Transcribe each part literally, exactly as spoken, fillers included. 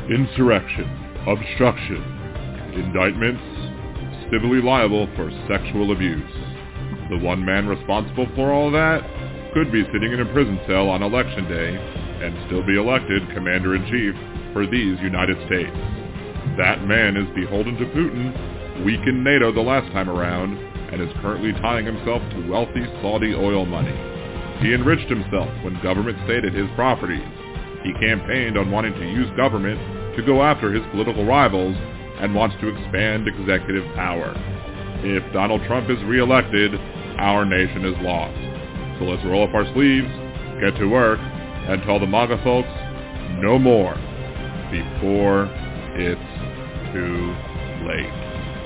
insurrection, obstruction, indictments, civilly liable for sexual abuse. The one man responsible for all that could be sitting in a prison cell on election day and still be elected commander-in-chief for these United States. That man is beholden to Putin, weakened NATO the last time around, and is currently tying himself to wealthy Saudi oil money. He enriched himself when government stayed at his properties. He campaigned on wanting to use government to go after his political rivals and wants to expand executive power. If Donald Trump is reelected, our nation is lost. So let's roll up our sleeves, get to work, and tell the MAGA folks no more before it's too late.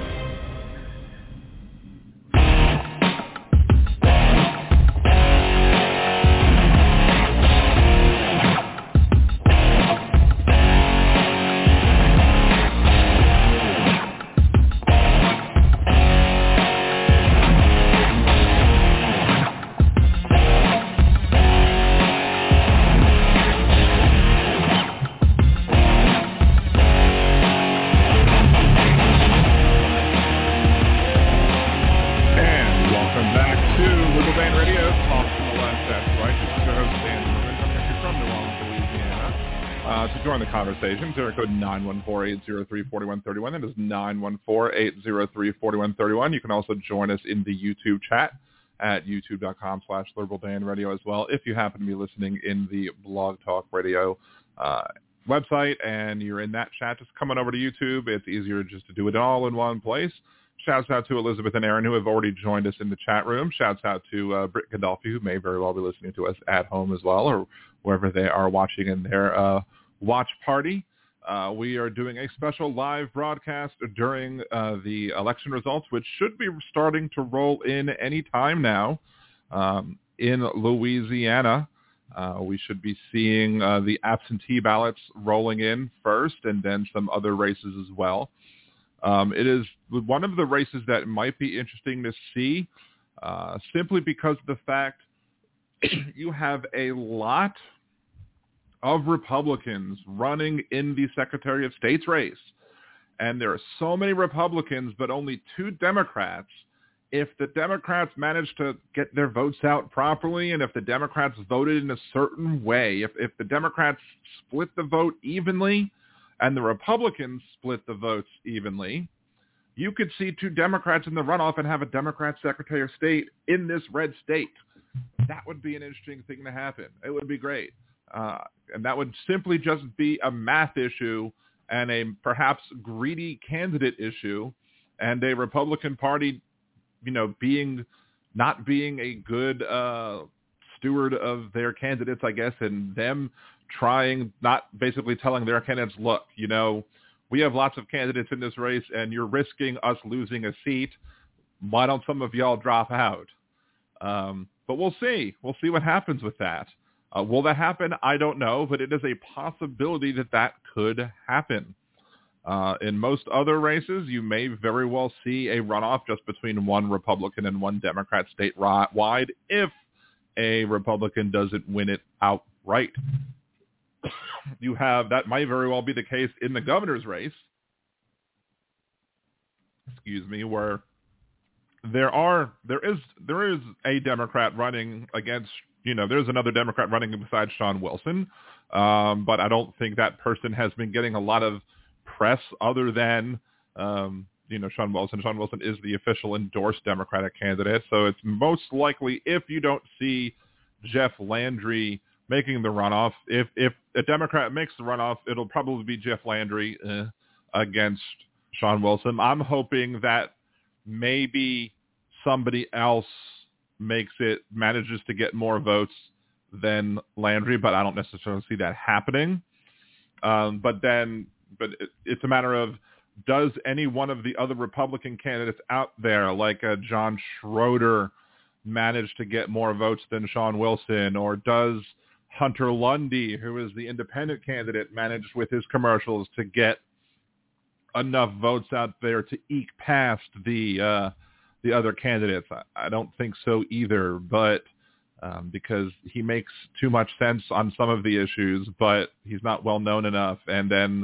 Conversations. Area code nine one four, eight zero three, four one three one. That is nine one four, eight zero three, four one three one. You can also join us in the YouTube chat at youtube.com slash Liberal Dan Radio as well. If you happen to be listening in the Blog Talk Radio uh, website and you're in that chat, just come on over to YouTube. It's easier just to do it all in one place. Shouts out to Elizabeth and Aaron, who have already joined us in the chat room. Shouts out to uh, Britt Gandolfi, who may very well be listening to us at home as well, or wherever they are watching in their uh, watch party. Uh, we are doing a special live broadcast during uh, the election results, which should be starting to roll in any time now um, in Louisiana. Uh, we should be seeing uh, the absentee ballots rolling in first, and then some other races as well. Um, it is one of the races that might be interesting to see, uh, simply because of the fact you have a lot of Republicans running in the Secretary of State's race. And there are so many Republicans, but only two Democrats. If the Democrats manage to get their votes out properly, and if the Democrats voted in a certain way, if, if the Democrats split the vote evenly and the Republicans split the votes evenly, you could see two Democrats in the runoff and have a Democrat Secretary of State in this red state. That would be an interesting thing to happen. It would be great. Uh, and that would simply just be a math issue and a perhaps greedy candidate issue, and a Republican Party, you know, being not being a good uh, steward of their candidates, I guess, and them trying, not basically telling their candidates, look, you know, we have lots of candidates in this race, and you're risking us losing a seat. Why don't some of y'all drop out? Um, but we'll see. We'll see what happens with that. Uh, will that happen? I don't know, but it is a possibility that that could happen. Uh, in most other races, you may very well see a runoff just between one Republican and one Democrat statewide if a Republican doesn't win it outright. You have, that might very well be the case in the governor's race, excuse me, where there are, there is, there is a Democrat running against, you know, there's another Democrat running besides Sean Wilson, um, but I don't think that person has been getting a lot of press other than, um, you know, Sean Wilson. Sean Wilson is the official endorsed Democratic candidate, so it's most likely, if you don't see Jeff Landry making the runoff, if if a Democrat makes the runoff, it'll probably be Jeff Landry uh, against Sean Wilson. I'm hoping that maybe somebody else makes it, manages to get more votes than Landry, but I don't necessarily see that happening. Um, but then, but it, it's a matter of, does any one of the other Republican candidates out there, like uh, John Schroeder, manage to get more votes than Sean Wilson? Or does Hunter Lundy, who is the independent candidate, manage with his commercials to get enough votes out there to eke past the uh, the other candidates? I, I don't think so either, but um, because he makes too much sense on some of the issues, but he's not well known enough. And then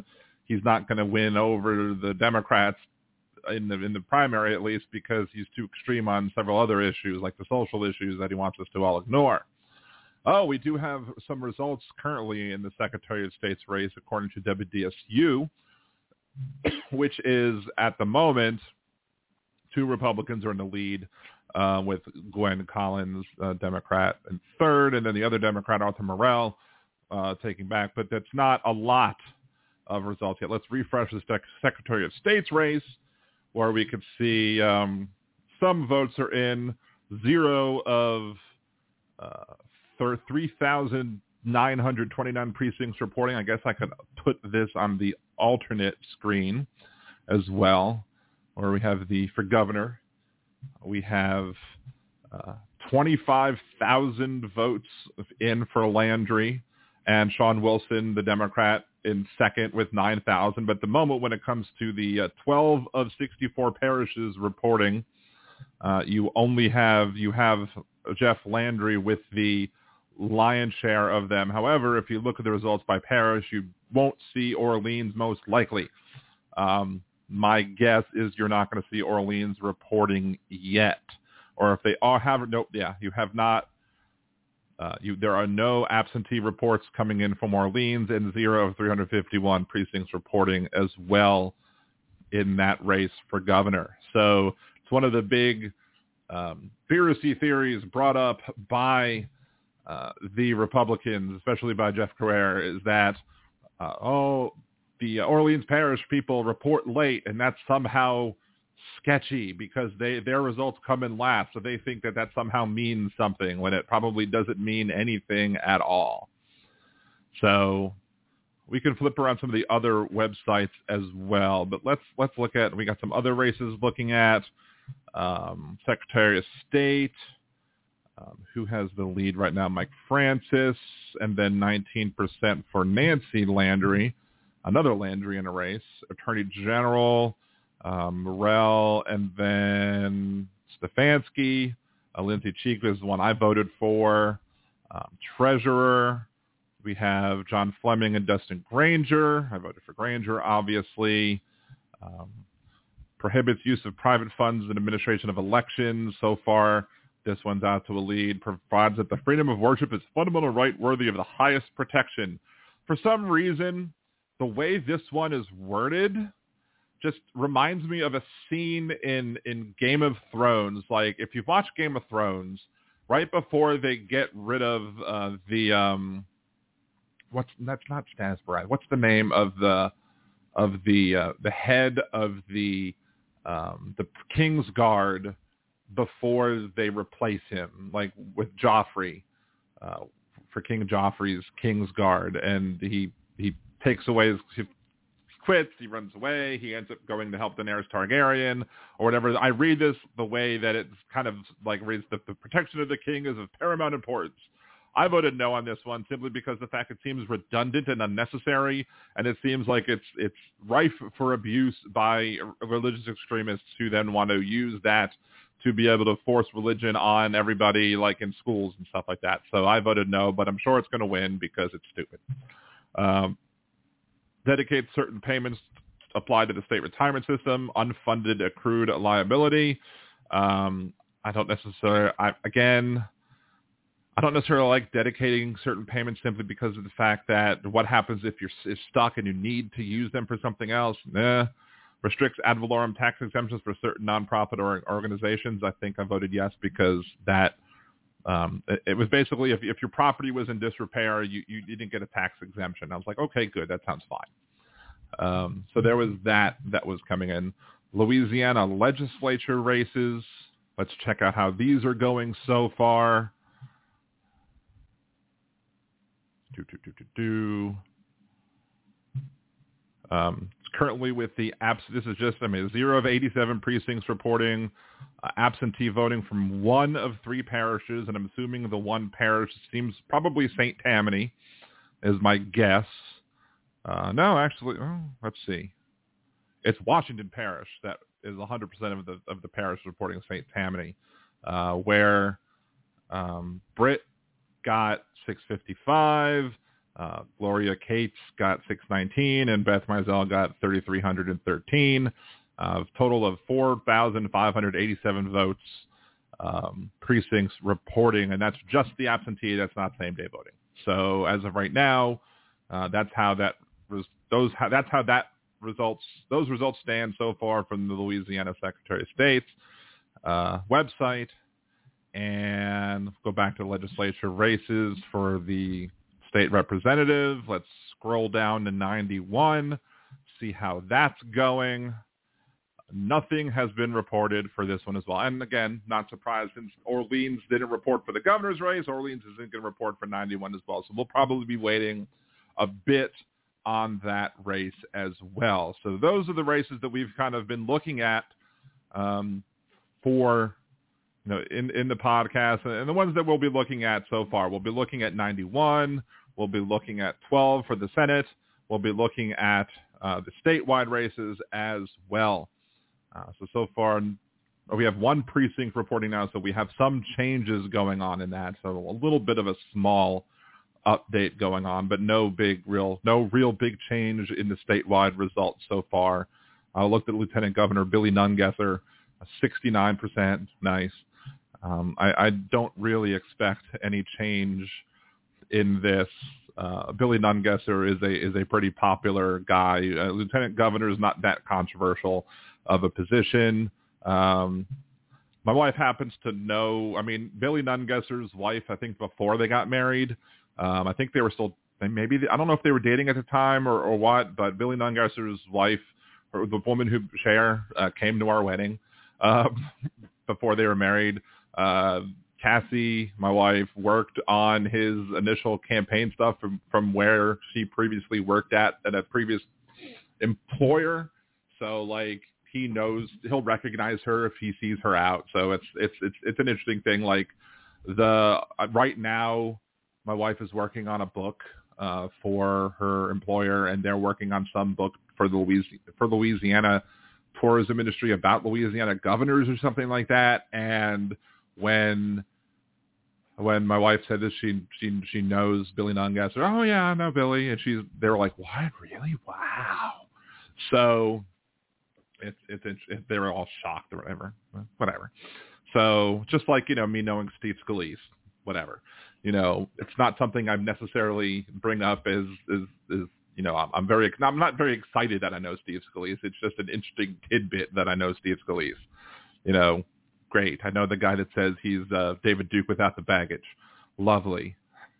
he's not going to win over the Democrats in the in the primary, at least, because he's too extreme on several other issues, like the social issues that he wants us to all ignore. Oh, we do have some results currently in the Secretary of State's race, according to W D S U, which is, at the moment, two Republicans are in the lead, uh, with Gwen Collins, uh, Democrat, in third, and then the other Democrat, Arthur Morell, uh, taking back. But that's not a lot of results yet. Let's refresh the Sec- Secretary of State's race, where we could see um, some votes are in, zero of uh, three thousand nine hundred twenty-nine precincts reporting. I guess I could put this on the alternate screen as well, where we have the, for governor, we have uh, twenty-five thousand votes in for Landry, and Sean Wilson, the Democrat, in second with nine thousand. But at the moment, when it comes to the uh, twelve of sixty-four parishes reporting, uh, you only have, you have Jeff Landry with the lion's share of them. However, if you look at the results by parish, you won't see Orleans most likely. Um, my guess is you're not going to see Orleans reporting yet. Or if they are, have, nope, yeah, you have not. Uh, you, there are no absentee reports coming in from Orleans, and zero of three hundred fifty-one precincts reporting as well in that race for governor. So it's one of the big um, conspiracy theories brought up by uh, the Republicans, especially by Jeff Craer, is that, uh, oh, the Orleans Parish people report late, and that's somehow sketchy because they their results come in last, so they think that that somehow means something when it probably doesn't mean anything at all. So we can flip around some of the other websites as well, but let's let's look at, we got some other races looking at. Um, Secretary of State, um, who has the lead right now? Mike Francis, and then nineteen percent for Nancy Landry, another Landry in a race. Attorney General, um, Morell, and then Stefanski. Uh, Lindsay Cheek is the one I voted for. Um, Treasurer, we have John Fleming and Dustin Granger. I voted for Granger, obviously. Um, prohibits use of private funds in administration of elections. So far, this one's out to a lead. Provides that the freedom of worship is a fundamental right worthy of the highest protection. For some reason, the way this one is worded just reminds me of a scene in, in Game of Thrones. Like, if you've watched Game of Thrones, right before they get rid of uh, the, um, what's, that's not Stannis Baratheon. What's the name of the, of the, uh, the head of the, um, the King's Guard before they replace him, like with Joffrey, uh, for King Joffrey's King's Guard. And he, he takes away his, he quits, he runs away, he ends up going to help Daenerys Targaryen or whatever. I read this the way that it's kind of like reads the, the protection of the king is of paramount importance. I voted no on this one simply because the fact it seems redundant and unnecessary, and it seems like it's it's rife for abuse by religious extremists who then want to use that to be able to force religion on everybody, like in schools and stuff like that. So I voted no, but I'm sure it's going to win because it's stupid. Um, dedicate certain payments applied to the state retirement system, unfunded accrued liability. Um, I don't necessarily, I, again, I don't necessarily like dedicating certain payments simply because of the fact that what happens if you're is stuck and you need to use them for something else? Nah. Restricts ad valorem tax exemptions for certain nonprofit or organizations. I think I voted yes because that um, it, it was basically if, if your property was in disrepair, you, you didn't get a tax exemption. I was like, okay, good, that sounds fine. Um, so there was that that was coming in. Louisiana legislature races. Let's check out how these are going so far. Do, do, do, do, do. Um, it's currently with the abs. This is just, I mean, zero of eighty-seven precincts reporting uh, absentee voting from one of three parishes, and I'm assuming the one parish seems probably Saint Tammany, is my guess. Uh, no, actually, oh, let's see. It's Washington Parish that is one hundred percent of the of the parish reporting Saint Tammany, uh, where um, Britt got six fifty-five. Uh, Gloria Cates got six nineteen, and Beth Mizell got three thousand three hundred thirteen. Uh, total of four thousand five hundred eighty-seven votes. Um, precincts reporting, and that's just the absentee. That's not same-day voting. So as of right now, uh, that's how that res- those how, that's how that results those results stand so far from the Louisiana Secretary of State's uh, website. And go back to legislature races for the state representative. Let's scroll down to ninety-one, see how that's going. Nothing has been reported for this one as well. And again, not surprised since Orleans didn't report for the governor's race. Orleans isn't going to report for ninety-one as well. So we'll probably be waiting a bit on that race as well. So those are the races that we've kind of been looking at um, for, you know, in, in the podcast, and the ones that we'll be looking at so far. We'll be looking at ninety-one. We'll be looking at twelve for the Senate. We'll be looking at uh, the statewide races as well. Uh, so, so far, we have one precinct reporting now, so we have some changes going on in that. So a little bit of a small update going on, but no big real, no real big change in the statewide results so far. I looked at Lieutenant Governor Billy Nungesser, sixty-nine percent. Nice. Um, I, I don't really expect any change in this. Uh, Billy Nungesser is a is a pretty popular guy. Uh, Lieutenant Governor is not that controversial of a position. Um, my wife happens to know, I mean, Billy Nungesser's wife, I think before they got married, um, I think they were still, maybe, I don't know if they were dating at the time or, or what, but Billy Nungesser's wife, or the woman who, Cher, uh, came to our wedding uh, before they were married. Uh, Cassie, my wife, worked on his initial campaign stuff from, from where she previously worked at, at a previous employer. So, like, he knows, he'll recognize her if he sees her out. So it's it's it's it's an interesting thing. Like the uh, right now, my wife is working on a book uh, for her employer, and they're working on some book for the Louisiana, for Louisiana tourism industry about Louisiana governors or something like that. And when when my wife said this, she she she knows Billy Nungesser. Oh yeah, I know Billy, and she's they were like, what, really? Wow. So. It's, it's, it's, they were all shocked or whatever, whatever. So just like, you know, me knowing Steve Scalise, whatever, you know, it's not something I necessarily bring up as, as, as you know, I'm, I'm very, I'm not very excited that I know Steve Scalise. It's just an interesting tidbit that I know Steve Scalise, you know, great. I know the guy that says he's uh, David Duke without the baggage. Lovely.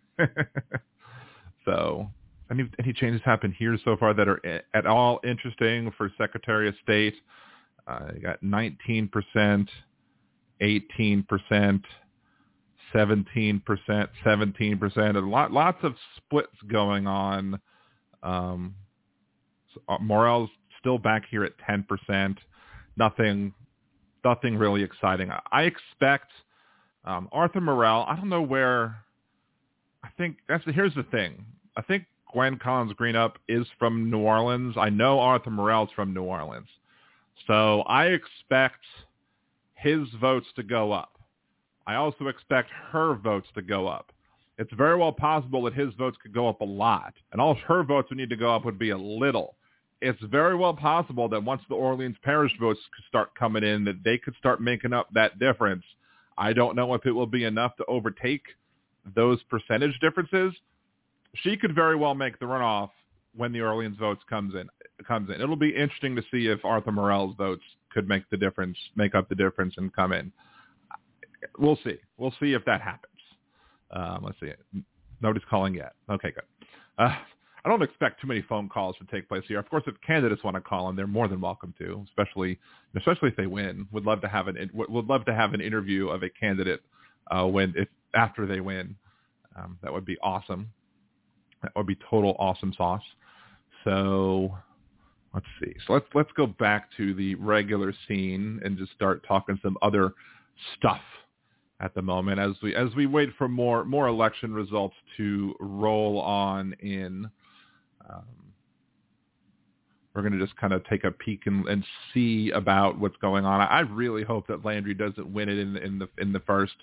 So Any, any changes happen here so far that are at all interesting for Secretary of State? Uh, you got nineteen percent, eighteen percent, seventeen percent, seventeen percent, and lot, lots of splits going on. Um, so Morell's still back here at ten percent. Nothing, nothing really exciting. I expect um, Arthur Morell. I don't know where. I think that's the, here's the thing. I think Gwen Collins Greenup is from New Orleans. I know Arthur Morell's from New Orleans. So I expect his votes to go up. I also expect her votes to go up. It's very well possible that his votes could go up a lot, and all her votes would need to go up would be a little. It's very well possible that once the Orleans Parish votes start coming in, that they could start making up that difference. I don't know if it will be enough to overtake those percentage differences. She could very well make the runoff when the Orleans votes comes in. Comes in. It'll be interesting to see if Arthur Morell's votes could make the difference, make up the difference, and come in. We'll see. We'll see if that happens. Um, let's see. Nobody's calling yet. Okay, good. Uh, I don't expect too many phone calls to take place here. Of course, if candidates want to call in, they're more than welcome to, especially especially if they win. Would love to have an would love to have an interview of a candidate uh, when if after they win. Um, that would be awesome. That would be total awesome sauce. So let's see. So let's let's go back to the regular scene and just start talking some other stuff at the moment as we as we wait for more more election results to roll on in. Um, we're going to just kind of take a peek and, and see about what's going on. I really hope that Landry doesn't win it in the, in the in the first.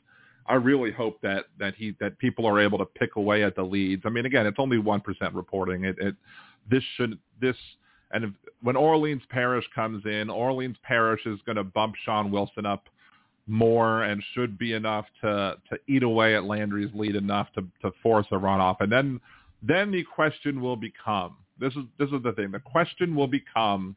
I really hope that that he that people are able to pick away at the leads. I mean, again, it's only one percent reporting. It, it this should this and if, when Orleans Parish comes in, Orleans Parish is going to bump Sean Wilson up more and should be enough to to eat away at Landry's lead enough to to force a runoff. And then then the question will become this is this is the thing. The question will become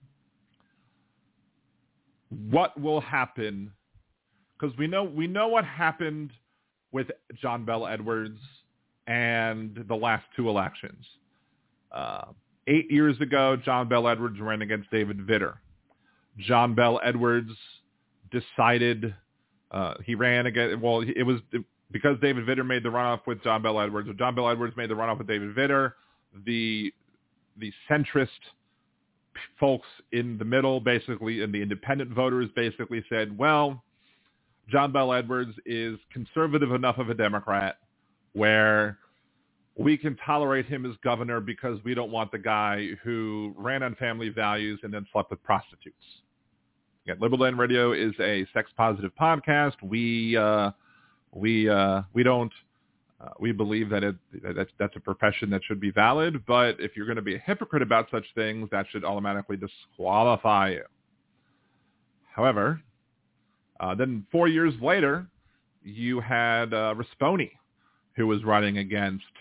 what will happen. Because we know we know what happened with John Bel Edwards and the last two elections. Uh, eight years ago, John Bel Edwards ran against David Vitter. John Bel Edwards decided uh, he ran against. Well, it was because David Vitter made the runoff with John Bel Edwards. Or John Bel Edwards made the runoff with David Vitter. The the centrist folks in the middle, basically, and the independent voters basically said, well, John Bel Edwards is conservative enough of a Democrat where we can tolerate him as governor because we don't want the guy who ran on family values and then slept with prostitutes. Again, Liberal Dan Radio is a sex-positive podcast. We uh, we uh, we don't uh, we believe that it that's that's a profession that should be valid. But if you're going to be a hypocrite about such things, that should automatically disqualify you. However, Uh, then four years later, you had uh, Risponi, who was running against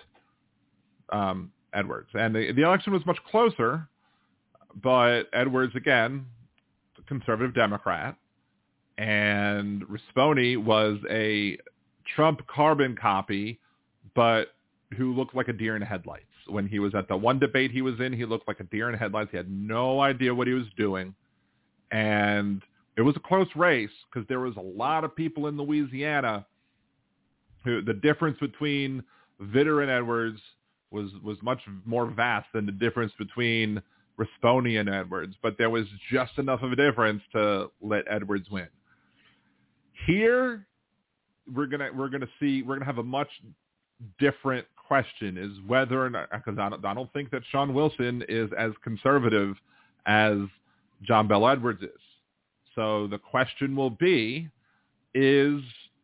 um, Edwards. And the, the election was much closer, but Edwards, again, a conservative Democrat, and Risponi was a Trump carbon copy, but who looked like a deer in headlights. When he was at the one debate he was in, he looked like a deer in headlights. He had no idea what he was doing. And it was a close race because there was a lot of people in Louisiana who the difference between Vitter and Edwards was, was much more vast than the difference between Risponi and Edwards. But there was just enough of a difference to let Edwards win. Here, we're gonna we're gonna see we're gonna have a much different question: is whether or not, because I don't, I don't think that Sean Wilson is as conservative as John Bel Edwards is. So the question will be, is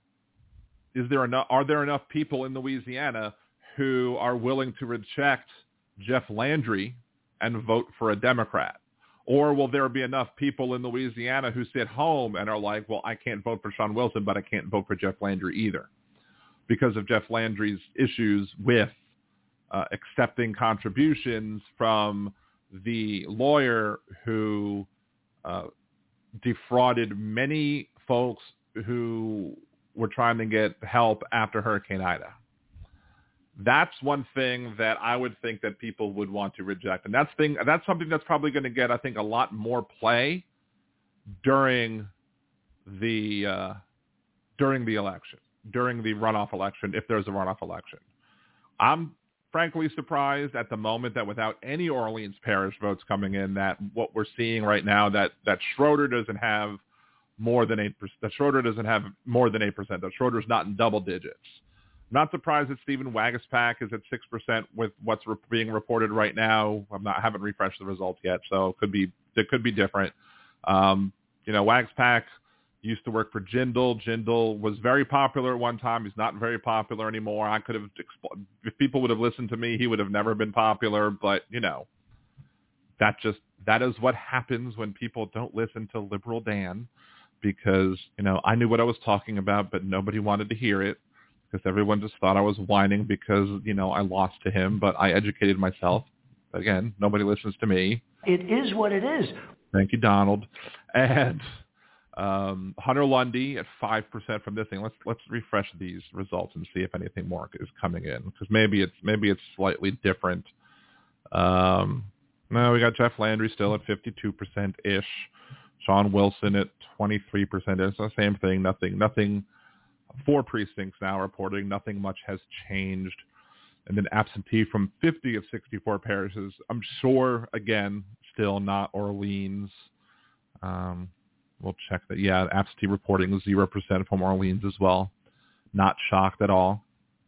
is there enough, are there enough people in Louisiana who are willing to reject Jeff Landry and vote for a Democrat? Or will there be enough people in Louisiana who sit home and are like, well, I can't vote for Sean Wilson, but I can't vote for Jeff Landry either because of Jeff Landry's issues with uh, accepting contributions from the lawyer who uh, defrauded many folks who were trying to get help after Hurricane Ida. That's one thing that I would think that people would want to reject. And that's thing that's something that's probably going to get, I think, a lot more play during the uh, during the election, during the runoff election, if there's a runoff election. I'm frankly surprised at the moment that without any Orleans Parish votes coming in, that what we're seeing right now, that, that Schroeder doesn't have more than eight percent, that Schroeder doesn't have more than eight percent, that Schroeder's not in double digits. I'm not surprised that Stephen Waguespack is at six percent with what's re- being reported right now. I'm not, I haven't refreshed the results yet, so it could be, it could be different. Um, you know, Waguespack used to work for Jindal. Jindal was very popular at one time. He's not very popular anymore. I could have, if people would have listened to me, he would have never been popular. But, you know, that just, that is what happens when people don't listen to Liberal Dan, because, you know, I knew what I was talking about, but nobody wanted to hear it because everyone just thought I was whining because, you know, I lost to him, but I educated myself. Again, nobody listens to me. It is what it is. Thank you, Donald. And Um, Hunter Lundy at five percent from this thing. Let's let's refresh these results and see if anything more is coming in, because maybe it's maybe it's slightly different. Um, no, we got Jeff Landry still at fifty-two percent ish. Sean Wilson at twenty-three percent. It's the same thing. Nothing. Nothing. Four precincts now reporting. Nothing much has changed. And then absentee from fifty of sixty-four parishes. I'm sure again, still not Orleans. Um, We'll check that. Yeah, absentee reporting is zero percent from Orleans as well. Not shocked at all.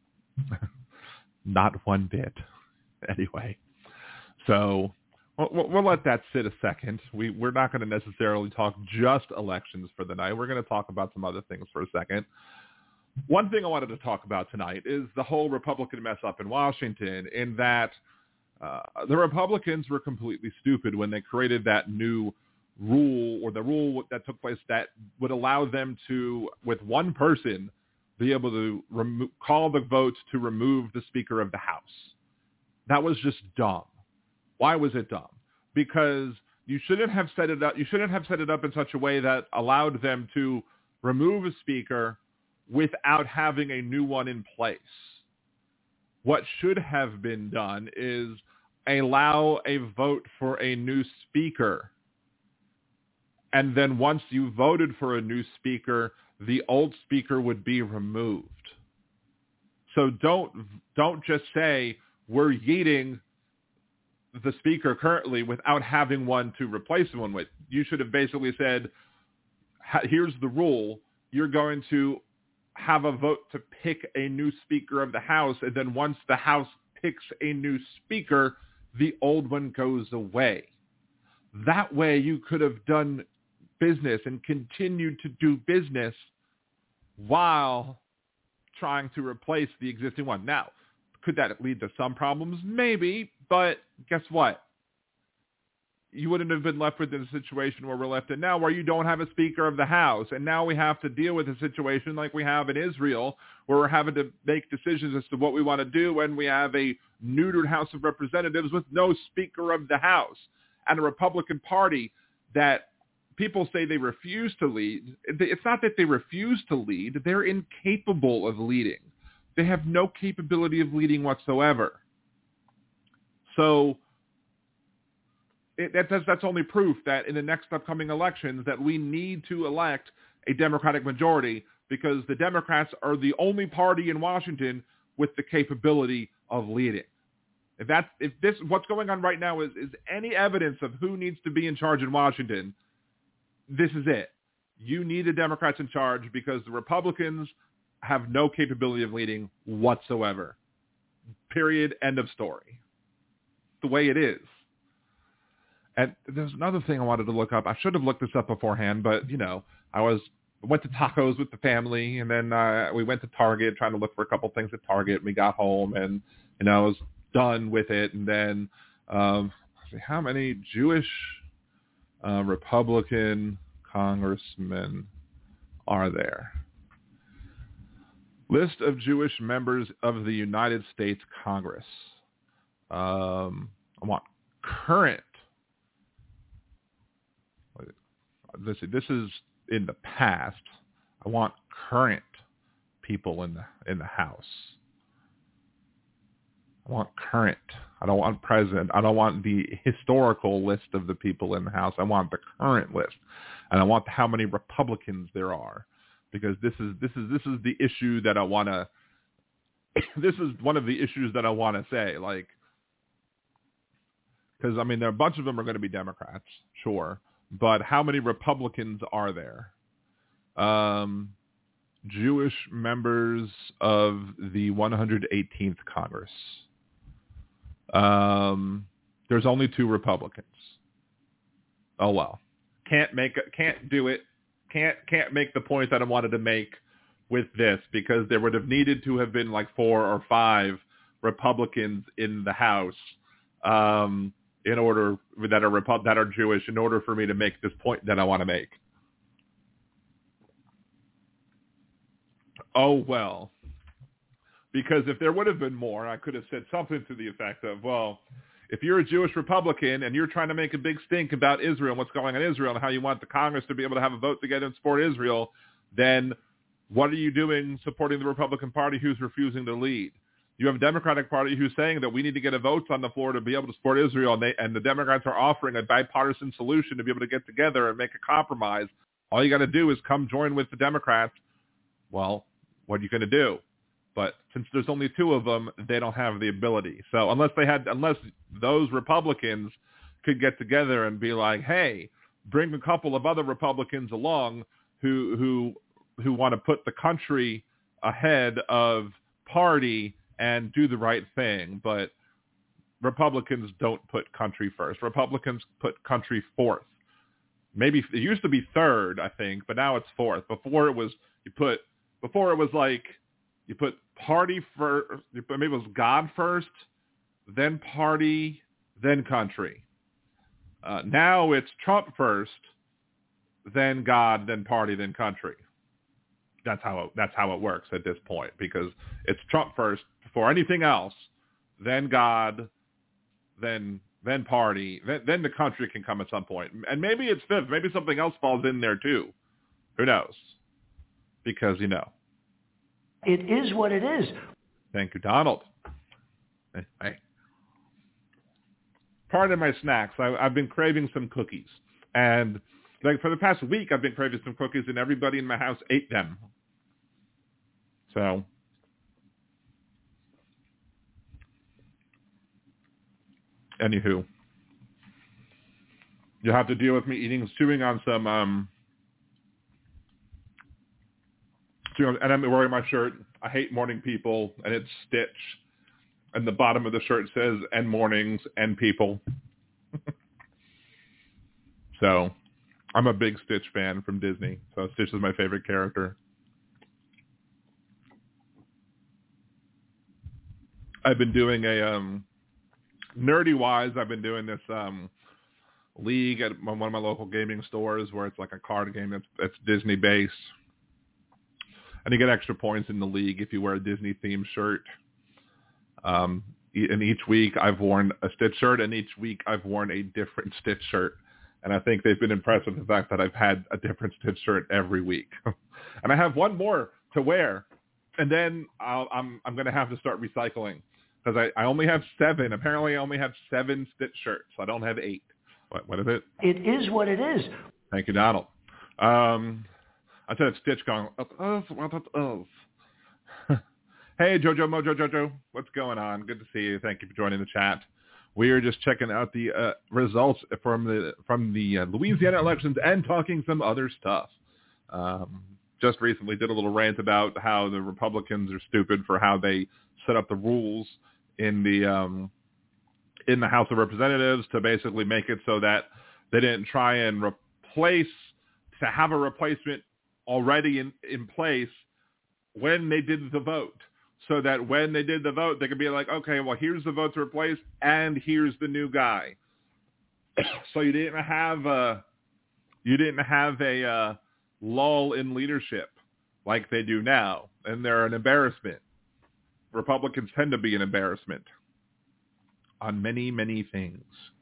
Not one bit. Anyway, so we'll, we'll let that sit a second. We, we're not going to necessarily talk just elections for the night. We're going to talk about some other things for a second. One thing I wanted to talk about tonight is the whole Republican mess up in Washington, in that uh, the Republicans were completely stupid when they created that new rule, or the rule that took place that would allow them to, with one person, be able to remo- call the vote to remove the Speaker of the House. That was just dumb. Why was it dumb? Because you shouldn't have set it up. You shouldn't have set it up in such a way that allowed them to remove a speaker without having a new one in place. What should have been done is allow a vote for a new speaker. And then once you voted for a new speaker, the old speaker would be removed. So don't don't just say we're yeeting the speaker currently without having one to replace one with. You should have basically said, here's the rule. You're going to have a vote to pick a new Speaker of the House, and then once the House picks a new speaker, the old one goes away. That way you could have done business and continued to do business while trying to replace the existing one. Now, could that lead to some problems? Maybe, but guess what? You wouldn't have been left with a situation where we're left in now, where you don't have a Speaker of the House. And now we have to deal with a situation like we have in Israel, where we're having to make decisions as to what we want to do when we have a neutered House of Representatives with no Speaker of the House, and a Republican Party that people say they refuse to lead. It's not that they refuse to lead. They're incapable of leading. They have no capability of leading whatsoever. So it, that does, that's only proof that in the next upcoming elections that we need to elect a Democratic majority, because the Democrats are the only party in Washington with the capability of leading. If that's if this what's going on right now is, is any evidence of who needs to be in charge in Washington, this is it. You need the Democrats in charge, because the Republicans have no capability of leading whatsoever. Period. End of story. The way it is. And there's another thing I wanted to look up. I should have looked this up beforehand, but, you know, I was went to tacos with the family, and then uh, we went to Target trying to look for a couple things at Target. We got home, and, you know, I was done with it. And then um, how many Jewish uh, Republican congressmen are there? List of Jewish members of the United States Congress. Um, I want current. This, this is in the past. I want current people in the in the House. I want current. I don't want president. I don't want the historical list of the people in the House. I want the current list, and I want how many Republicans there are, because this is this is this is the issue that I want to. This is one of the issues that I want to say, like, because I mean, there are a bunch of them are going to be Democrats, sure. But how many Republicans are there? Um, Jewish members of the one hundred eighteenth Congress. Um, there's only two Republicans. Oh well, can't make it, can't do it, can't can't make the point that I wanted to make with this, because there would have needed to have been like four or five Republicans in the House. Um, in order that are Repu- that are Jewish, in order for me to make this point that I want to make. Oh, well, because if there would have been more, I could have said something to the effect of, well, if you're a Jewish Republican and you're trying to make a big stink about Israel and what's going on in Israel and how you want the Congress to be able to have a vote together and support Israel, then what are you doing supporting the Republican Party who's refusing to lead? You have a Democratic Party who's saying that we need to get a vote on the floor to be able to support Israel, and, they, and the Democrats are offering a bipartisan solution to be able to get together and make a compromise. All you got to do is come join with the Democrats. Well, what are you going to do? But since there's only two of them, they don't have the ability. So unless they had, unless those Republicans could get together and be like, hey, bring a couple of other Republicans along who who who want to put the country ahead of party and do the right thing. But Republicans don't put country first. Republicans put country fourth. Maybe it used to be third, I think, but now it's fourth. Before it was you put Before it was like you put party first, maybe it was God first, then party, then country. Uh, now it's Trump first, then God, then party, then country. That's how it, that's how it works at this point, because it's Trump first before anything else, then God, then then party, then, then the country can come at some point. And maybe it's fifth. Maybe something else falls in there too. Who knows? Because, you know. It is what it is. Thank you, Donald. Hey. Pardon my snacks. I, I've been craving some cookies. And like for the past week, I've been craving some cookies, and everybody in my house ate them. So, anywho, you'll have to deal with me eating, chewing on some, um, chewing, and I'm wearing my shirt. I hate morning people, and it's Stitch. And the bottom of the shirt says, "End mornings, end people." So, I'm a big Stitch fan from Disney. So Stitch is my favorite character. I've been doing a, um, nerdy wise, I've been doing this um, league at one of my local gaming stores where it's like a card game that's, that's Disney based. And you get extra points in the league if you wear a Disney themed shirt. Um, and each week I've worn a Stitch shirt, and each week I've worn a different Stitch shirt. And I think they've been impressed with the fact that I've had a different Stitch shirt every week. And I have one more to wear, and then I'll, I'm I'm going to have to start recycling, because I, I only have seven. Apparently I only have seven Stitch shirts. I don't have eight. What, what is it? It is what it is. Thank you, Donald. Um, I said Stitch going, oh, oh, oh, oh. Hey, Jojo, Mojo, Jojo. What's going on? Good to see you. Thank you for joining the chat. We are just checking out the uh, results from the from the uh, Louisiana elections and talking some other stuff. Um, just recently did a little rant about how the Republicans are stupid for how they set up the rules in the um, in the House of Representatives to basically make it so that they didn't try and replace, to have a replacement already in, in place when they did the vote. So that when they did the vote, they could be like, okay, well, here's the vote to replace, and here's the new guy. So you didn't have a, you didn't have a uh, lull in leadership like they do now, and they're an embarrassment. Republicans tend to be an embarrassment on many, many things.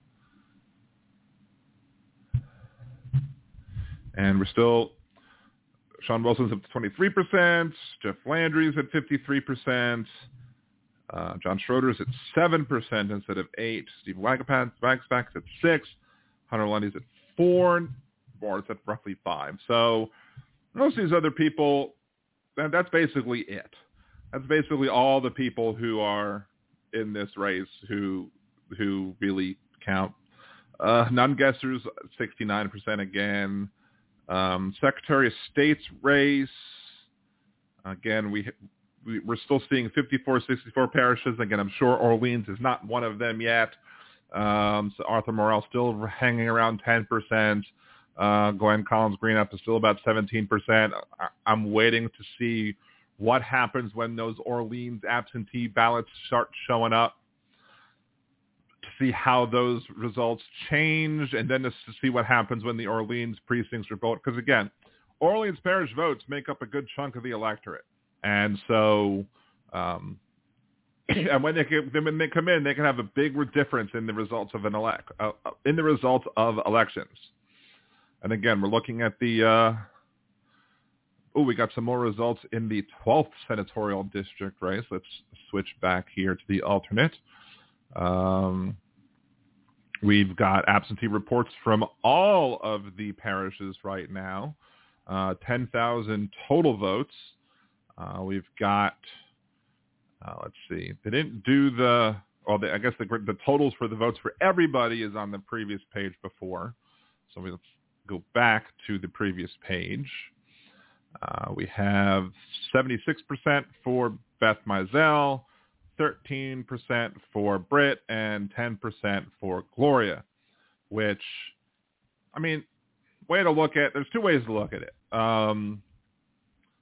And we're still... Sean Wilson's up to twenty-three percent. Jeff Landry's at fifty-three percent. Uh, John Schroeder's at seven percent instead of eight. Steve Wagapath's at six. Hunter Lundy's at four. Boris at roughly five. So most of these other people, that, that's basically it. That's basically all the people who are in this race who who really count. Uh, non-guessers, sixty-nine percent again. Um, Secretary of State's race, again, we, we, we're still seeing fifty-four sixty-four parishes. Again, I'm sure Orleans is not one of them yet. Um, so Arthur Morrell still hanging around ten percent. Uh, Glenn Collins Greenup is still about seventeen percent. I, I'm waiting to see what happens when those Orleans absentee ballots start showing up, to see how those results change, and then to see what happens when the Orleans precincts are voted. Because again, Orleans parish votes make up a good chunk of the electorate, and so um, and when they can, when they come in, they can have a big difference in the results of an elect uh, in the results of elections. And again, we're looking at the uh, oh, we got some more results in the twelfth senatorial district race. Let's switch back here to the alternate. Um, we've got absentee reports from all of the parishes right now. Uh, ten thousand total votes. Uh, we've got, uh, let's see, they didn't do the, well, they, I guess the, the totals for the votes for everybody is on the previous page before. So we, let's go back to the previous page. Uh, we have seventy-six percent for Beth Mizell, thirteen percent for Britt, and ten percent for Gloria, which, I mean, way to look at, there's two ways to look at it. Um,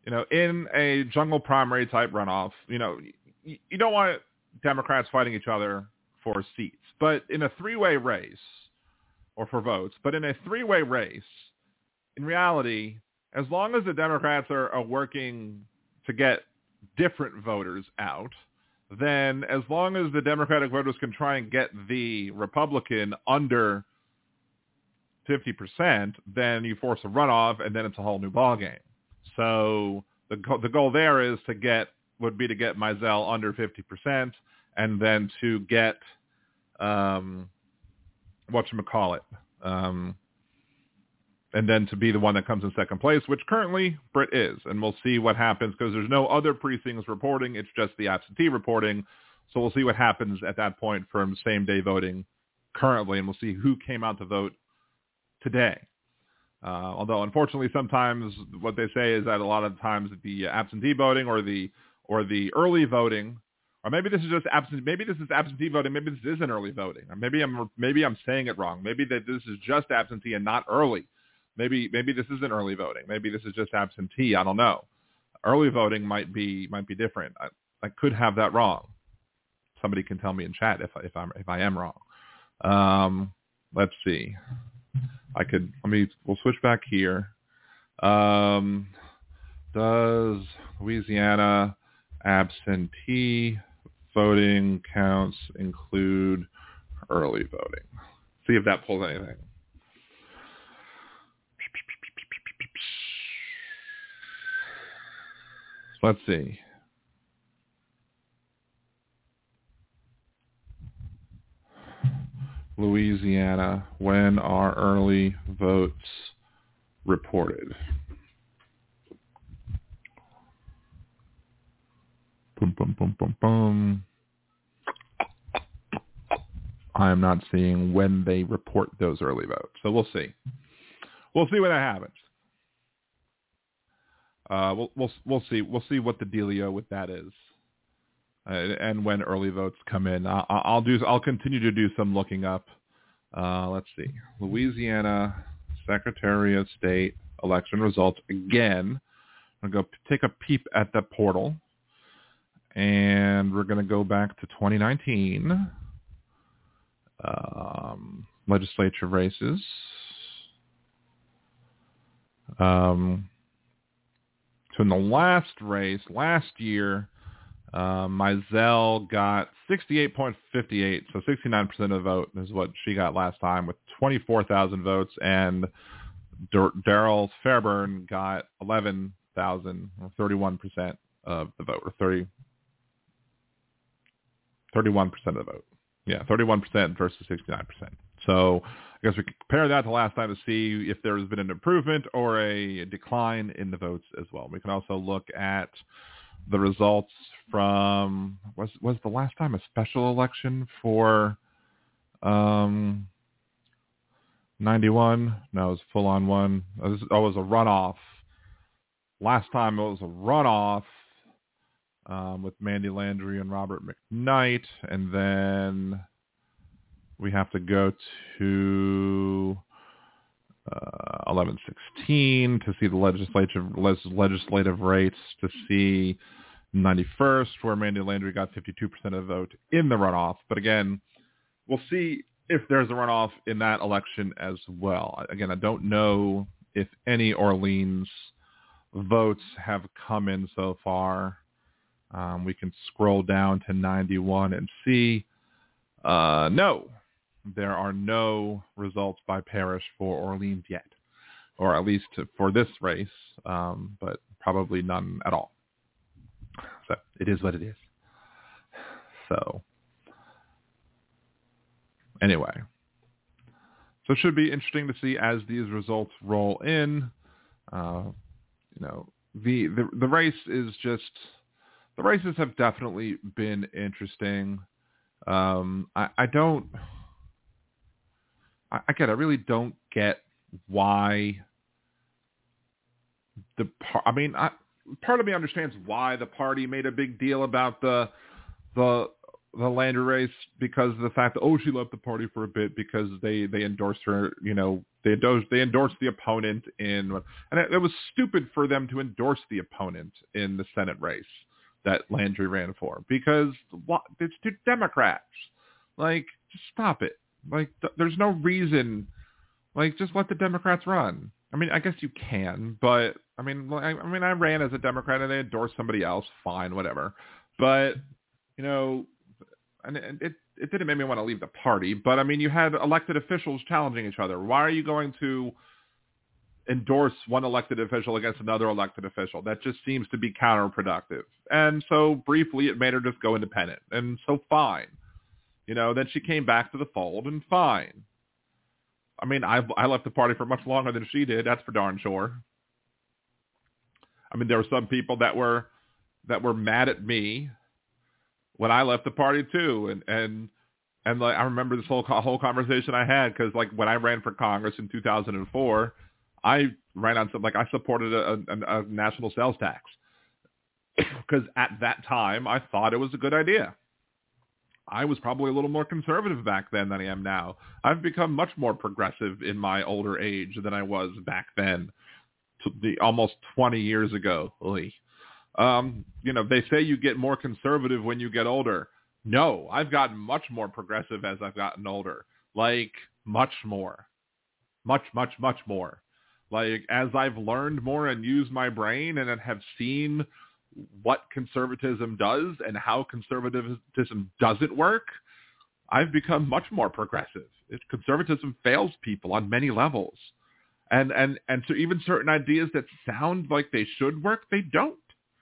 you know, in a jungle primary type runoff, you know, you, you don't want Democrats fighting each other for seats, but in a three-way race or for votes, but in a three-way race, in reality, as long as the Democrats are, are working to get different voters out, then as long as the Democratic voters can try and get the Republican under fifty percent, then you force a runoff, and then it's a whole new ballgame. So the the goal there is to get would be to get Mizell under fifty percent, and then to get um, whatchamacallit, um, and then to be the one that comes in second place, which currently Britt is. And we'll see what happens because there's no other precincts reporting. It's just the absentee reporting. So we'll see what happens at that point from same-day voting currently, and we'll see who came out to vote today. Uh, although, unfortunately, sometimes what they say is that a lot of times the absentee voting or the or the early voting, or maybe this is just absentee, maybe this is absentee voting, maybe this isn't early voting, or maybe I'm maybe I'm saying it wrong. Maybe that this is just absentee and not early. Maybe maybe this isn't early voting. Maybe this is just absentee. I don't know. Early voting might be might be different. I, I could have that wrong. Somebody can tell me in chat if I, if I'm if I am wrong. Um, let's see. I could, let me, we'll switch back here. Um, does Louisiana absentee voting counts include early voting? See if that pulls anything. Let's see. Louisiana, when are early votes reported? Boom, boom, boom, boom, boom. I am not seeing when they report those early votes. So we'll see. We'll see when that happens. Uh, we'll, we'll, we'll see. We'll see what the dealio with that is. Uh, and when early votes come in, I'll, I'll do. I'll continue to do some looking up. Uh, let's see, Louisiana Secretary of State election results again. I'm gonna go take a peep at the portal, and we're gonna go back to twenty nineteen um, legislature races. Um, so in the last race last year. Uh, Mizell got sixty-eight point five eight, so sixty-nine percent of the vote is what she got last time with twenty-four thousand votes, and Daryl Fairburn got eleven thousand, or thirty-one percent of the vote, or thirty, thirty-one percent of the vote. Yeah, thirty-one percent versus sixty-nine percent. So I guess we can compare that to last time to see if there has been an improvement or a decline in the votes as well. We can also look at the results from, was was the last time a special election for um, ninety-one? No, it was full on one. It was, oh, it was a runoff. Last time it was a runoff um, with Mandy Landry and Robert McKnight. And then we have to go to uh, eleven sixteen to see the legislative legislative rates, to see ninety-first, where Mandy Landry got fifty-two percent of the vote in the runoff. But again, we'll see if there's a runoff in that election as well. Again, I don't know if any Orleans votes have come in so far. Um, we can scroll down to ninety-one and see. Uh, no, there are no results by parish for Orleans yet, or at least for this race, um, but probably none at all. So it is what it is. So anyway, so it should be interesting to see as these results roll in. Uh, you know, the, the the race is just, the races have definitely been interesting. Um, I, I don't, I, again, I really don't get why the, par- I mean, I, part of me understands why the party made a big deal about the, the the Landry race because of the fact that, oh, she left the party for a bit because they, they endorsed her, you know, they endorsed, they endorsed the opponent in, and it, it was stupid for them to endorse the opponent in the Senate race that Landry ran for because what, it's two Democrats. Like, just stop it. Like, th- there's no reason. Like, just let the Democrats run. I mean, I guess you can, but I mean, I, I mean, I ran as a Democrat and they endorsed somebody else. Fine, whatever. But you know, and it, it it didn't make me want to leave the party. But I mean, you had elected officials challenging each other. Why are you going to endorse one elected official against another elected official? That just seems to be counterproductive. And so briefly, it made her just go independent. And so fine. You know, then she came back to the fold and fine. I mean, I I left the party for much longer than she did. That's for darn sure. I mean, there were some people that were that were mad at me when I left the party too, and and and like I remember this whole whole conversation I had because like when I ran for Congress in two thousand four, I ran on some like I supported a, a, a national sales tax because at that time I thought it was a good idea. I was probably a little more conservative back then than I am now. I've become much more progressive in my older age than I was back then, the almost twenty years ago. Um, you know, they say you get more conservative when you get older. No, I've gotten much more progressive as I've gotten older. Like, much more. Much, much, much more. Like, as I've learned more and used my brain and have seen what conservatism does and how conservatism doesn't work, I've become much more progressive. It, conservatism fails people on many levels. And, and, and so even certain ideas that sound like they should work, they don't.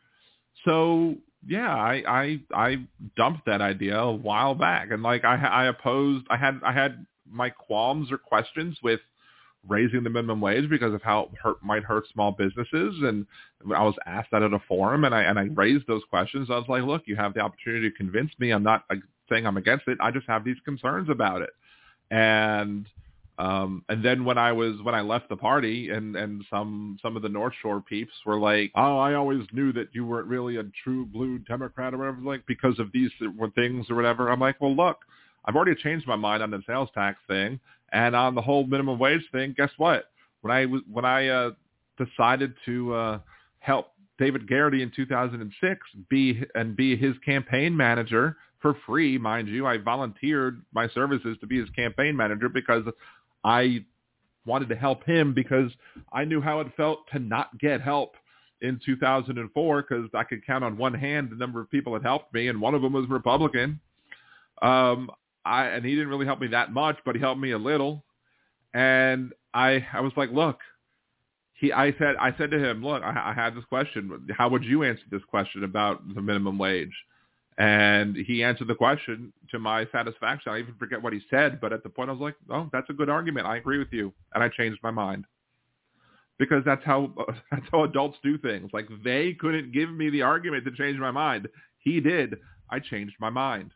So yeah, I, I, I dumped that idea a while back. And like, I, I opposed, I had, I had my qualms or questions with raising the minimum wage because of how it hurt, might hurt small businesses. And I was asked that at a forum and I, and I raised those questions. I was like, look, you have the opportunity to convince me. I'm not saying I'm against it. I just have these concerns about it. And, um, and then when I was, when I left the party and, and some, some of the North Shore peeps were like, oh, I always knew that you weren't really a true blue Democrat or whatever, like because of these things or whatever. I'm like, well, look, I've already changed my mind on the sales tax thing. And on the whole minimum wage thing, guess what? When I was when I uh, decided to uh, help David Garrity in two thousand six be and be his campaign manager for free, mind you, I volunteered my services to be his campaign manager because I wanted to help him because I knew how it felt to not get help in two thousand four because I could count on one hand the number of people that helped me, and one of them was Republican. Um, I, and he didn't really help me that much, but he helped me a little. And I, I was like, look, he, I said, I said to him, look, I, I had this question. How would you answer this question about the minimum wage? And he answered the question to my satisfaction. I even forget what he said, but at the point I was like, oh, that's a good argument. I agree with you. And I changed my mind because that's how, that's how adults do things. Like they couldn't give me the argument to change my mind. He did. I changed my mind.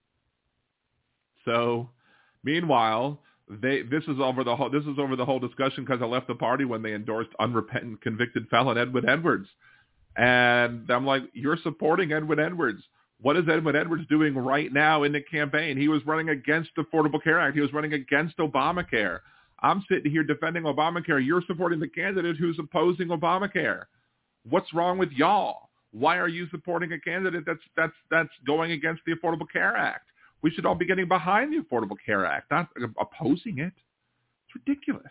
So, meanwhile, they this is over the whole this is over the whole discussion because I left the party when they endorsed unrepentant convicted felon Edwin Edwards, and I'm like, you're supporting Edwin Edwards. What is Edwin Edwards doing right now in the campaign? He was running against the Affordable Care Act. He was running against Obamacare. I'm sitting here defending Obamacare. You're supporting the candidate who's opposing Obamacare. What's wrong with y'all? Why are you supporting a candidate that's that's that's going against the Affordable Care Act? We should all be getting behind the Affordable Care Act, not opposing it. It's ridiculous.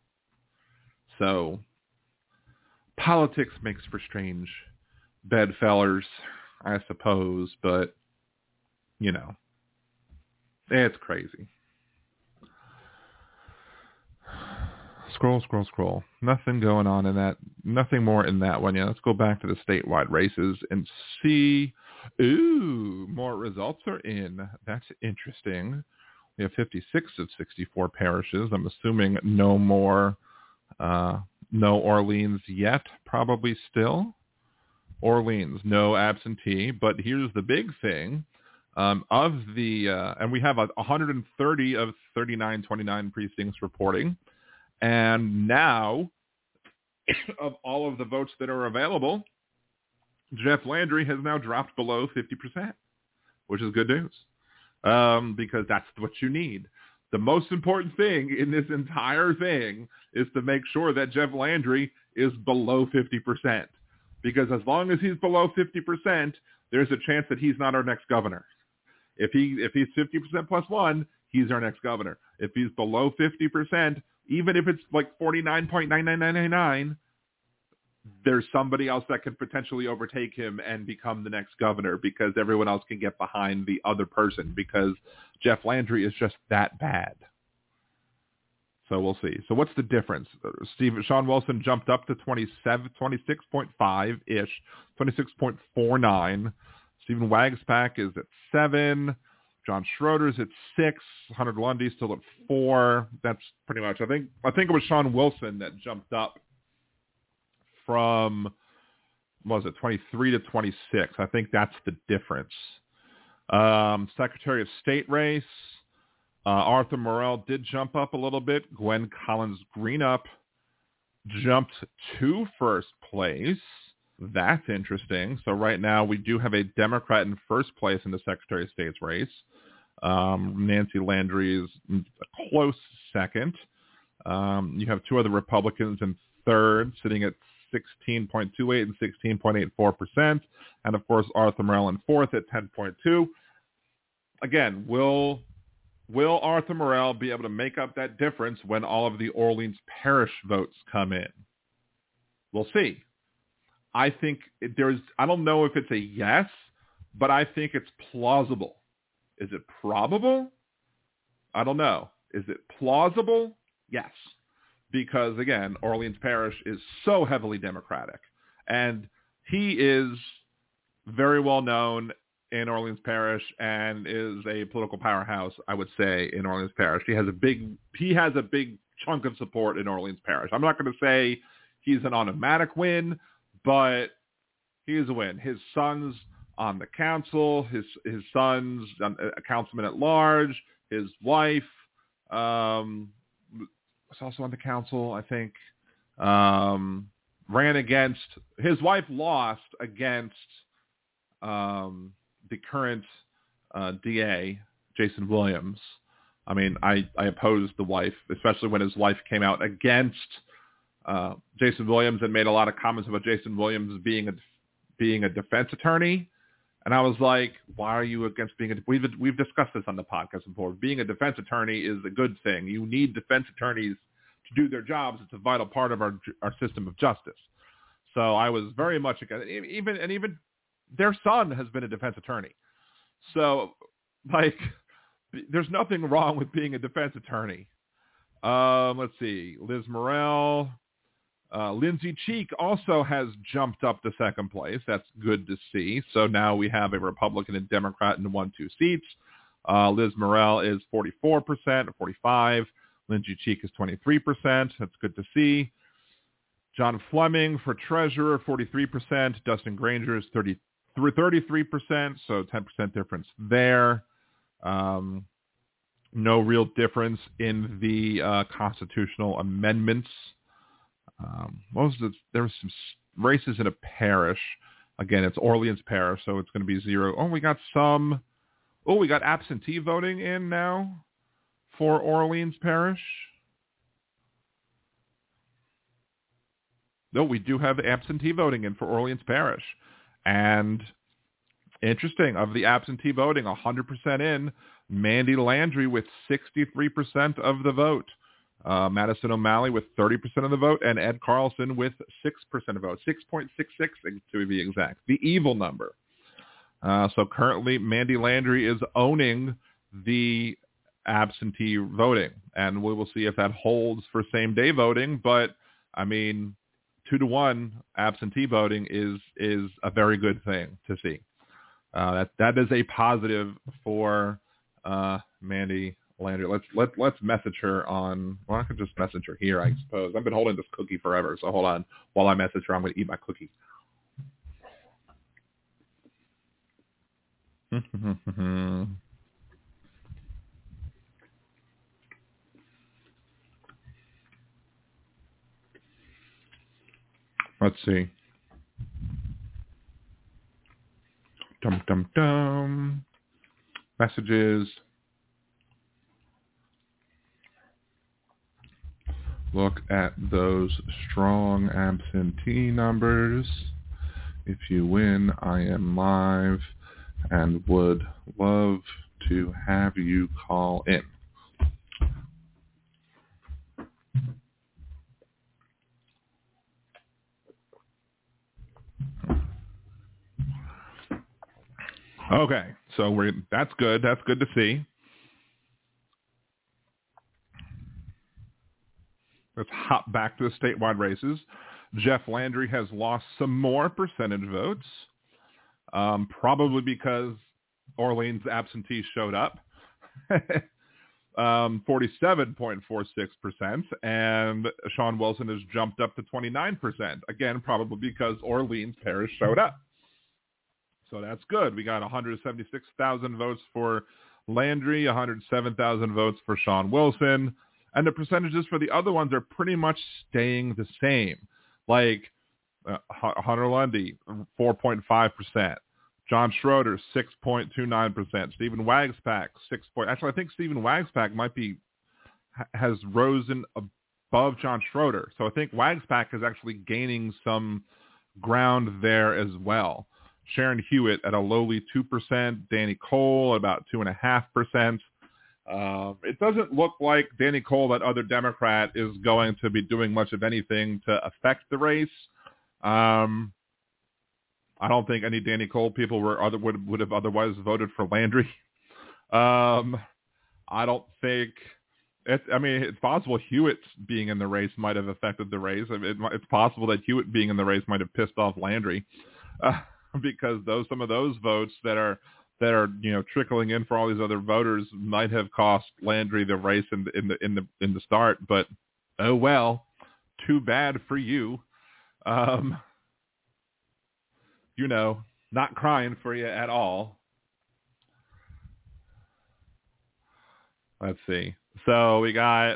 So, politics makes for strange bedfellers, I suppose, but, you know, it's crazy. Scroll, scroll, scroll. Nothing going on in that, nothing more in that one yet. Let's go back to the statewide races and see. Ooh, more results are in. That's interesting. We have fifty-six of sixty-four parishes. I'm assuming no more, uh, no Orleans yet, probably still. Orleans, no absentee. But here's the big thing. Um, of the, uh, and we have one hundred thirty of thirty-nine twenty-nine precincts reporting. And now, of all of the votes that are available, Jeff Landry has now dropped below fifty percent, which is good news. um, because that's what you need. The most important thing in this entire thing is to make sure that Jeff Landry is below fifty percent. Because as long as he's below fifty percent, there's a chance that he's not our next governor. If he if he's fifty percent plus one, he's our next governor. If he's below fifty percent, even if it's like forty-nine point nine nine nine nine nine, there's somebody else that could potentially overtake him and become the next governor because everyone else can get behind the other person because Jeff Landry is just that bad. So we'll see. So what's the difference? Steve, Sean Wilson jumped up to twenty-seven, twenty-six point five-ish, twenty-six point four nine. Stephen Wagspack is at seven. John Schroeder's at six. Hunter Lundy's still at four. That's pretty much. I think. I think it was Sean Wilson that jumped up from, what was it, twenty-three to twenty-six. I think that's the difference. Um, Secretary of State race. Uh, Arthur Morell did jump up a little bit. Gwen Collins-Greenup jumped to first place. That's interesting. So right now we do have a Democrat in first place in the Secretary of State's race. Um, Nancy Landry is a close second. Um, you have two other Republicans in third, sitting at sixteen point two eight and sixteen point eight four percent. And, of course, Arthur Morell in fourth at ten point two. Again, will... Will Arthur Morell be able to make up that difference when all of the Orleans Parish votes come in? We'll see. I think there's, I don't know if it's a yes, but I think it's plausible. Is it probable? I don't know. Is it plausible? Yes. Because, again, Orleans Parish is so heavily Democratic. And he is very well known in Orleans Parish and is a political powerhouse, I would say, in Orleans Parish. He has a big he has a big chunk of support in Orleans Parish. I'm not going to say he's an automatic win, but he is a win. His son's on the council, his his son's a councilman at large, his wife um, was also on the council, I think, um, ran against, his wife lost against um, the current uh, D A, Jason Williams. I mean, I, I opposed the wife, especially when his wife came out against uh, Jason Williams and made a lot of comments about Jason Williams being a being a defense attorney. And I was like, why are you against being a, we've, we've discussed this on the podcast before. Being a defense attorney is a good thing. You need defense attorneys to do their jobs. It's a vital part of our our system of justice. So I was very much against it. Even, and even their son has been a defense attorney. So, like, there's nothing wrong with being a defense attorney. Um, let's see. Liz Morell. Uh, Lindsay Cheek also has jumped up to second place. That's good to see. So now we have a Republican and Democrat in one, two seats. Uh, Liz Morell is forty-four percent, forty-five. Lindsay Cheek is twenty-three percent. That's good to see. John Fleming for treasurer, forty-three percent. Dustin Granger is thirty-three percent, so ten percent difference there. Um, no real difference in the uh, constitutional amendments. Um, what was the, there was some races in a parish. Again, it's Orleans Parish, so it's going to be zero. Oh, we got some. Oh, we got absentee voting in now for Orleans Parish. No, we do have absentee voting in for Orleans Parish. And interesting, of the absentee voting, one hundred percent in, Mandy Landry with sixty-three percent of the vote. Uh, Madison O'Malley with thirty percent of the vote, and Ed Carlson with six percent of the vote, six point six six to be exact, the evil number. Uh, so currently, Mandy Landry is owning the absentee voting, and we will see if that holds for same-day voting. But, I mean, two to one absentee voting is is a very good thing to see. Uh, that that is a positive for uh, Mandy Landry. Let's let let's message her on. Well, I could just message her here, I suppose. I've been holding this cookie forever, so hold on. While I message her, I'm going to eat my cookie. Let's see. Dum dum dum. messages. Look at those strong absentee numbers. If you win, I am live and would love to have you call in. Okay, so we're that's good. That's good to see. Let's hop back to the statewide races. Jeff Landry has lost some more percentage votes, um, probably because Orleans absentees showed up, um, forty-seven point four six percent, and Sean Wilson has jumped up to twenty-nine percent, again, probably because Orleans Parish showed up. So that's good. We got one hundred seventy-six thousand votes for Landry, one hundred seven thousand votes for Sean Wilson. And the percentages for the other ones are pretty much staying the same. Like uh, Hunter Lundy, four point five percent. John Schroeder, six point two nine percent. Stephen Wagspack, six point. Actually, I think Stephen Wagspack might be has risen above John Schroeder. So I think Wagspack is actually gaining some ground there as well. Sharon Hewitt at a lowly two percent. Danny Cole at about two point five percent. Uh, it doesn't look like Danny Cole, that other Democrat, is going to be doing much of anything to affect the race. Um, I don't think any Danny Cole people were other would would have otherwise voted for Landry. Um, I don't think. It, I mean, it's possible Hewitt being in the race might have affected the race. I mean, it, it's possible that Hewitt being in the race might have pissed off Landry, uh, because those some of those votes that are. that are, you know, trickling in for all these other voters might have cost Landry the race in the in the in the in the start. But oh well, too bad for you. Um, you know, not crying for you at all. Let's see. So we got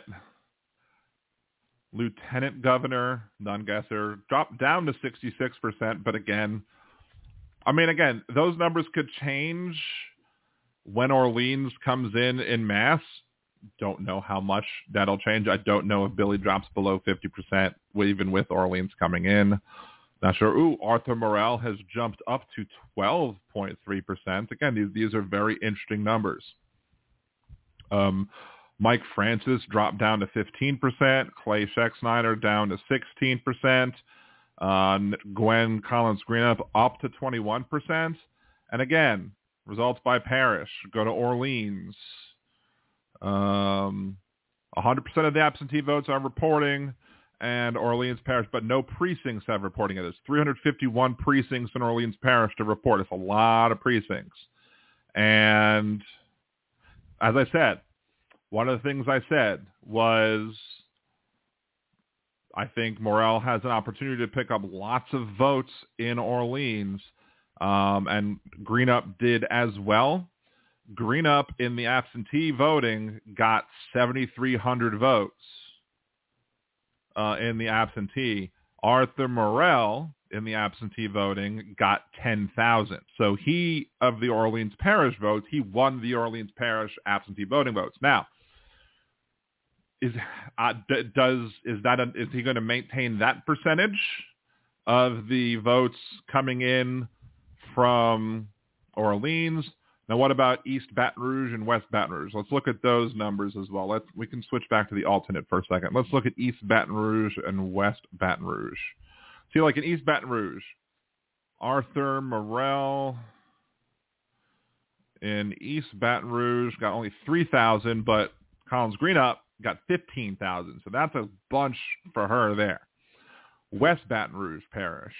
Lieutenant Governor Nungesser dropped down to sixty-six percent, but again. I mean, again, those numbers could change when Orleans comes in in mass. Don't know how much that'll change. I don't know if Billy drops below fifty percent, even with Orleans coming in. Not sure. Ooh, Arthur Morell has jumped up to twelve point three percent. Again, these, these are very interesting numbers. Um, Mike Francis dropped down to fifteen percent. Clay Schexnayder down to sixteen percent. Uh, Gwen Collins Greenup up to twenty-one percent. And again, results by parish. Go to Orleans. Um, one hundred percent of the absentee votes are reporting, and Orleans Parish, but no precincts have reporting it. There's three hundred fifty-one precincts in Orleans Parish to report. It's a lot of precincts. And as I said, one of the things I said was I think Morell has an opportunity to pick up lots of votes in Orleans, um, and Greenup did as well. Greenup in the absentee voting got seventy-three hundred votes uh, in the absentee. Arthur Morell in the absentee voting got ten thousand. So he, of the Orleans Parish votes, he won the Orleans Parish absentee voting votes. Now, Is uh, d- does is that a, is he going to maintain that percentage of the votes coming in from Orleans? Now, what about East Baton Rouge and West Baton Rouge? Let's look at those numbers as well. Let's we can switch back to the alternate for a second. Let's look at East Baton Rouge and West Baton Rouge. See, like in East Baton Rouge, Arthur Morell in East Baton Rouge got only three thousand, but Collins Greenup got fifteen thousand. So that's a bunch for her there. West Baton Rouge Parish,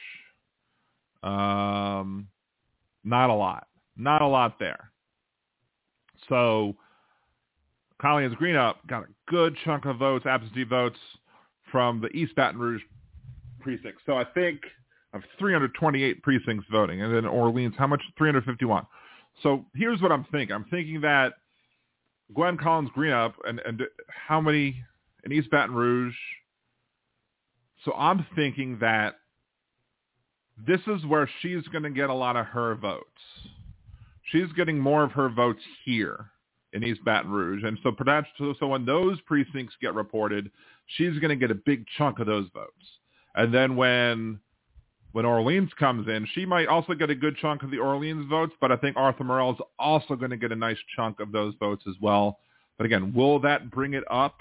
um, not a lot. Not a lot there. So Collins Greenup got a good chunk of votes, absentee votes, from the East Baton Rouge precinct. So I think of three hundred twenty-eight precincts voting. And then Orleans, how much? three hundred fifty-one. So here's what I'm thinking. I'm thinking that Gwen Collins Greenup and, and how many in East Baton Rouge. So I'm thinking that this is where she's going to get a lot of her votes. she's getting more of her votes here in East Baton Rouge. And so, so, so when those precincts get reported, she's going to get a big chunk of those votes. And then when when Orleans comes in, she might also get a good chunk of the Orleans votes, but I think Arthur Morell is also going to get a nice chunk of those votes as well. But again, will that bring it up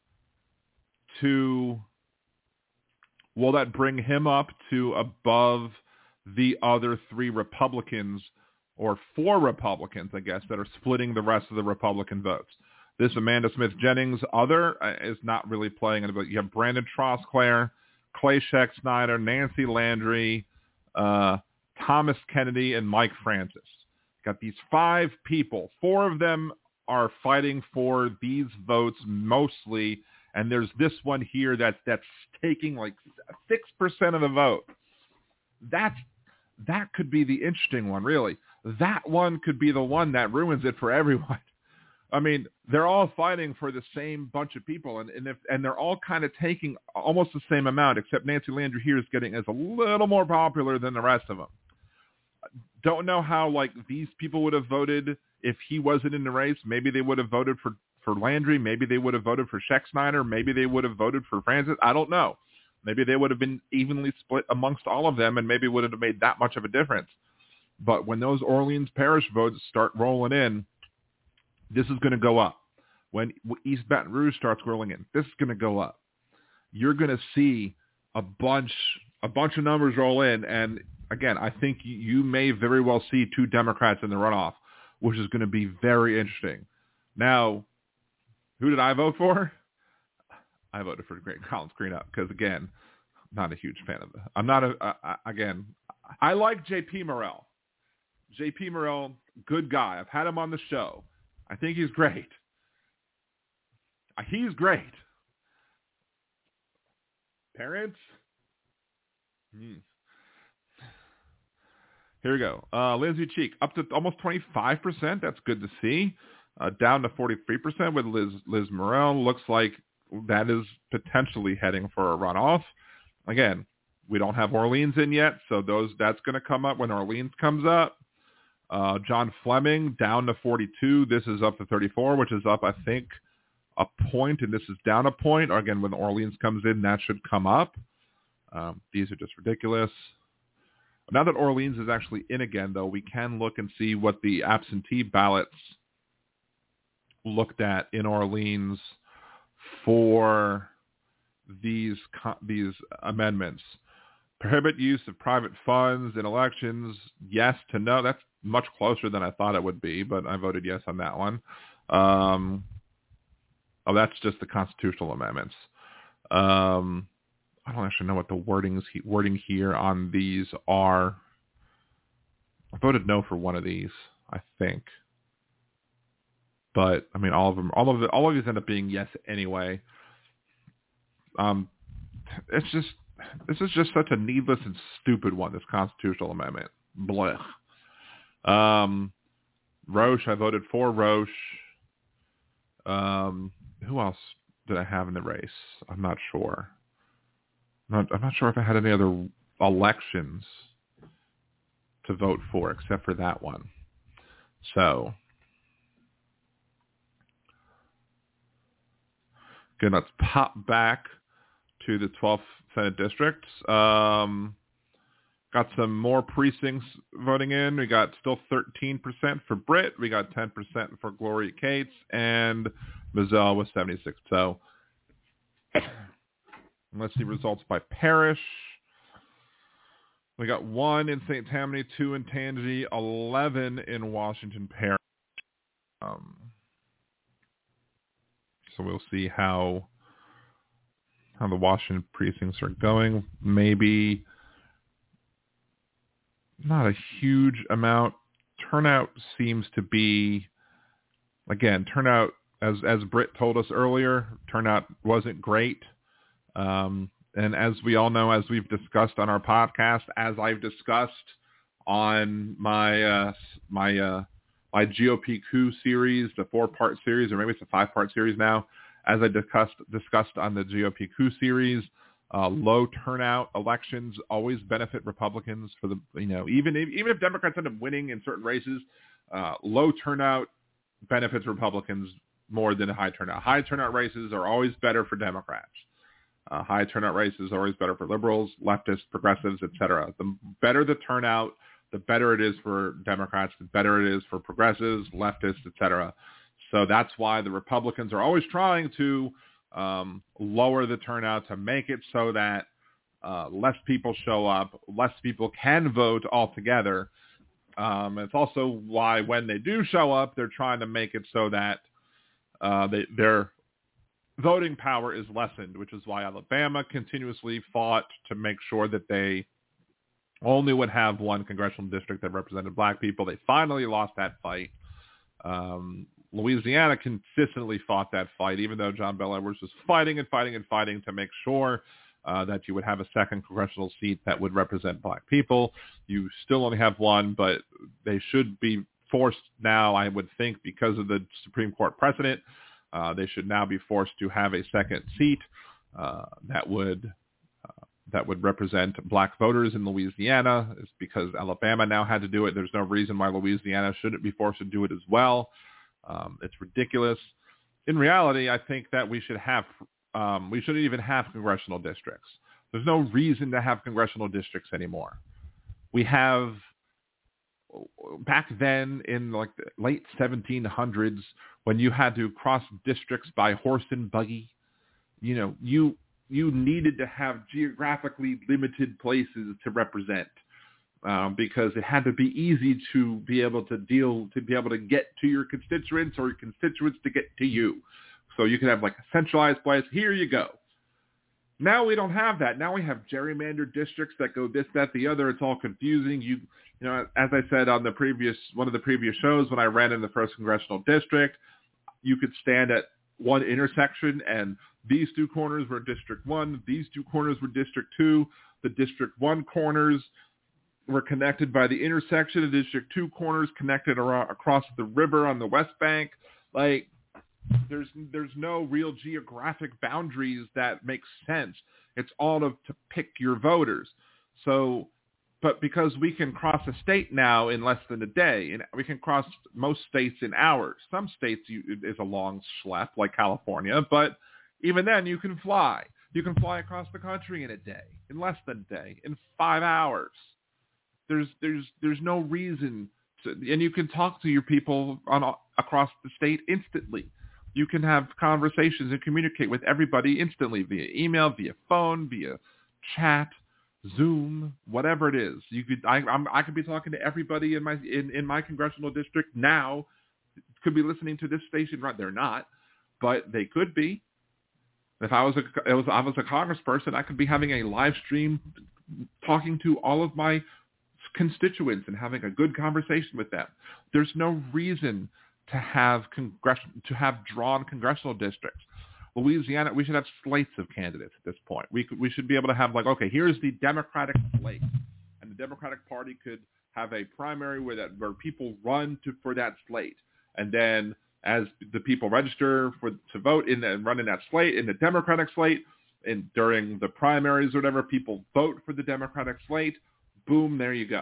to, will that bring him up to above the other three Republicans, or four Republicans, I guess, that are splitting the rest of the Republican votes? This Amanda Smith Jennings other is not really playing it, but you have Brandon Trosclair, Clay Scheck-Snyder, Nancy Landry, uh, Thomas Kennedy, and Mike Francis. Got these five people. Four of them are fighting for these votes mostly, and there's this one here that that's taking like six percent of the vote. That's that could be the interesting one, really. That one could be the one that ruins it for everyone. I mean, they're all fighting for the same bunch of people, and, and if and they're all kind of taking almost the same amount, except Nancy Landry here is getting is a little more popular than the rest of them. Don't know how like these people would have voted if he wasn't in the race. Maybe they would have voted for, for Landry. Maybe they would have voted for Scheck-Snyder. Maybe they would have voted for Francis. I don't know. Maybe they would have been evenly split amongst all of them, and maybe it would have made that much of a difference. But when those Orleans Parish votes start rolling in, this is going to go up. When East Baton Rouge starts rolling in, this is going to go up. You're going to see a bunch, a bunch of numbers roll in, and again, I think you may very well see two Democrats in the runoff, which is going to be very interesting. Now, who did I vote for? I voted for Greg Collins Green up because, again, not a huge fan of it. I'm not a, uh, again, I like J P Morell. J P Morell, good guy. I've had him on the show. I think he's great. He's great. Parents? Hmm. Here we go. Uh, Lindsay Cheek, up to almost twenty-five percent. That's good to see. Uh, down to forty-three percent with Liz, Liz Morell. Looks like that is potentially heading for a runoff. Again, we don't have Orleans in yet, so those that's going to come up when Orleans comes up. Uh, John Fleming down to forty-two. This is up to thirty-four, which is up, I think, a point, and this is down a point. Or again, when Orleans comes in, that should come up. Um, these are just ridiculous. Now that Orleans is actually in again, though, we can look and see what the absentee ballots looked at in Orleans for these these amendments. Prohibit use of private funds in elections. Yes to no. That's much closer than I thought it would be, but I voted yes on that one. Um, oh, that's just the constitutional amendments. Um, I don't actually know what the wordings wording here on these are. I voted no for one of these, I think. But I mean, all of them, all of the, all of these end up being yes anyway. Um, it's just, this is just such a needless and stupid one. This constitutional amendment, blech. Um, Roche, I voted for Roche. Um, who else did I have in the race? I'm not sure. I'm not, I'm not sure if I had any other elections to vote for except for that one. So, good. Let's pop back to the twelfth Senate districts. Um, got some more precincts voting in. We got still thirteen percent for Britt. We got ten percent for Gloria Cates, and Mizelle with seventy-six. So let's see results by parish. We got one in Saint Tammany, two in Tangi, eleven in Washington Parish. Um, so we'll see how how the Washington precincts are going. Maybe not a huge amount. Turnout seems to be, again, turnout, as as Britt told us earlier, turnout wasn't great. Um, and as we all know, as we've discussed on our podcast, as I've discussed on my uh, my uh, my G O P coup series, the four-part series, or maybe it's a five-part series now, as I discussed discussed on the G O P coup series, uh, low turnout elections always benefit Republicans for the, you know, even if, even if Democrats end up winning in certain races, Uh, low turnout benefits Republicans more than high turnout. High turnout races are always better for Democrats. Uh, high turnout races are always better for liberals, leftists, progressives, et cetera. The better the turnout, the better it is for Democrats, the better it is for progressives, leftists, et cetera. So that's why the Republicans are always trying to um, lower the turnout to make it so that uh, less people show up, less people can vote altogether. Um, it's also why when they do show up, they're trying to make it so that uh, they, their voting power is lessened, which is why Alabama continuously fought to make sure that they only would have one congressional district that represented black people. They finally lost that fight. Um, Louisiana consistently fought that fight, even though John Bel Edwards was fighting and fighting and fighting to make sure uh, that you would have a second congressional seat that would represent black people. You still only have one, but they should be forced now, I would think, because of the Supreme Court precedent. Uh, they should now be forced to have a second seat uh, that would uh, that would represent black voters in Louisiana. It's because Alabama now had to do it. There's no reason why Louisiana shouldn't be forced to do it as well. Um, it's ridiculous. In reality, I think that we should have um, we shouldn't even have congressional districts. There's no reason to have congressional districts anymore. We have back then in like the late seventeen hundreds, when you had to cross districts by horse and buggy, you know, you you needed to have geographically limited places to represent um, because it had to be easy to be able to deal, to be able to get to your constituents or your constituents to get to you. So you could have like a centralized place. Here you go. Now we don't have that. Now we have gerrymandered districts that go this, that, the other. It's all confusing. You, you know, as I said on the previous, one of the previous shows, when I ran in the first congressional district, you could stand at one intersection and these two corners were District one, these two corners were District two. The District one corners were connected by the intersection. The District two corners connected around, across the river on the West Bank. Like, there's there's no real geographic boundaries that make sense. It's all to, to pick your voters. So, but because we can cross a state now in less than a day, and we can cross most states in hours. Some states you, is a long schlep, like California, but even then you can fly. You can fly across the country in a day, in less than a day, in five hours. There's there's there's no reason to, and you can talk to your people on across the state instantly. You can have conversations and communicate with everybody instantly via email, via phone, via chat, Zoom, whatever it is. You could I I'm, I could be talking to everybody in my in, in my congressional district now. Could be listening to this station, right? They're not, but they could be. If I was a it was I was a congressperson, I could be having a live stream, talking to all of my constituents and having a good conversation with them. There's no reason to have congress to have drawn congressional districts. Louisiana, we should have slates of candidates at this point. We could, we should be able to have like, okay, here's the Democratic slate, and the Democratic Party could have a primary where that where people run to for that slate, and then as the people register for to vote in the, and run in that slate in the Democratic slate, and during the primaries or whatever, people vote for the Democratic slate. Boom, there you go.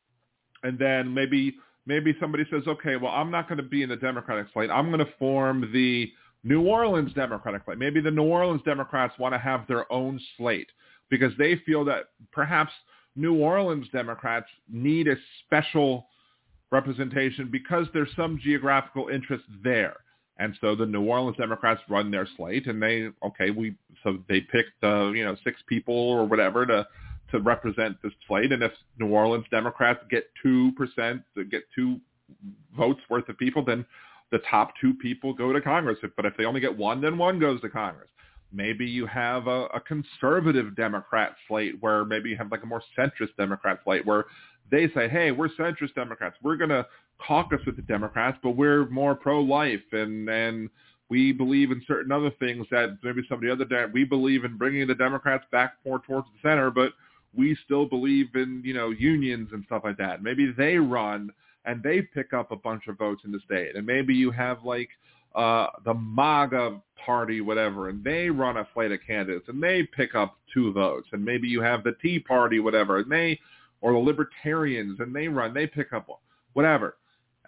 And then maybe maybe somebody says, okay, well, I'm not going to be in the Democratic slate. I'm going to form the New Orleans Democratic slate. Maybe the New Orleans Democrats want to have their own slate because they feel that perhaps New Orleans Democrats need a special representation because there's some geographical interest there. And so the New Orleans Democrats run their slate, and they, okay, we so they picked, uh, you know, six people or whatever to to represent this slate. And if New Orleans Democrats get two percent, get two votes worth of people, then the top two people go to Congress. But if they only get one, then one goes to Congress. Maybe you have a, a conservative Democrat slate where maybe you have like a more centrist Democrat slate where they say, hey, we're centrist Democrats. We're going to caucus with the Democrats, but we're more pro-life, and, and we believe in certain other things that maybe somebody other day, we believe in bringing the Democrats back more towards the center, but we still believe in, you know, unions and stuff like that. Maybe they run and they pick up a bunch of votes in the state. And maybe you have like uh, the MAGA party, whatever, and they run a slate of candidates and they pick up two votes. And maybe you have the Tea Party, whatever, and they, or the Libertarians, and they run, they pick up whatever.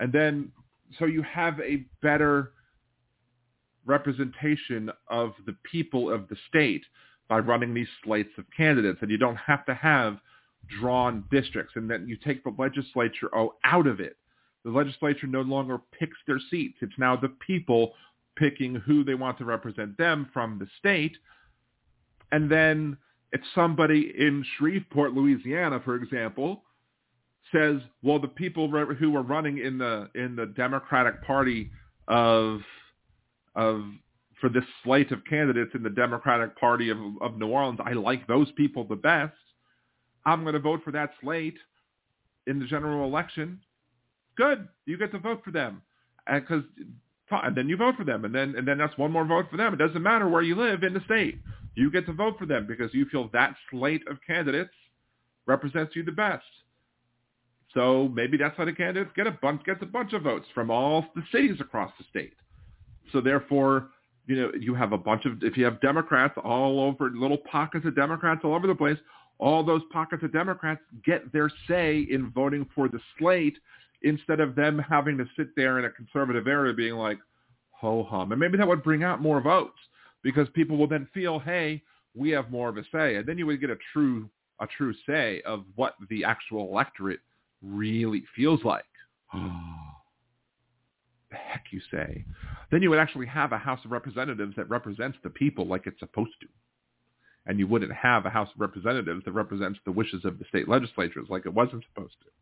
And then, so you have a better representation of the people of the state by running these slates of candidates, and you don't have to have drawn districts, and then you take the legislature oh, out of it. The legislature no longer picks their seats. It's now the people picking who they want to represent them from the state. And then if somebody in Shreveport, Louisiana, for example, says, well, the people who are running in the in the Democratic Party of of for this slate of candidates in the Democratic Party of, of New Orleans, I like those people the best. I'm going to vote for that slate in the general election. Good, you get to vote for them, and because and then you vote for them, and then and then that's one more vote for them. It doesn't matter where you live in the state, you get to vote for them because you feel that slate of candidates represents you the best. So maybe that's how the candidates get a bunch gets a bunch of votes from all the cities across the state. So therefore, you know, you have a bunch of, if you have Democrats all over, little pockets of Democrats all over the place, all those pockets of Democrats get their say in voting for the slate instead of them having to sit there in a conservative area being like, ho-hum. And maybe that would bring out more votes because people will then feel, hey, we have more of a say. And then you would get a true, a true say of what the actual electorate really feels like. The heck you say. Then you would actually have a House of Representatives that represents the people like it's supposed to. And you wouldn't have a House of Representatives that represents the wishes of the state legislatures like it wasn't supposed to.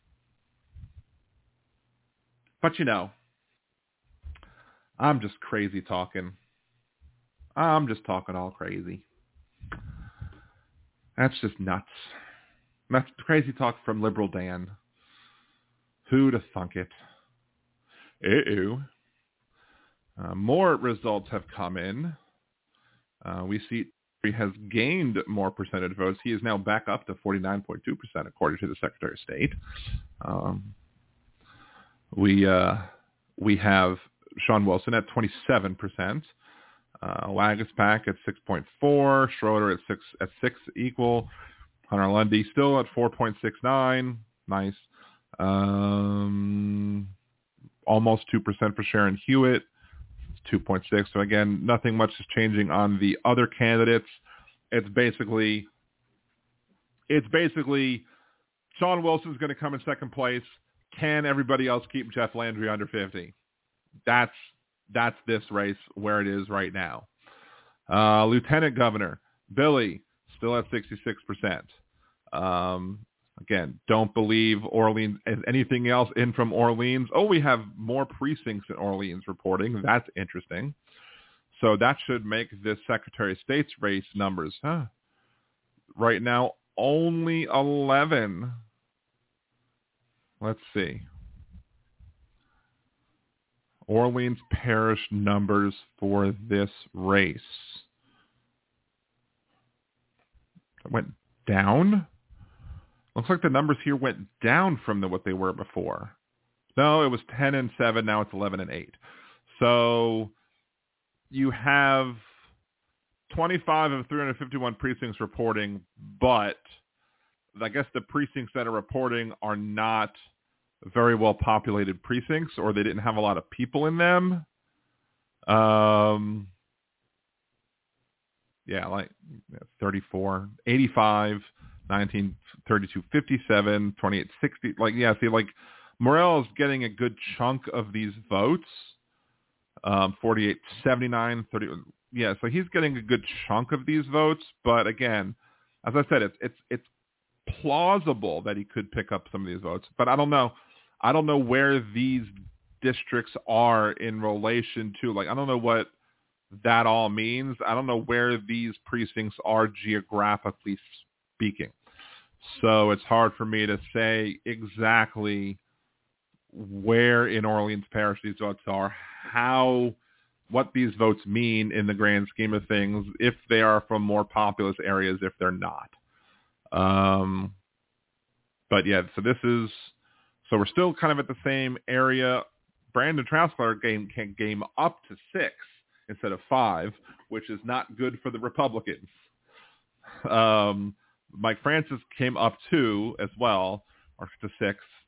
But you know, I'm just crazy talking. I'm just talking all crazy. That's just nuts. That's crazy talk from Liberal Dan. Who'd have thunk it? Uh-oh. Uh, more results have come in. Uh, we see he has gained more percentage votes. He is now back up to forty-nine point two percent, according to the Secretary of State. Um, we uh, we have Sean Wilson at twenty-seven percent. Uh, Waguespack at six point four. Schroeder at six at six equal. Hunter Lundy still at four point six nine. Nice. Um, almost two percent for Sharon Hewitt. two point six. So again, nothing much is changing on the other candidates. It's basically, it's basically Sean Wilson's going to come in second place. Can everybody else keep Jeff Landry under fifty? That's, that's this race where it is right now. Uh, Lieutenant Governor Billy still at sixty-six percent. Um, Again, don't believe Orleans as anything else in from Orleans. Oh, we have more precincts in Orleans reporting. That's interesting. So that should make this Secretary of State's race numbers. Huh? Right now, only eleven. Let's see. Orleans Parish numbers for this race. It went down? Looks like the numbers here went down from the, what they were before. No, it was ten and seven. Now it's eleven and eight. So you have twenty-five of three hundred fifty-one precincts reporting, but I guess the precincts that are reporting are not very well populated precincts, or they didn't have a lot of people in them. Um, yeah, like thirty-four, eighty-five, nineteen, thirty-two, fifty-seven, twenty-eight, sixty. Like, yeah, see, like Morrell is getting a good chunk of these votes. Um, forty-eight, seventy-nine, thirty. Yeah, so he's getting a good chunk of these votes. But again, as I said, it's it's it's plausible that he could pick up some of these votes. But I don't know. I don't know where these districts are in relation to, like, I don't know what that all means. I don't know where these precincts are geographically speaking. So it's hard for me to say exactly where in Orleans Parish these votes are, how, what these votes mean in the grand scheme of things, if they are from more populous areas, if they're not. Um, but yeah, so this is, so we're still kind of at the same area. Brandon Traskler game can game up to six instead of five, which is not good for the Republicans. Um, Mike Francis came up two as well, or to six.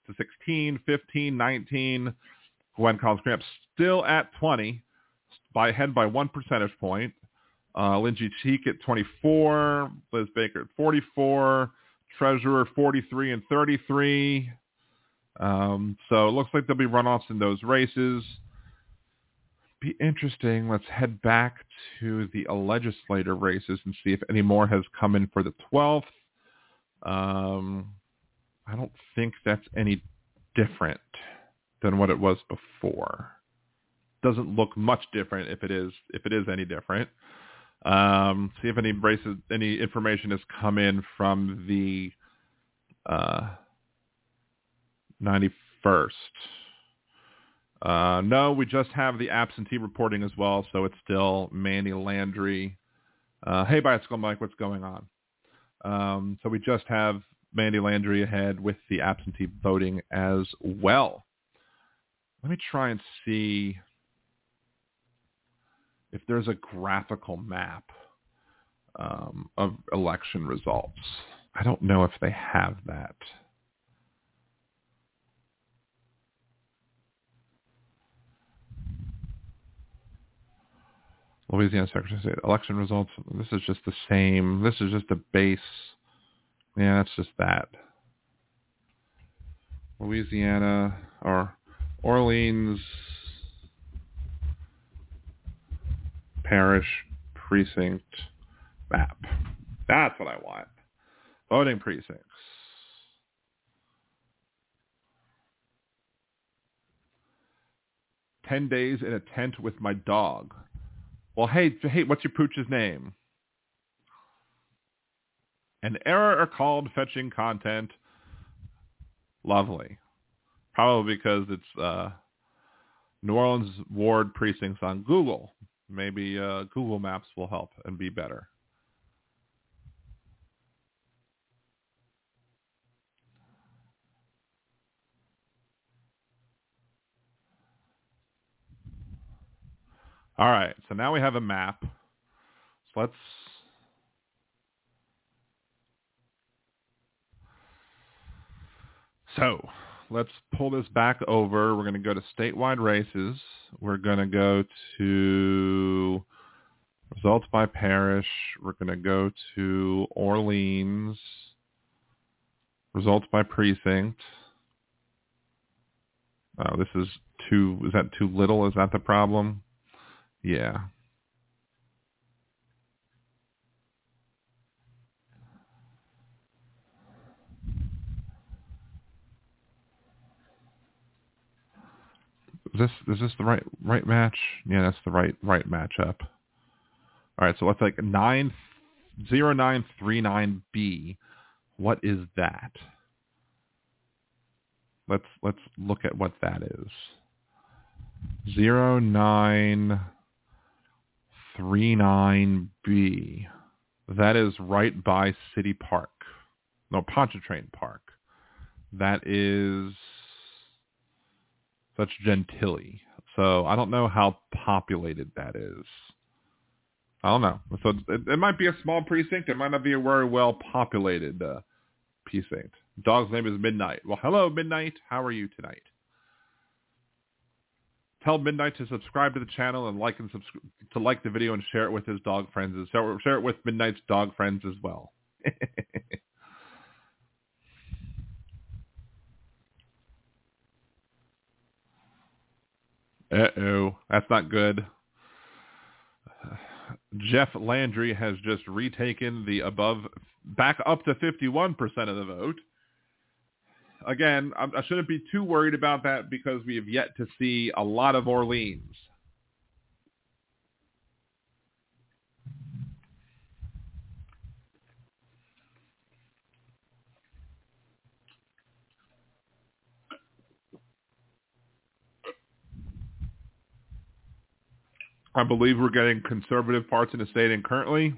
to sixteen, fifteen, nineteen. Gwen Collins-Graham still at twenty, by ahead by one percentage point. Uh, Lindsay Cheek at twenty-four, Liz Baker at forty-four, Treasurer forty-three and thirty-three. Um, so it looks like there'll be runoffs in those races. Be interesting. Let's head back to the legislator races and see if any more has come in for the twelfth. Um, I don't think that's any different than what it was before. Doesn't look much different if it is if it is any different. Um, see if any races, any information has come in from the uh, ninety-first. Uh, no, we just have the absentee reporting as well, so it's still Mandy Landry. Uh, hey, Bicycle Mike, what's going on? Um, so we just have Mandy Landry ahead with the absentee voting as well. Let me try and see if there's a graphical map um, of election results. I don't know if they have that. Louisiana Secretary of State election results. This is just the same. This is just the base. Yeah, that's just that. Louisiana or Orleans Parish precinct map. That's what I want. Voting precincts. Ten days in a tent with my dog. Well, hey, hey, what's your pooch's name? An error called fetching content. Lovely. Probably because it's uh, New Orleans ward precincts on Google. Maybe uh, Google Maps will help and be better. All right, so now we have a map. So let's so let's pull this back over. We're going to go to statewide races. We're going to go to results by parish. We're going to go to Orleans. Results by precinct. Oh, this is too, is that too little? Is that the problem? Yeah. Is this is this the right right match? Yeah, that's the right right matchup. All right, so let's like nine zero nine three nine B. What is that? Let's let's look at what that is. Zero nine three nine B. That is right by City Park. No, Pontchartrain Park. That is such Gentilly. So I don't know how populated that is. I don't know. So it, it might be a small precinct. It might not be a very well populated uh, precinct. Dog's name is Midnight. Well, hello, Midnight. How are you tonight? Tell Midnight to subscribe to the channel and like and subscribe to like the video and share it with his dog friends. And share, share it with Midnight's dog friends as well. Uh-oh, that's not good. Jeff Landry has just retaken the above, back up to fifty-one percent of the vote. Again, I shouldn't be too worried about that because we have yet to see a lot of Orleans. I believe we're getting conservative parts in the state and currently,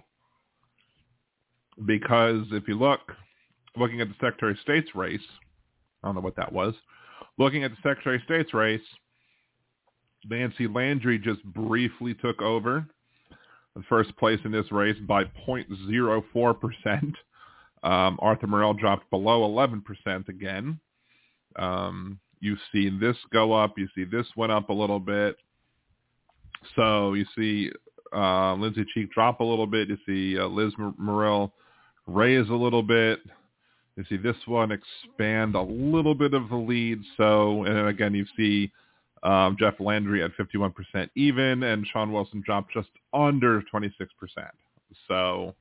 because if you look, looking at the Secretary of State's race, I don't know what that was, looking at the Secretary of State's race, Nancy Landry just briefly took over the first place in this race by zero point zero four percent. Um, Arthur Morell dropped below eleven percent again. Um, you see this go up. You see this went up a little bit. So you see uh, Lindsay Cheek drop a little bit. You see uh, Liz Morrill raise a little bit. You see this one expand a little bit of the lead. So, and then again, you see um, Jeff Landry at fifty-one percent even, and Sean Wilson dropped just under twenty-six percent. So,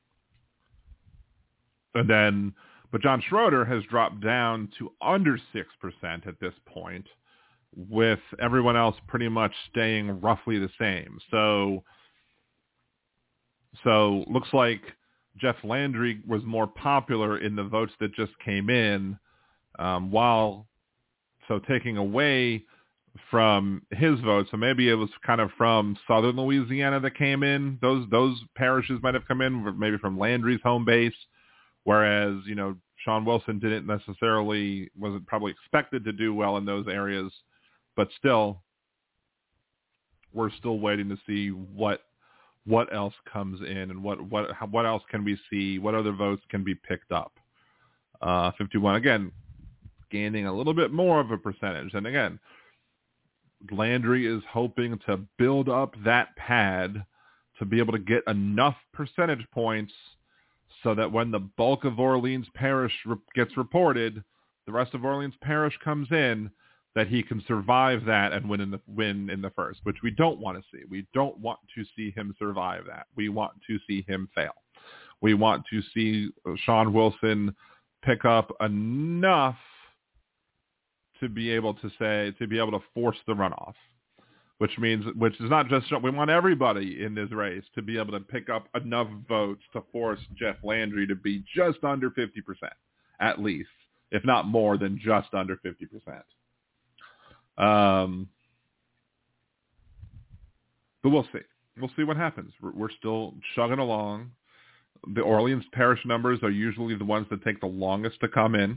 and then, but John Schroeder has dropped down to under six percent at this point, with everyone else pretty much staying roughly the same. So, so looks like Jeff Landry was more popular in the votes that just came in, um, while, so taking away from his votes, so maybe it was kind of from southern Louisiana that came in. Those those parishes might have come in, maybe from Landry's home base, whereas, you know, Sean Wilson didn't necessarily, wasn't probably expected to do well in those areas, but still, we're still waiting to see what what else comes in and what what what else can we see, what other votes can be picked up. Uh, fifty-one, again, gaining a little bit more of a percentage. And again, Landry is hoping to build up that pad to be able to get enough percentage points so that when the bulk of Orleans Parish re- gets reported, the rest of Orleans Parish comes in, that he can survive that and win in the win in the first, which we don't want to see. We don't want to see him survive that. We want to see him fail. We want to see Sean Wilson pick up enough to be able to say, to be able to force the runoff, which means, which is not just, we want everybody in this race to be able to pick up enough votes to force Jeff Landry to be just under fifty percent, at least, if not more than just under fifty percent. Um, but we'll see. We'll see what happens. We're, we're still chugging along. The Orleans Parish numbers are usually the ones that take the longest to come in.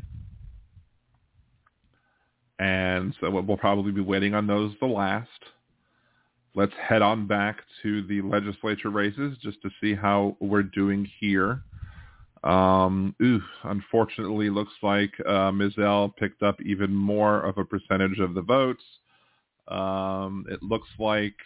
And so we'll probably be waiting on those the last. Let's head on back to the legislature races just to see how we're doing here. Um, ooh, unfortunately, looks like uh, Mizelle picked up even more of a percentage of the votes. Um, it looks like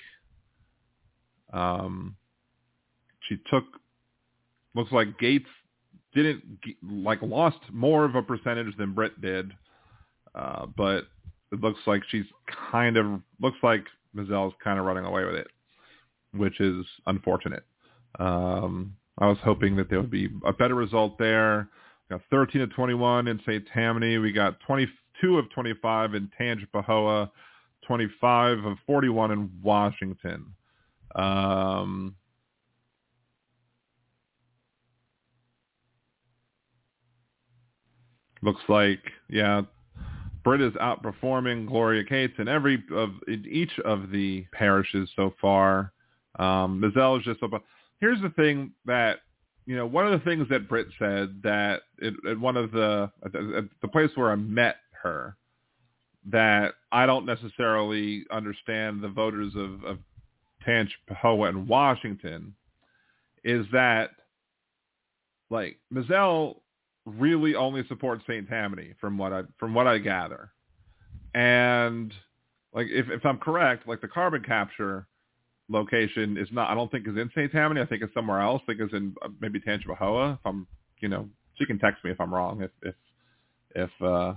um, she took, looks like Gates didn't, like, lost more of a percentage than Britt did. Uh, but it looks like she's kind of, looks like Mizelle's kind of running away with it, which is unfortunate. Um, I was hoping that there would be a better result there. We got thirteen of twenty-one in Saint Tammany. We got twenty-two of twenty-five in Tangipahoa, twenty-five of forty-one in Washington. Um, looks like, yeah, Britt is outperforming Gloria Cates in every of in each of the parishes so far. Um, Mizelle is just about. Here's the thing that, you know, one of the things that Britt said that it, at one of the at the, at the place where I met her, that I don't necessarily understand the voters of, of Tangipahoa and Washington, is that, like, Mizelle really only supports Saint Tammany from what I from what I gather, and like if if I'm correct, like the carbon capture location is not, I don't think is in Saint Tammany. I think it's somewhere else. I think it's in uh, maybe Tangipahoa. If I'm, you know, she can text me if I'm wrong. If if if uh,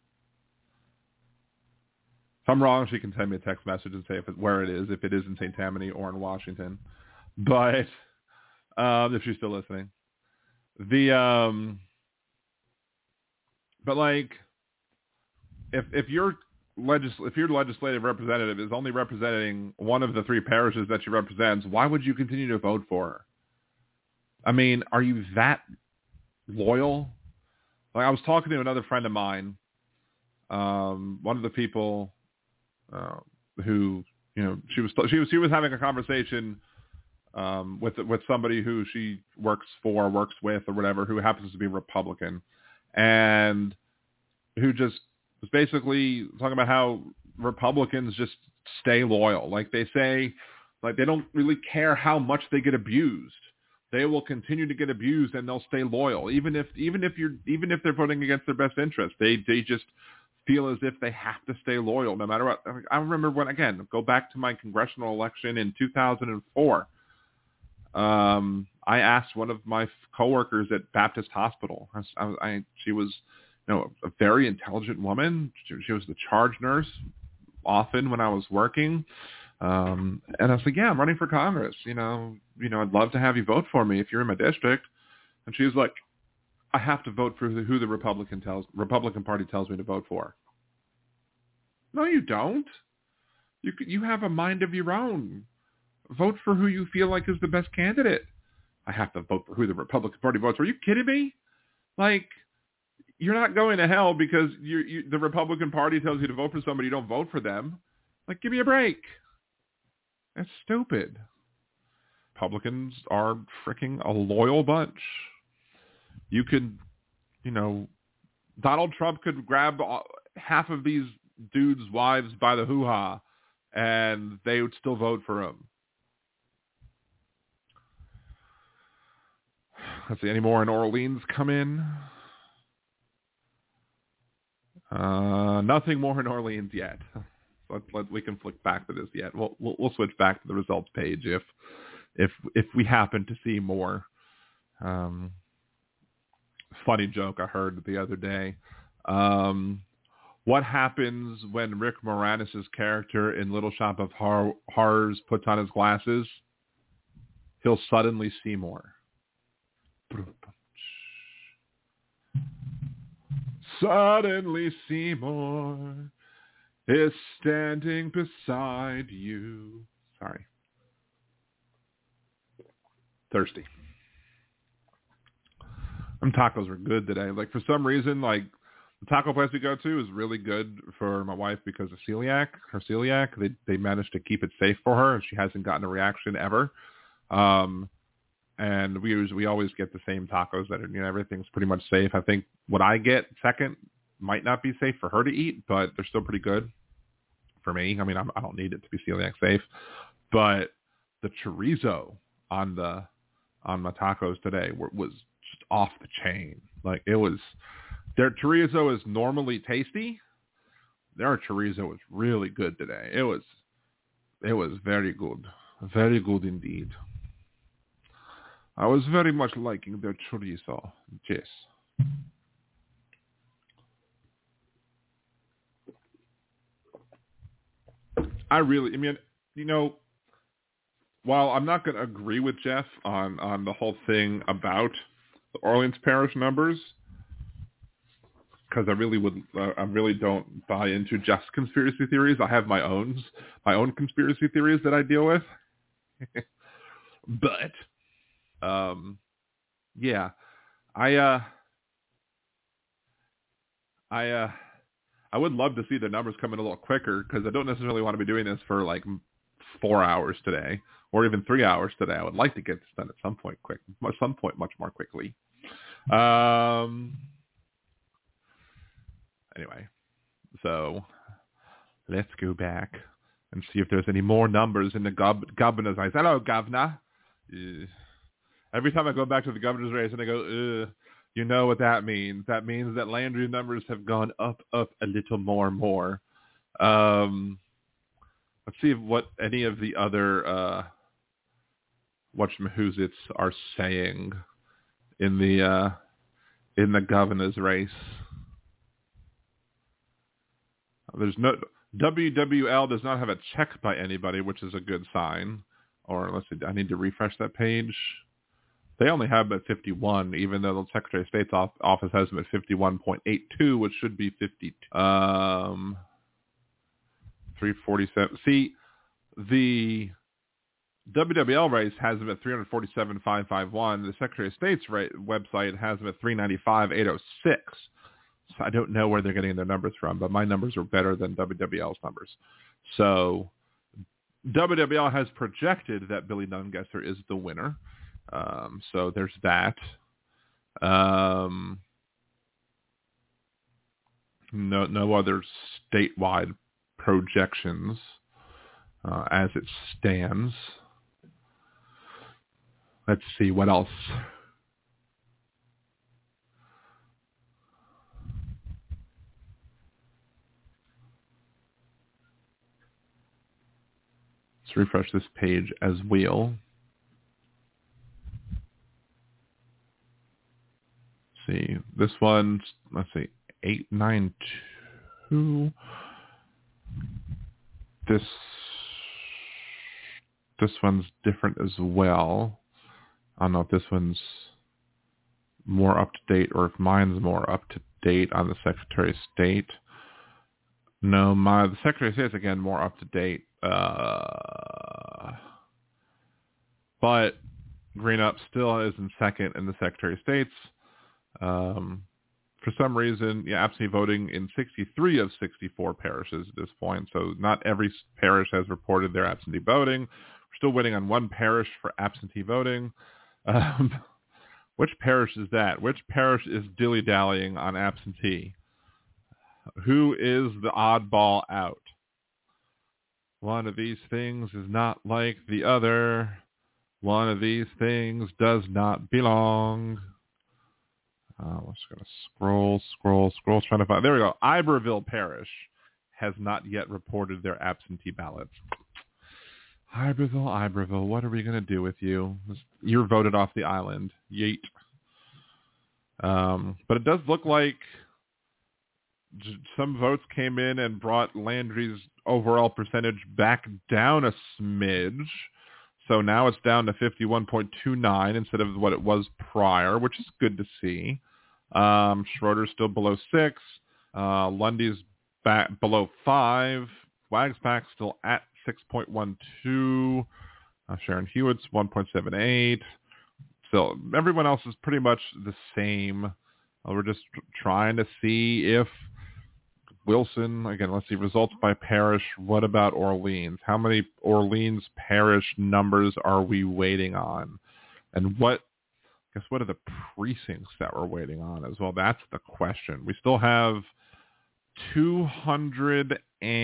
if I'm wrong, she can send me a text message and say if it, where it is, if it is in Saint Tammany or in Washington. But um, if she's still listening, the um. But like, if if your legis if your legislative representative is only representing one of the three parishes that she represents, why would you continue to vote for her? I mean, are you that loyal? Like, I was talking to another friend of mine, um, one of the people uh, who, you know, she was she was she was having a conversation um, with with somebody who she works for, works with, or whatever, who happens to be Republican. And who just was basically talking about how Republicans just stay loyal. Like they say, like they don't really care how much they get abused. They will continue to get abused and they'll stay loyal. Even if, even if you're, even if they're voting against their best interest, they, they just feel as if they have to stay loyal no matter what. I remember when, again, go back to my congressional election in two thousand four. Um, I asked one of my coworkers at Baptist Hospital. I, I, she was, you know, a very intelligent woman. She, she was the charge nurse often when I was working. Um, and I was like, yeah, I'm running for Congress. You know, you know, I'd love to have you vote for me if you're in my district. And she was like, I have to vote for who the Republican tells Republican Party tells me to vote for. No, you don't. You you have a mind of your own. Vote for who you feel like is the best candidate. I have to vote for who the Republican Party votes for. Are you kidding me? Like, you're not going to hell because you, you, the Republican Party tells you to vote for somebody. You don't vote for them. Like, give me a break. That's stupid. Republicans are freaking a loyal bunch. You could, you know, Donald Trump could grab half of these dudes' wives by the hoo-ha and they would still vote for him. Let's see, any more in Orleans come in? Uh, nothing more in Orleans yet. Let, let, we can flick back to this yet. We'll, we'll we'll switch back to the results page if if if we happen to see more. Um, funny joke I heard the other day. Um, what happens when Rick Moranis' character in Little Shop of Hor- Horrors puts on his glasses? He'll suddenly see more. Suddenly Seymour is standing beside you. Sorry. Thirsty. Them tacos were good today. Like, for some reason, like, the taco place we go to is really good for my wife because of celiac. Her celiac, they they managed to keep it safe for her. She hasn't gotten a reaction ever. Um, and we use, we always get the same tacos that are, you know, everything's pretty much safe. I think what I get second might not be safe for her to eat, but they're still pretty good for me. I mean, I'm, I don't need it to be celiac safe, but the chorizo on the on my tacos today were, was just off the chain. Like, it was, their chorizo is normally tasty. Their chorizo was really good today. It was, it was very good, very good indeed. I was very much liking their chorizo. Yes. I really, I mean, you know, while I'm not going to agree with Jeff on, on the whole thing about the Orleans Parish numbers, because I really would, uh, I really don't buy into Jeff's conspiracy theories. I have my own, my own conspiracy theories that I deal with. But, um, yeah, I, uh, I, uh, I would love to see the numbers come in a little quicker because I don't necessarily want to be doing this for like four hours today or even three hours today. I would like to get this done at some point quick, at some point much more quickly. Um, anyway, so let's go back and see if there's any more numbers in the gov- governor's race. Hello, governor. Uh, every time I go back to the governor's race and I go, uh, you know what that means. That means that Landry's numbers have gone up, up a little more and more. Um, let's see what any of the other uh, whatchamahoozits are saying in the uh, in the governor's race. There's no W W L does not have a check by anybody, which is a good sign. Or let's see, I need to refresh that page. They only have them at fifty-one, even though the Secretary of State's office has them at fifty-one point eight two, which should be fifty-two. Um, three forty-seven. See, the W W L race has them at three forty-seven thousand five hundred fifty-one. The Secretary of State's ra- website has them at three ninety-five thousand eight hundred six. So I don't know where they're getting their numbers from, but my numbers are better than W W L's numbers. So W W L has projected that Billy Nungesser is the winner. Um, so there's that. Um, no, no other statewide projections uh, as it stands. Let's see what else. Let's refresh this page as well. Let's see, this one, let's see, eight nine two. This this one's different as well. I don't know if this one's more up to date or if mine's more up to date on the Secretary of State. No, my the Secretary of State is again more up to date. Uh, but Greenup still is in second in the Secretary of State's. Um, for some reason, yeah, absentee voting in sixty-three of sixty-four parishes at this point. So not every parish has reported their absentee voting. We're still waiting on one parish for absentee voting. Um, which parish is that? Which parish is dilly-dallying on absentee? Who is the oddball out? One of these things is not like the other. One of these things does not belong. Uh, I'm just going to scroll, scroll, scroll, trying to find. There we go. Iberville Parish has not yet reported their absentee ballots. Iberville, Iberville, what are we going to do with you? You're voted off the island. Yeet. Um, but it does look like some votes came in and brought Landry's overall percentage back down a smidge. So now it's down to fifty-one point two nine instead of what it was prior, which is good to see. Um, Schroeder's still below six. Uh, Lundy's back below five. Wagsback's still at six point one two. Uh, Sharon Hewitt's one point seven eight. So everyone else is pretty much the same. Uh, we're just trying to see if Wilson, again, let's see, results by parish. What about Orleans? How many Orleans parish numbers are we waiting on? And what, I guess, what are the precincts that we're waiting on as well? That's the question. We still have two hundred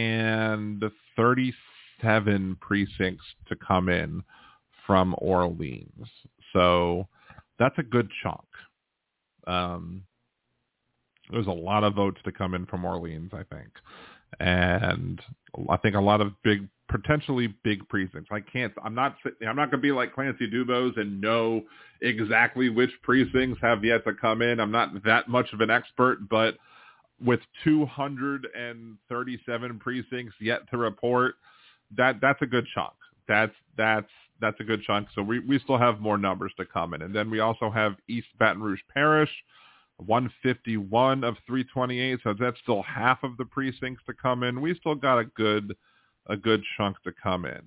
thirty-seven precincts to come in from Orleans. So that's a good chunk. Um, There's a lot of votes to come in from Orleans, I think. And I think a lot of big, potentially big precincts. I can't, I'm not, I'm not going to be like Clancy Dubose and know exactly which precincts have yet to come in. I'm not that much of an expert, but with two hundred thirty-seven precincts yet to report, that that's a good chunk. That's, that's, that's a good chunk. So we, we still have more numbers to come in. And then we also have East Baton Rouge Parish, one fifty-one of three twenty-eight, so that's still half of the precincts to come in. We still got a good a good chunk to come in.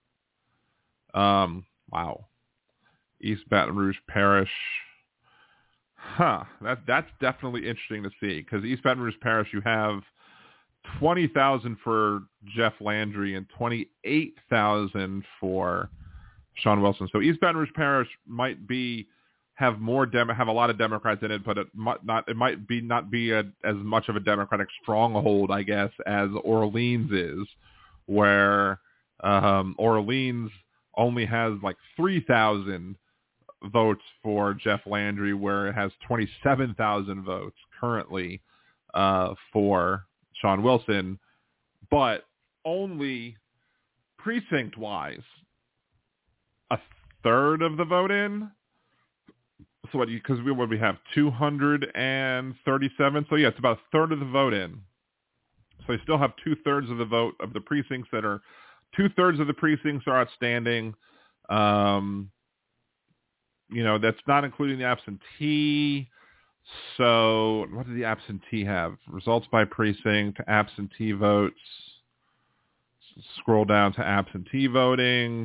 Um, wow. East Baton Rouge Parish. Huh. That that's definitely interesting to see, because East Baton Rouge Parish, you have twenty thousand for Jeff Landry and twenty-eight thousand for Sean Wilson. So East Baton Rouge Parish might be have more dem- have a lot of Democrats in it, but it might not it might be not be a, as much of a Democratic stronghold, I guess, as Orleans is, where um, Orleans only has like three thousand votes for Jeff Landry, where it has twenty-seven thousand votes currently uh, for Sean Wilson, but only precinct-wise a third of the vote in. So what? Because we what we have two hundred thirty-seven. So yeah, it's about a third of the vote in. So you still have two thirds of the vote of the precincts that are two thirds of the precincts are outstanding. Um, you know, that's not including the absentee. So what did the absentee have? Results by precinct, absentee votes. Scroll down to absentee voting.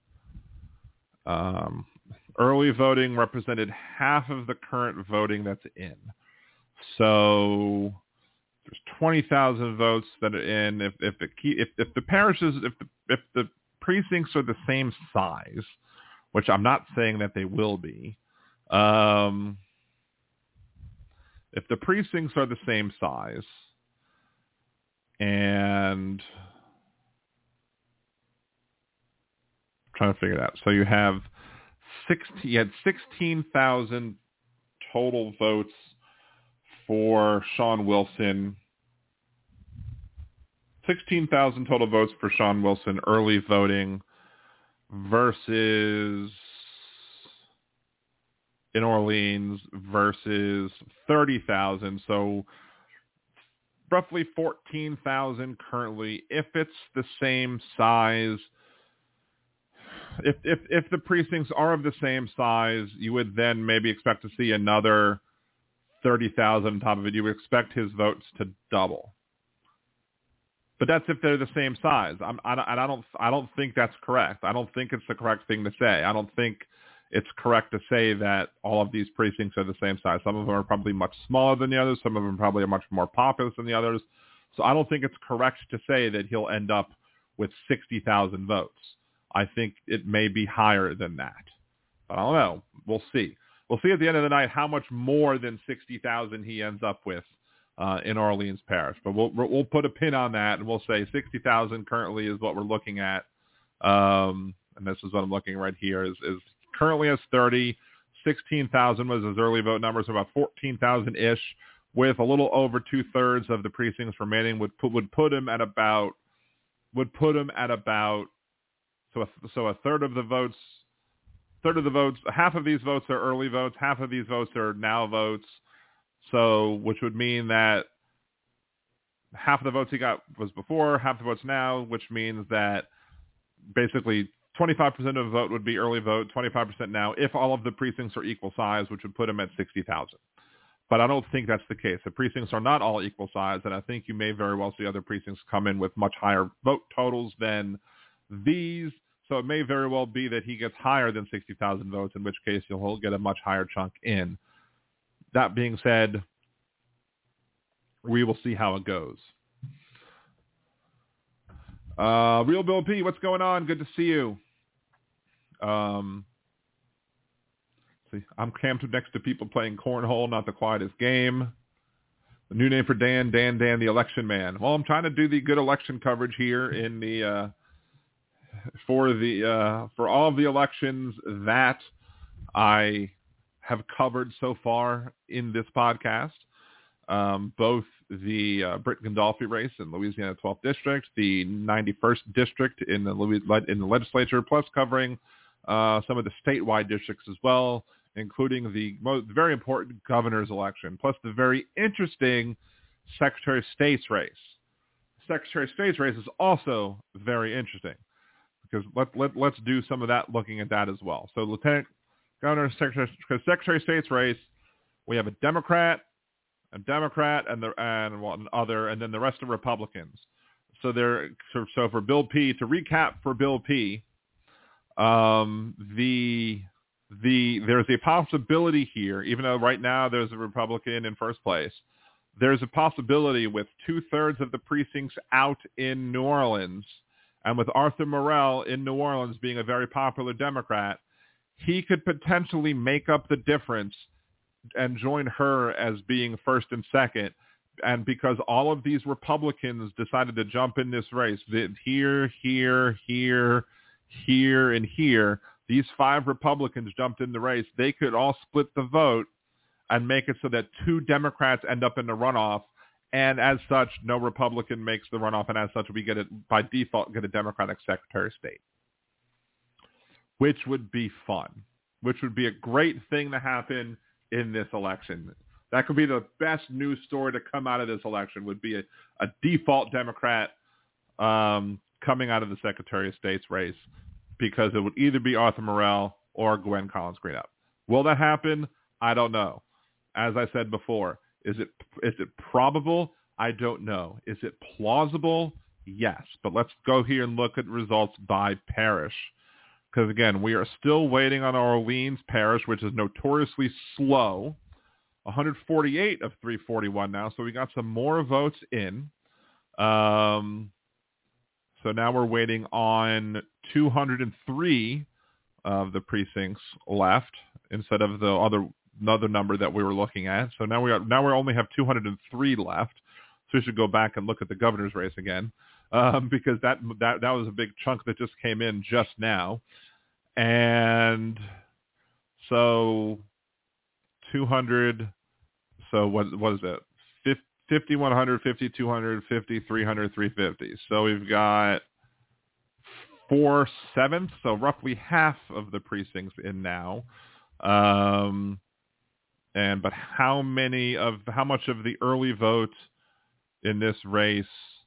Um, early voting represented half of the current voting that's in. So there's twenty thousand votes that are in. If if the key, if if the parishes if the if the precincts are the same size, which I'm not saying that they will be, um, if the precincts are the same size, and I'm trying to figure it out. So you have sixteen. You had sixteen thousand total votes for Sean Wilson sixteen thousand total votes for Sean Wilson early voting versus in Orleans versus thirty thousand. So roughly fourteen thousand currently. If it's the same size, if, if, if the precincts are of the same size, you would then maybe expect to see another thirty thousand on top of it. You would expect his votes to double. But that's if they're the same size. I'm, I, don't, I don't. I don't think that's correct. I don't think it's the correct thing to say. I don't think it's correct to say that all of these precincts are the same size. Some of them are probably much smaller than the others. Some of them probably are much more populous than the others. So I don't think it's correct to say that he'll end up with sixty thousand votes. I think it may be higher than that. But I don't know. We'll see. We'll see at the end of the night how much more than sixty thousand he ends up with uh, in Orleans Parish. But we'll we'll put a pin on that, and we'll say sixty thousand currently is what we're looking at. Um, and this is what I'm looking right here is, is currently has thirty. sixteen thousand was his early vote numbers, so about fourteen thousand-ish, with a little over two-thirds of the precincts remaining would put, would put him at about, would put him at about, so a, so a third of the votes, third of the votes, half of these votes are early votes, half of these votes are now votes, so, which would mean that half of the votes he got was before, half the votes now, which means that basically twenty-five percent of the vote would be early vote, twenty-five percent now, if all of the precincts are equal size, which would put him at sixty thousand. But I don't think that's the case. The precincts are not all equal size, and I think you may very well see other precincts come in with much higher vote totals than these. So it may very well be that he gets higher than sixty thousand votes, in which case he'll get a much higher chunk in. That being said, we will see how it goes. Uh, Real Bill P, what's going on? Good to see you. Um, see, I'm camped next to people playing cornhole, not the quietest game. The new name for Dan, Dan, Dan, the election man. Well, I'm trying to do the good election coverage here in the uh, for the uh, for all of the elections that I have covered so far in this podcast. Um, both the uh, Britt Gandolfi race in Louisiana twelfth District, the ninety-first District in the Louis- in the legislature, plus covering uh, some of the statewide districts as well, including the most, very important governor's election, plus the very interesting Secretary of State's race. Secretary of State's race is also very interesting because let, let, let's do some of that, looking at that as well. So Lieutenant Governor, Secretary, Secretary of State's race, we have a Democrat, a Democrat, and the and one other, and then the rest are Republicans. So they're so, so for Bill P. To recap for Bill P. Um, the the there's a possibility here, even though right now there's a Republican in first place. There's a possibility with two thirds of the precincts out in New Orleans, and with Arthur Morell in New Orleans being a very popular Democrat, he could potentially make up the difference and join her as being first and second. And because all of these Republicans decided to jump in this race, that here, here, here, here, and here, these five Republicans jumped in the race, they could all split the vote and make it so that two Democrats end up in the runoff. And as such, no Republican makes the runoff. And as such, we get it by default, get a Democratic Secretary of State, which would be fun, which would be a great thing to happen in this election. That could be the best news story to come out of this election, would be a, a default Democrat um, coming out of the Secretary of State's race, because it would either be Arthur Morell or Gwen Collins Greenup. Will that happen? I don't know. As I said before, is it is it probable? I don't know. Is it plausible? Yes. But let's go here and look at results by parish. Because, again, we are still waiting on our Orleans Parish, which is notoriously slow. one hundred forty-eight of three forty-one now, so we got some more votes in. Um, so now we're waiting on two hundred three of the precincts left instead of the other another number that we were looking at. So now we are now we only have two hundred three left. So we should go back and look at the governor's race again. Um, because that, that that was a big chunk that just came in just now. And so two hundred, so what, what is it, fifty-one hundred, fifty-two hundred, fifty, three hundred, three fifty. So we've got four sevenths, so roughly half of the precincts in now. Um, and but how many of how much of the early vote in this race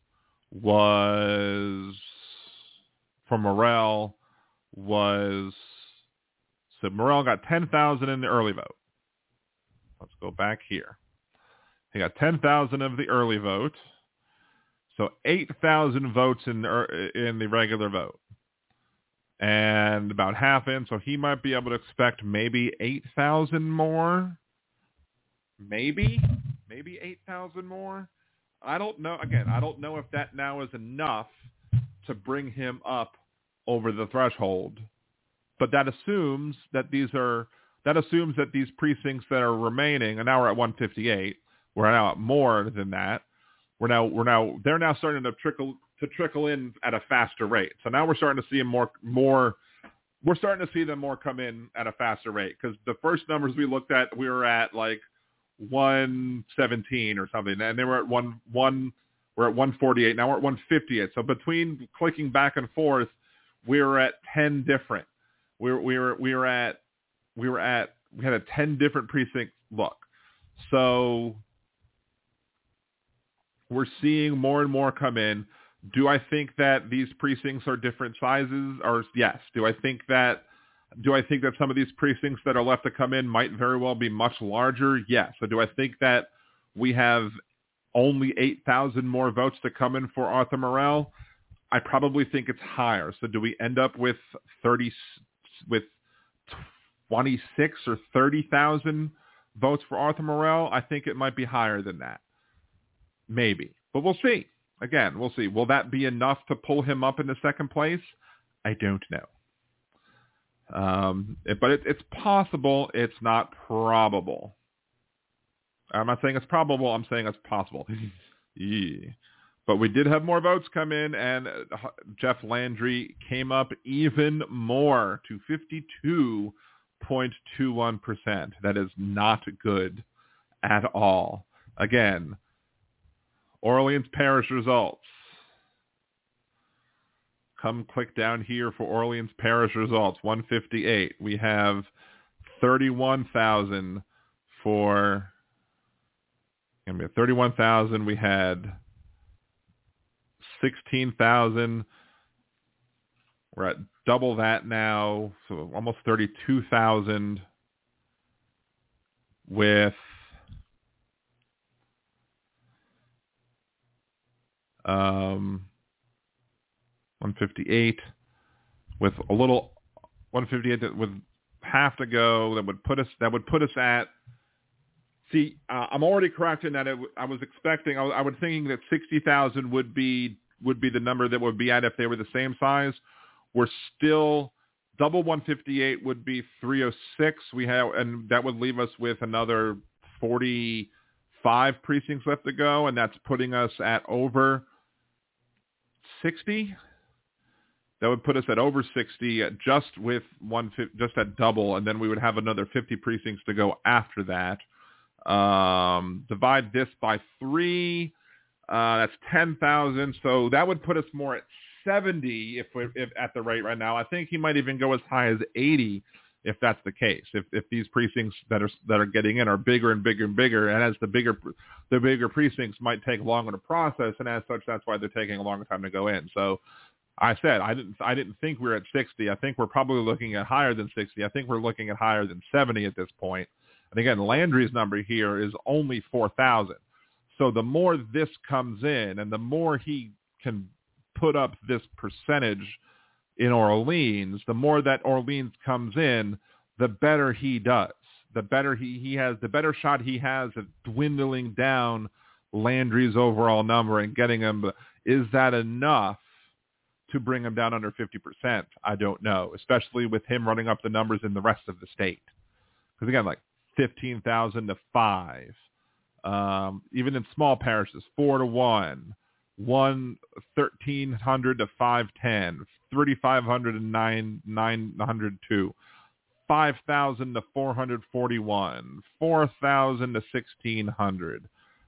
was from Morell was so Morell got ten thousand in the early vote. Let's go back here. He got ten thousand of the early vote, so eight thousand votes in the, in the regular vote, and about half in. So he might be able to expect maybe eight thousand more, maybe, maybe eight thousand more. I don't know. Again, I don't know if that now is enough to bring him up over the threshold, but that assumes that these are that assumes that these precincts that are remaining, and now we're at one fifty-eight. We're now at more than that. We're now we're now they're now starting to trickle to trickle in at a faster rate. So now we're starting to see more more. We're starting to see them more come in at a faster rate, because the first numbers we looked at, we were at like one seventeen or something, and they were at one one. We're at one forty-eight. Now we're at one fifty-eight. So between clicking back and forth, we were at ten different. We were we were we were at we were at we had a ten different precinct look. So we're seeing more and more come in. Do I think that these precincts are different sizes? Or yes. Do I think that do I think that some of these precincts that are left to come in might very well be much larger? Yes. So do I think that we have only eight thousand more votes to come in for Arthur Morell? I probably think it's higher. So do we end up with thirty with twenty-six or thirty thousand votes for Arthur Morell? I think it might be higher than that. Maybe. But we'll see. Again, we'll see. Will that be enough to pull him up into second place? I don't know. Um, it, but it, it's possible. It's not probable. I'm not saying it's probable. I'm saying it's possible. Yeah. But we did have more votes come in, and Jeff Landry came up even more to fifty-two point two one percent. That is not good at all. Again, Orleans Parish results. Come click down here for Orleans Parish results. one fifty-eight. We have thirty-one thousand for thirty-one thousand. We had sixteen thousand. We're at double that now, so almost thirty-two thousand with um, one fifty-eight, with a little one fifty-eight with half to go. That would put us. That would put us at. See, uh, I'm already correcting that. It, I was expecting. I was, I was thinking that sixty thousand would be would be the number that would be at if they were the same size. We're still double one fifty-eight would be three oh six. We have, and that would leave us with another forty-five precincts left to go, and that's putting us at over sixty. That would put us at over sixty, just with one, just at double, and then we would have another fifty precincts to go after that. Um, divide this by three, uh, that's ten thousand. So that would put us more at seventy if we if at the rate right now. I think he might even go as high as eighty if that's the case. If if these precincts that are that are getting in are bigger and bigger and bigger, and as the bigger the bigger precincts might take longer to process, and as such, that's why they're taking a longer time to go in. So I said I didn't I didn't think we were at sixty. I think we're probably looking at higher than sixty. I think we're looking at higher than seventy at this point. And again, Landry's number here is only four thousand. So the more this comes in, and the more he can put up this percentage in Orleans, the more that Orleans comes in, the better he does. The better he, he has, the better shot he has at dwindling down Landry's overall number and getting him. Is that enough to bring him down under fifty percent? I don't know, especially with him running up the numbers in the rest of the state. Because again, like fifteen thousand to five. Um, even in small parishes, four to one, one thirteen hundred to five ten, thirty five hundred and nine nine hundred two, five thousand to four hundred forty one, four thousand to sixteen hundred.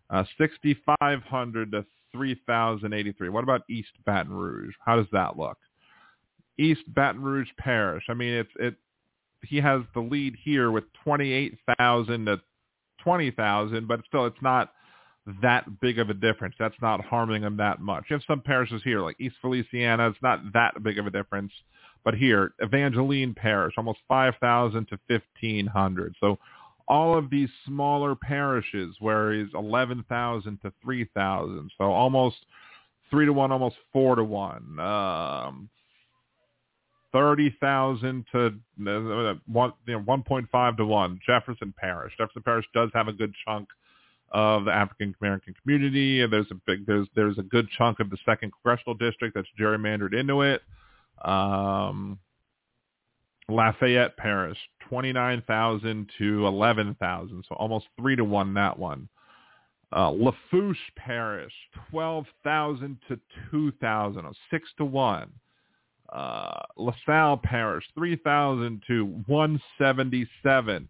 Uh, sixty-five hundred to three thousand eighty-three. What about East Baton Rouge? How does that look? East Baton Rouge Parish. I mean, it's it. He has the lead here with twenty-eight thousand to twenty thousand, but still, it's not that big of a difference. That's not harming him that much. You have some parishes here, like East Feliciana. It's not that big of a difference. But here, Evangeline Parish, almost five thousand to fifteen hundred. So all of these smaller parishes where he's eleven thousand to three thousand. So almost three to one, almost four to one. Um, thirty thousand to uh, one, you know, one point five to one. Jefferson Parish. Jefferson Parish does have a good chunk of the African American community, and there's a big there's there's a good chunk of the second congressional district that's gerrymandered into it. Um, Lafayette Parish, twenty-nine thousand to eleven thousand, so almost three to one that one. Uh, Lafourche Parish, twelve thousand to two thousand, oh, six to one. Uh, LaSalle Parish, three thousand to one seventy-seven.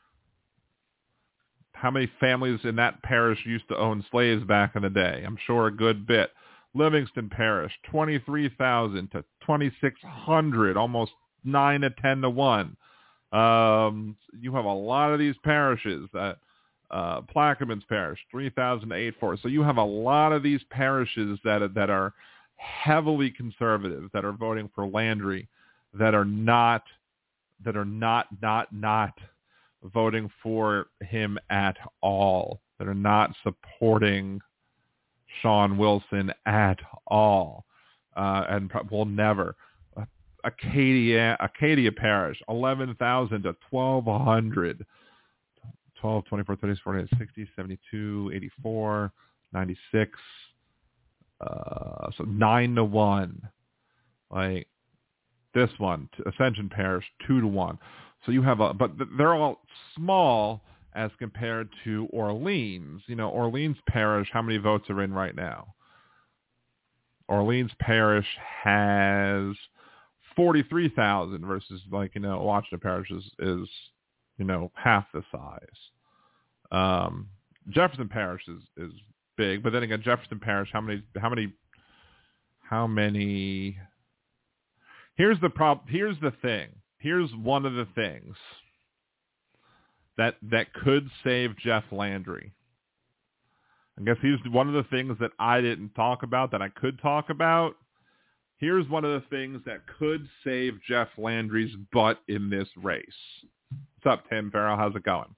How many families in that parish used to own slaves back in the day? I'm sure a good bit. Livingston Parish, twenty-three thousand to twenty-six hundred, almost nine to ten to one. Um, you have a lot of these parishes. That uh, Plaquemines Parish, three thousand to eight four. So you have a lot of these parishes that that are heavily conservative, that are voting for Landry, that are not that are not not not voting for him at all, that are not supporting Sean Wilson at all, uh, and will never. Uh, Acadia, Acadia Parish, eleven thousand to twelve hundred, twelve, twenty-four, thirty-four, forty, sixty, seventy-two, eighty-four, ninety-six, uh, so nine to one. Like this one, Ascension Parish, two to one. So you have a, but they're all small as compared to Orleans. You know, Orleans Parish, how many votes are in right now? Orleans Parish has forty-three thousand versus, like, you know, Washington Parish is, is you know, half the size. Um, Jefferson Parish is, is big, but then again, Jefferson Parish, how many, how many, how many, here's the prob, here's the thing. Here's one of the things that that could save Jeff Landry. I guess here's one of the things that I didn't talk about that I could talk about. Here's one of the things that could save Jeff Landry's butt in this race. What's up, Tim Farrell? How's it going?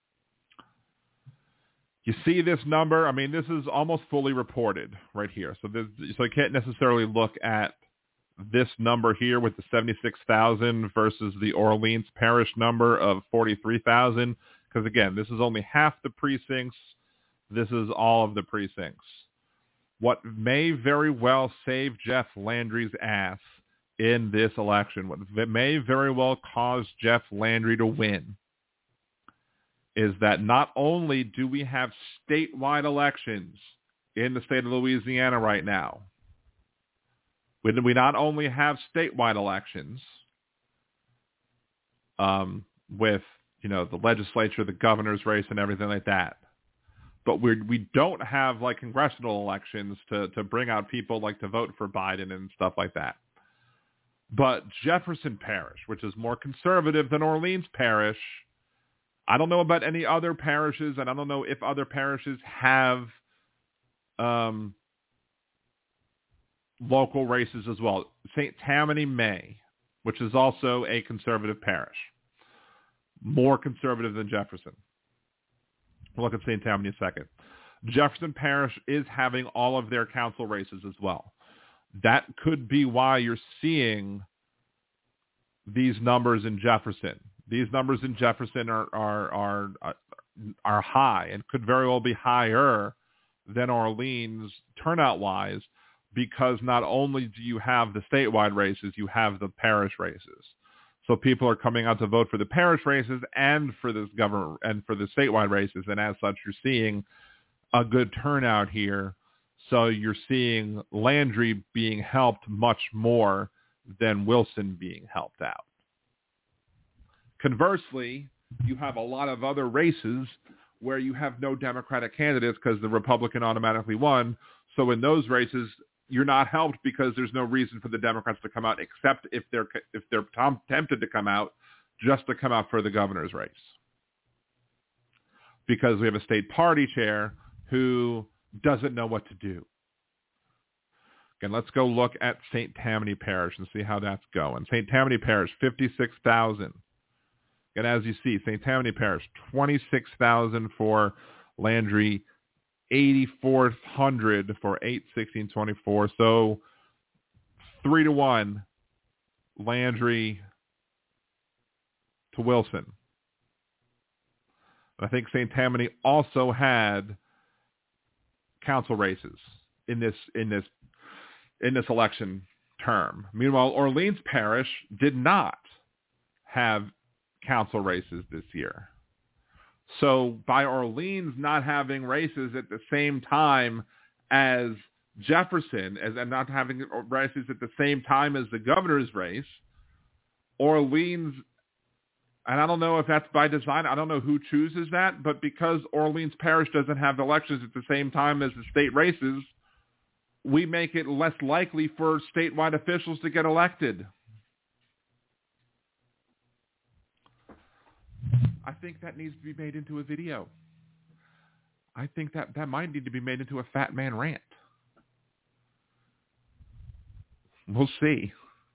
You see this number? I mean, this is almost fully reported right here. So, this, so you can't necessarily look at this number here with the seventy-six thousand versus the Orleans Parish number of forty-three thousand. Because, again, this is only half the precincts. This is all of the precincts. What may very well save Jeff Landry's ass in this election, what may very well cause Jeff Landry to win, is that not only do we have statewide elections in the state of Louisiana right now, we not only have statewide elections um, with, you know, the legislature, the governor's race, and everything like that, but we we don't have, like, congressional elections to, to bring out people, like, to vote for Biden and stuff like that. But Jefferson Parish, which is more conservative than Orleans Parish, I don't know about any other parishes, and I don't know if other parishes have um, local races as well. Saint Tammany May, which is also a conservative parish, more conservative than Jefferson. We'll look at Saint Tammany in a second. Jefferson Parish is having all of their council races as well. That could be why you're seeing these numbers in Jefferson. These numbers in Jefferson are are are are high and could very well be higher than Orleans turnout-wise, because not only do you have the statewide races, you have the parish races. So people are coming out to vote for the parish races and for this government and for the statewide races, and as such, you're seeing a good turnout here. So you're seeing Landry being helped much more than Wilson being helped out. Conversely, you have a lot of other races where you have no Democratic candidates because the Republican automatically won. So in those races, you're not helped because there's no reason for the Democrats to come out except if they're if they're tempted to come out, just to come out for the governor's race. Because we have a state party chair who doesn't know what to do. Again, let's go look at Saint Tammany Parish and see how that's going. Saint Tammany Parish, fifty-six thousand. And as you see, Saint Tammany Parish, twenty-six thousand for Landry, eighty-four hundred for eight sixteen twenty-four. So three to one, Landry to Wilson. I think Saint Tammany also had council races in this in this in this election term. Meanwhile, Orleans Parish did not have council races this year. So by Orleans not having races at the same time as Jefferson, as and not having races at the same time as the governor's race, Orleans, and I don't know if that's by design, I don't know who chooses that, but because Orleans Parish doesn't have elections at the same time as the state races, we make it less likely for statewide officials to get elected. I think that needs to be made into a video. I think that that might need to be made into a Fat Man rant. We'll see.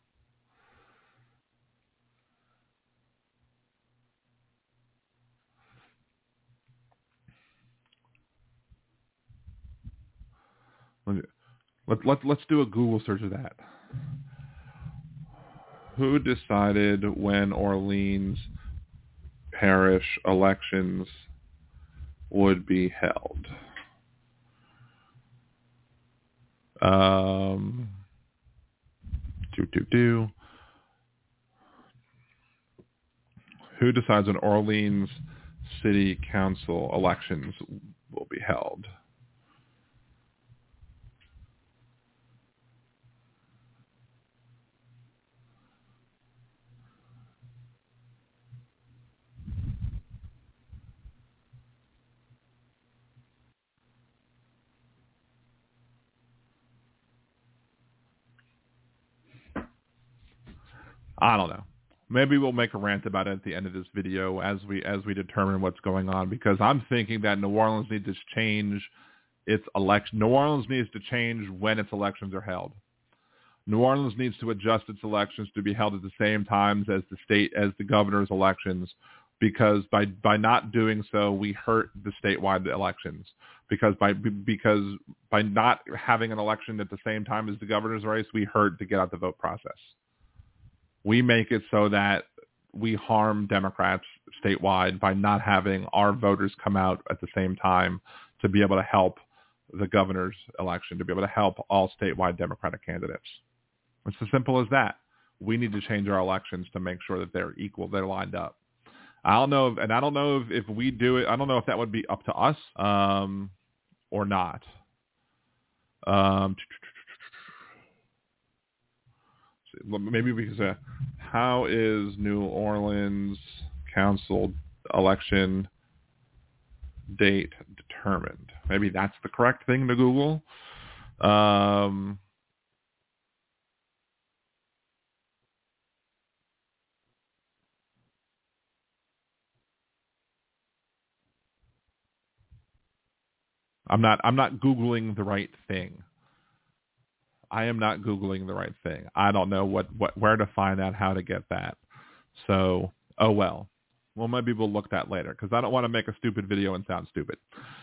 Let, let, let's do a Google search of that. Who decided when Orleans Parish elections would be held? Um, do, do, do. Who decides when Orleans City Council elections will be held? I don't know. Maybe we'll make a rant about it at the end of this video as we as we determine what's going on, because I'm thinking that New Orleans needs to change its election. New Orleans needs to change when its elections are held. New Orleans needs to adjust its elections to be held at the same times as the state as the governor's elections, because by by not doing so, we hurt the statewide elections. Because by because by not having an election at the same time as the governor's race, we hurt the get out the vote process. We make it so that we harm Democrats statewide by not having our voters come out at the same time to be able to help the governor's election, to be able to help all statewide Democratic candidates. It's as simple as that. We need to change our elections to make sure that they're equal, they're lined up. I don't know, if, and I don't know if, if we do it, I don't know if that would be up to us um, or not. Um, maybe because uh, how is New Orleans Council election date determined? Maybe that's the correct thing to Google. Um, I'm not. I'm not Googling the right thing. I am not Googling the right thing. I don't know what, what where to find out how to get that. So, oh well. Well, maybe we'll look that later, because I don't want to make a stupid video and sound stupid.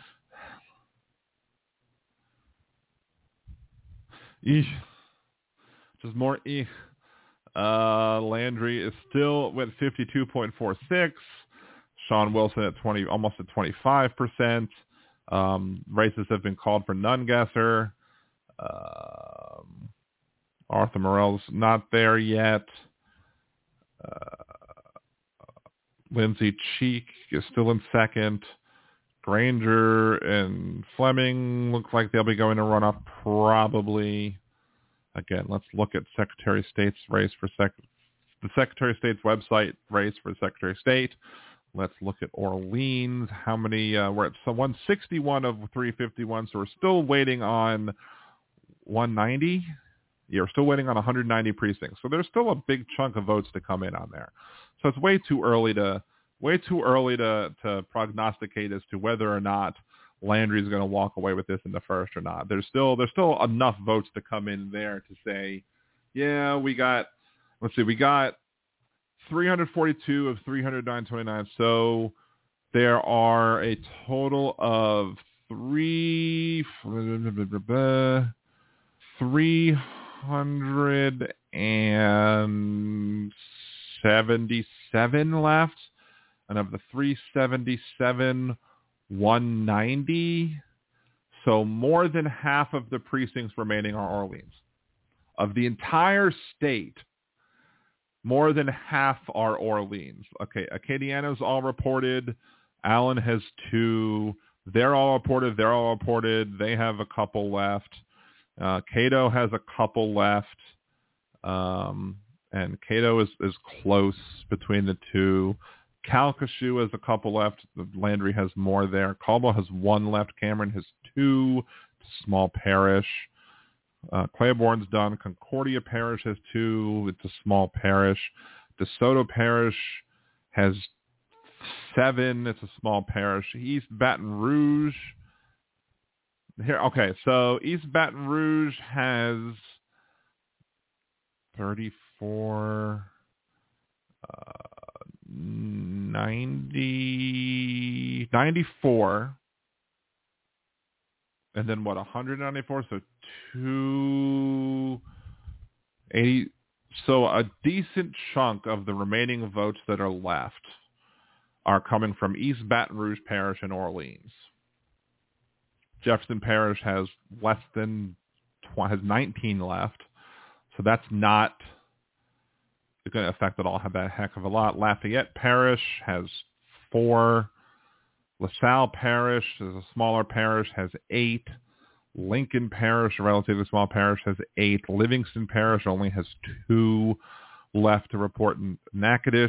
Eesh. Just more eesh. Uh, Landry is still with fifty-two point four six. Sean Wilson at twenty, almost at twenty-five percent. Um, races have been called for none guesser. Um, Arthur Morell's not there yet. Uh, Lindsay Cheek is still in second. Granger and Fleming look like they'll be going to run up probably. Again, let's look at Secretary of State's race for sec. The Secretary of State's website race for Secretary of State. Let's look at Orleans. How many? Uh, we're at so one sixty-one of three fifty-one, so we're still waiting on one ninety. Yeah, we're still waiting on one hundred ninety precincts. So there's still a big chunk of votes to come in on there. So it's way too early to way too early to, to prognosticate as to whether or not Landry is going to walk away with this in the first or not. There's still there's still enough votes to come in there to say, yeah, we got. Let's see, we got three hundred forty-two of three hundred nine twenty-nine. So there are a total of three, three hundred seventy-seven left. And of the three seventy-seven, one ninety. So more than half of the precincts remaining are Orleans. Of the entire state, more than half are Orleans. Okay, Acadiana's all reported. Allen has two. They're all reported. They're all reported. They have a couple left. Uh, Cato has a couple left. Um, and Cato is, is close between the two. Calcasieu has a couple left. Landry has more there. Caldwell has one left. Cameron has two. Small parish. Uh, Claiborne's done. Concordia Parish has two. It's a small parish. DeSoto Parish has seven. It's a small parish. East Baton Rouge. Here, okay, so East Baton Rouge has thirty-four, uh, ninety, ninety-four. And then what, one hundred ninety-four? So two eighty. So a decent chunk of the remaining votes that are left are coming from East Baton Rouge Parish and Orleans. Jefferson Parish has less than, has nineteen left. So that's not going to affect it all that heck of a lot. Lafayette Parish has four. LaSalle Parish is a smaller parish, has eight. Lincoln Parish, a relatively small parish, has eight. Livingston Parish only has two left to report. In Natchitoches.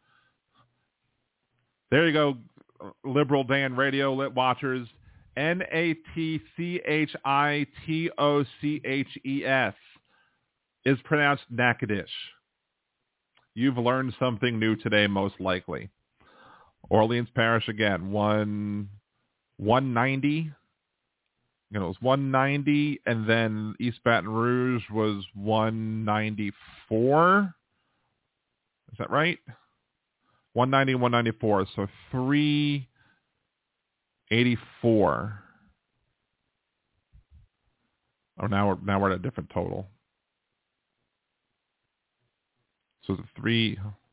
There you go, Liberal Dan Radio Lit watchers. N A T C H I T O C H E S is pronounced Natchitoches. You've learned something new today, most likely. Orleans Parish, again, one, one ninety. You know, it was one ninety, and then East Baton Rouge was one ninety-four. Is that right? one ninety and one ninety-four, so three eighty-four. Oh, now we're now we're at a different total. So the three.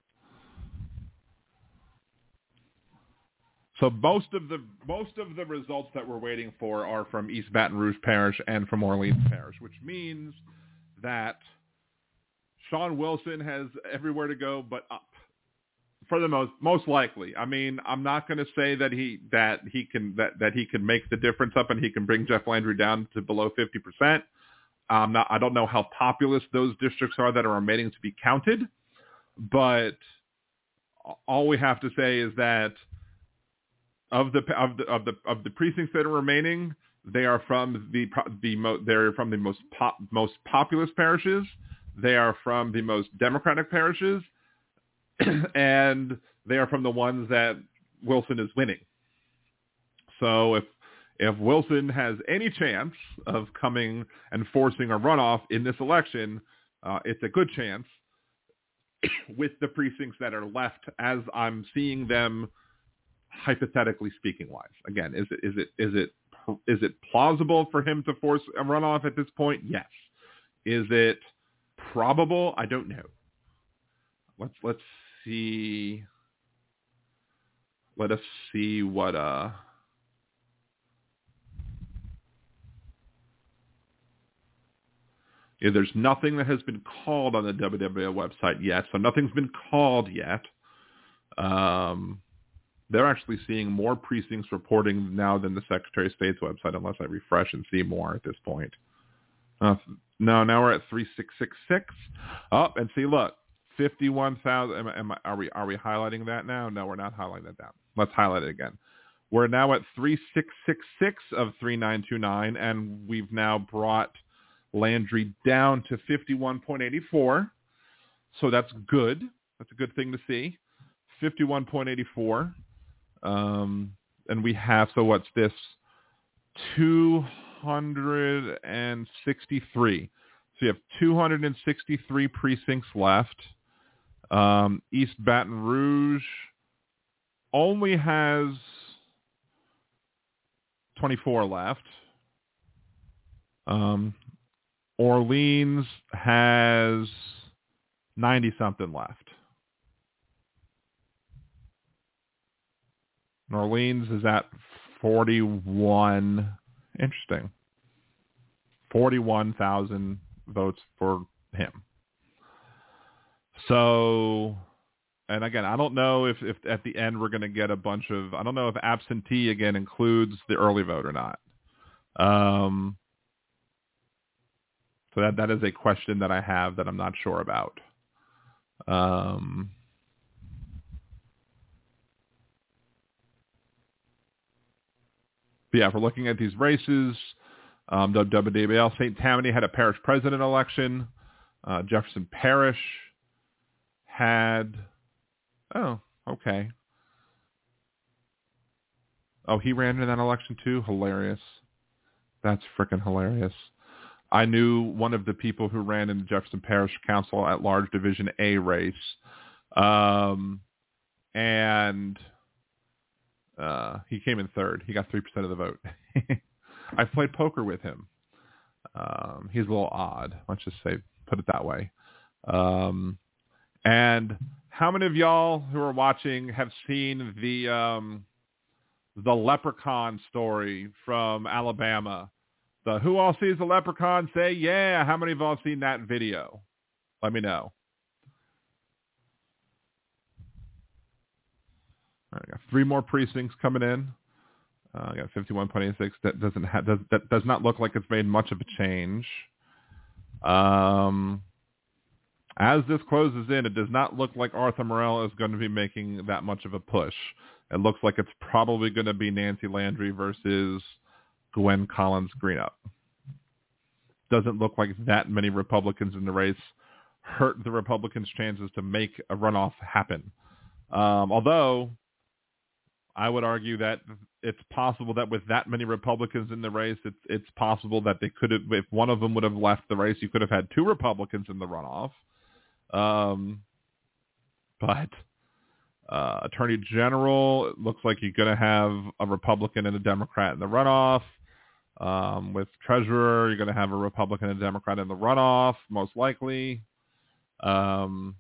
So most of the most of the results that we're waiting for are from East Baton Rouge Parish and from Orleans Parish, which means that Sean Wilson has everywhere to go but up. For the most most likely. I mean, I'm not going to say that he that he can that, that he can make the difference up and he can bring Jeff Landry down to below fifty percent. Um, not, I don't know how populous those districts are that are remaining to be counted, but all we have to say is that of the of the of the of the precincts that are remaining, they are from the the mo, they're from the most pop, most populous parishes. They are from the most Democratic parishes. And they are from the ones that Wilson is winning. So if if Wilson has any chance of coming and forcing a runoff in this election, uh, it's a good chance with the precincts that are left as I'm seeing them, hypothetically speaking wise. Again, is it is it is it is it plausible for him to force a runoff at this point? Yes. Is it probable? I don't know. Let's let's see. Let us see what uh yeah, there's nothing that has been called on the W W L website yet, so nothing's been called yet. Um, they're actually seeing more precincts reporting now than the Secretary of State's website, unless I refresh and see more at this point. Uh, no, now we're at three six six six. Oh, and see, look. fifty-one thousand. Am, am I, are we are we highlighting that now? No, we're not highlighting that down. Let's highlight it again. We're now at three six six six of three nine two nine, and we've now brought Landry down to fifty-one point eight four. So that's good. That's a good thing to see. fifty-one point eight four. Um, and we have, so what's this? two hundred sixty-three. So you have two hundred sixty-three precincts left. Um, East Baton Rouge only has twenty-four left. Um, Orleans has ninety-something left. New Orleans is at forty-one. Interesting. forty-one thousand votes for him. So, and again, I don't know if, if at the end we're going to get a bunch of, I don't know if absentee again includes the early vote or not. Um, so that, that is a question that I have that I'm not sure about. Um, But yeah, if we're looking at these races, um, W W L Saint Tammany had a parish president election. Uh, Jefferson Parish had, oh, okay. Oh, he ran in that election too? Hilarious. That's freaking hilarious. I knew one of the people who ran in the Jefferson Parish Council at Large Division A race. Um, and... Uh, he came in third. He got three percent of the vote. I've played poker with him. Um, he's a little odd. Let's just say, put it that way. Um, and how many of y'all who are watching have seen the um, the leprechaun story from Alabama? The who all sees the leprechaun say yeah. How many of y'all have seen that video? Let me know. All right, I got three more precincts coming in. Uh, I got fifty-one point eight six. That doesn't ha- does that does not look like it's made much of a change. Um, as this closes in, it does not look like Arthur Morell is going to be making that much of a push. It looks like it's probably going to be Nancy Landry versus Gwen Collins Greenup. Doesn't look like that many Republicans in the race hurt the Republicans' chances to make a runoff happen. Um, although I would argue that it's possible that with that many Republicans in the race, it's it's possible that they could have, if one of them would have left the race, you could have had two Republicans in the runoff. Um, but uh, Attorney General, it looks like you're going to have a Republican and a Democrat in the runoff. Um, with Treasurer, you're going to have a Republican and a Democrat in the runoff, most likely. Um,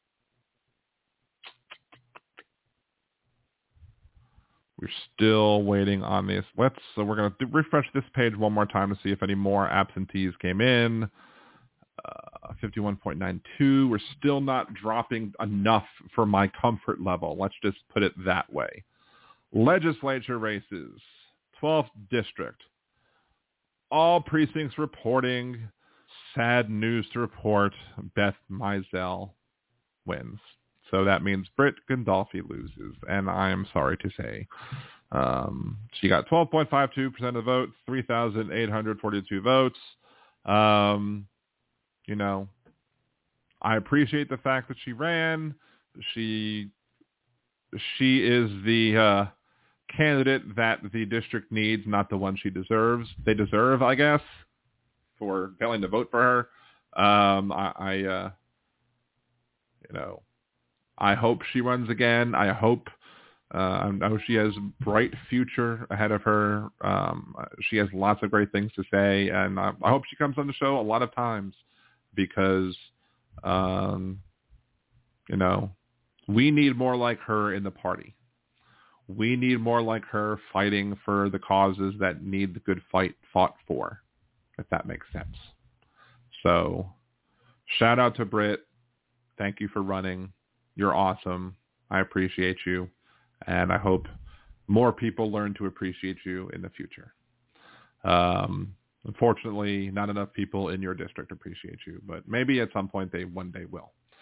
We're still waiting on this. Let's, so we're going to refresh this page one more time to see if any more absentees came in. Uh, fifty-one point nine two. We're still not dropping enough for my comfort level. Let's just put it that way. Legislature races, twelfth district. All precincts reporting. Sad news to report. Beth Mizell wins. So that means Britt Gandolfi loses, and I am sorry to say. Um, she got twelve point five two percent of the vote, three thousand eight hundred forty-two votes. Um, you know, I appreciate the fact that she ran. She she is the uh, candidate that the district needs, not the one she deserves. They deserve, I guess, for failing to vote for her. Um, I, I uh, you know, I hope she runs again. I hope, uh, I know she has a bright future ahead of her. Um, she has lots of great things to say, and I, I hope she comes on the show a lot of times because, um, you know, we need more like her in the party. We need more like her fighting for the causes that need the good fight fought for, if that makes sense. So shout out to Britt. Thank you for running. You're awesome. I appreciate you. And I hope more people learn to appreciate you in the future. Um, unfortunately, not enough people in your district appreciate you, but maybe at some point they one day will.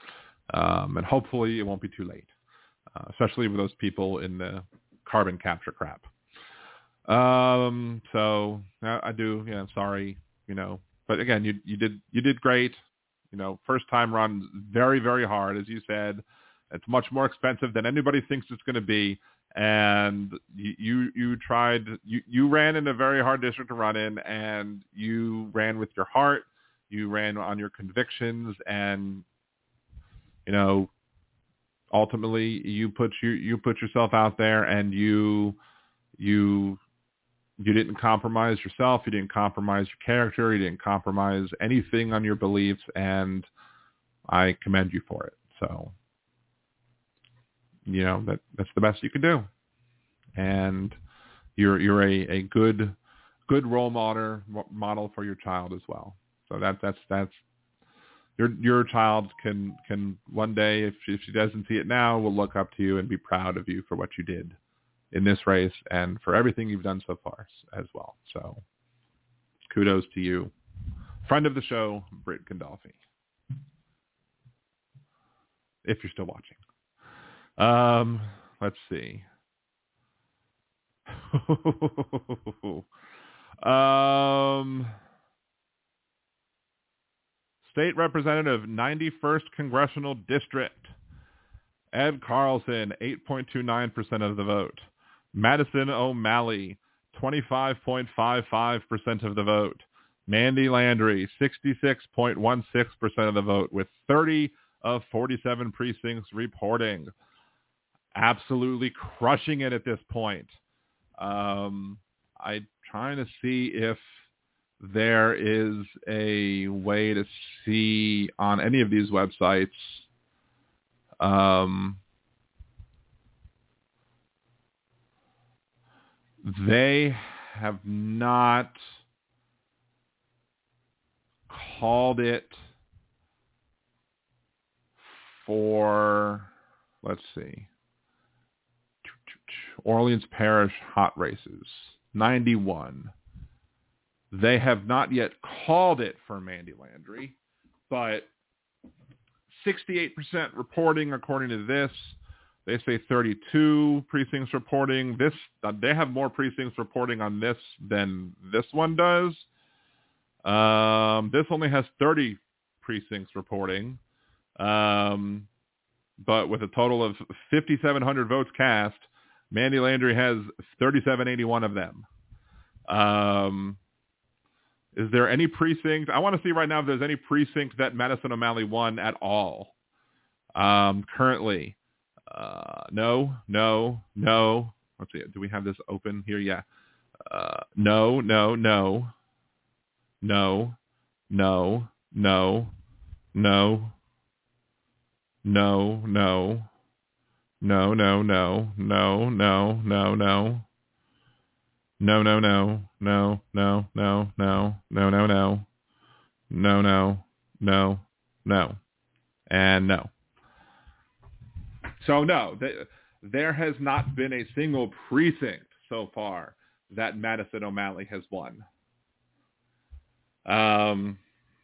Um, and hopefully it won't be too late, uh, especially with those people in the carbon capture crap. Um, so I, I do, yeah, I'm sorry, you know, but again, you, you did, you did great. You know, first time run, very, very hard. As you said, it's much more expensive than anybody thinks it's going to be. And you, you, you tried, you, you ran in a very hard district to run in, and you ran with your heart. You ran on your convictions, and, you know, ultimately you put you, you put yourself out there, and you, you, you didn't compromise yourself. You didn't compromise your character. You didn't compromise anything on your beliefs, and I commend you for it. So, you know, that that's the best you can do. And you're you're a, a good good role model model for your child as well. So that that's that's your your child can can one day, if she, if she doesn't see it now, will look up to you and be proud of you for what you did in this race and for everything you've done so far as well. So kudos to you. Friend of the show, Britt Gandolfi. If you're still watching. Um, let's see. um, State Representative, ninety-first Congressional District. Ed Carlson, eight point two nine percent of the vote. Madison O'Malley, twenty-five point five five percent of the vote. Mandy Landry, sixty-six point one six percent of the vote, with thirty of forty-seven precincts reporting. Absolutely crushing it at this point. Um, I'm trying to see if there is a way to see on any of these websites um, they have not called it for, let's see, Orleans Parish hot races, ninety-one. They have not yet called it for Mandy Landry, but sixty-eight percent reporting according to this. They say thirty-two precincts reporting. This uh, they have more precincts reporting on this than this one does. Um, this only has thirty precincts reporting, um, but with a total of fifty-seven hundred votes cast, Mandy Landry has thirty-seven eighty-one of them. Um, is there any precinct? I want to see right now if there's any precinct that Madison O'Malley won at all. Um, currently. Uh, no, no, no. Let's see. Do we have this open here? Yeah. Uh, no, no, no, no, no, no, no, no, no, no, no, no, no, no, no, no. No, no, no, no, no, no, no, no, no, no, no, no, no, no, and no. So no, th- there has not been a single precinct so far that Madison O'Malley has won. Um.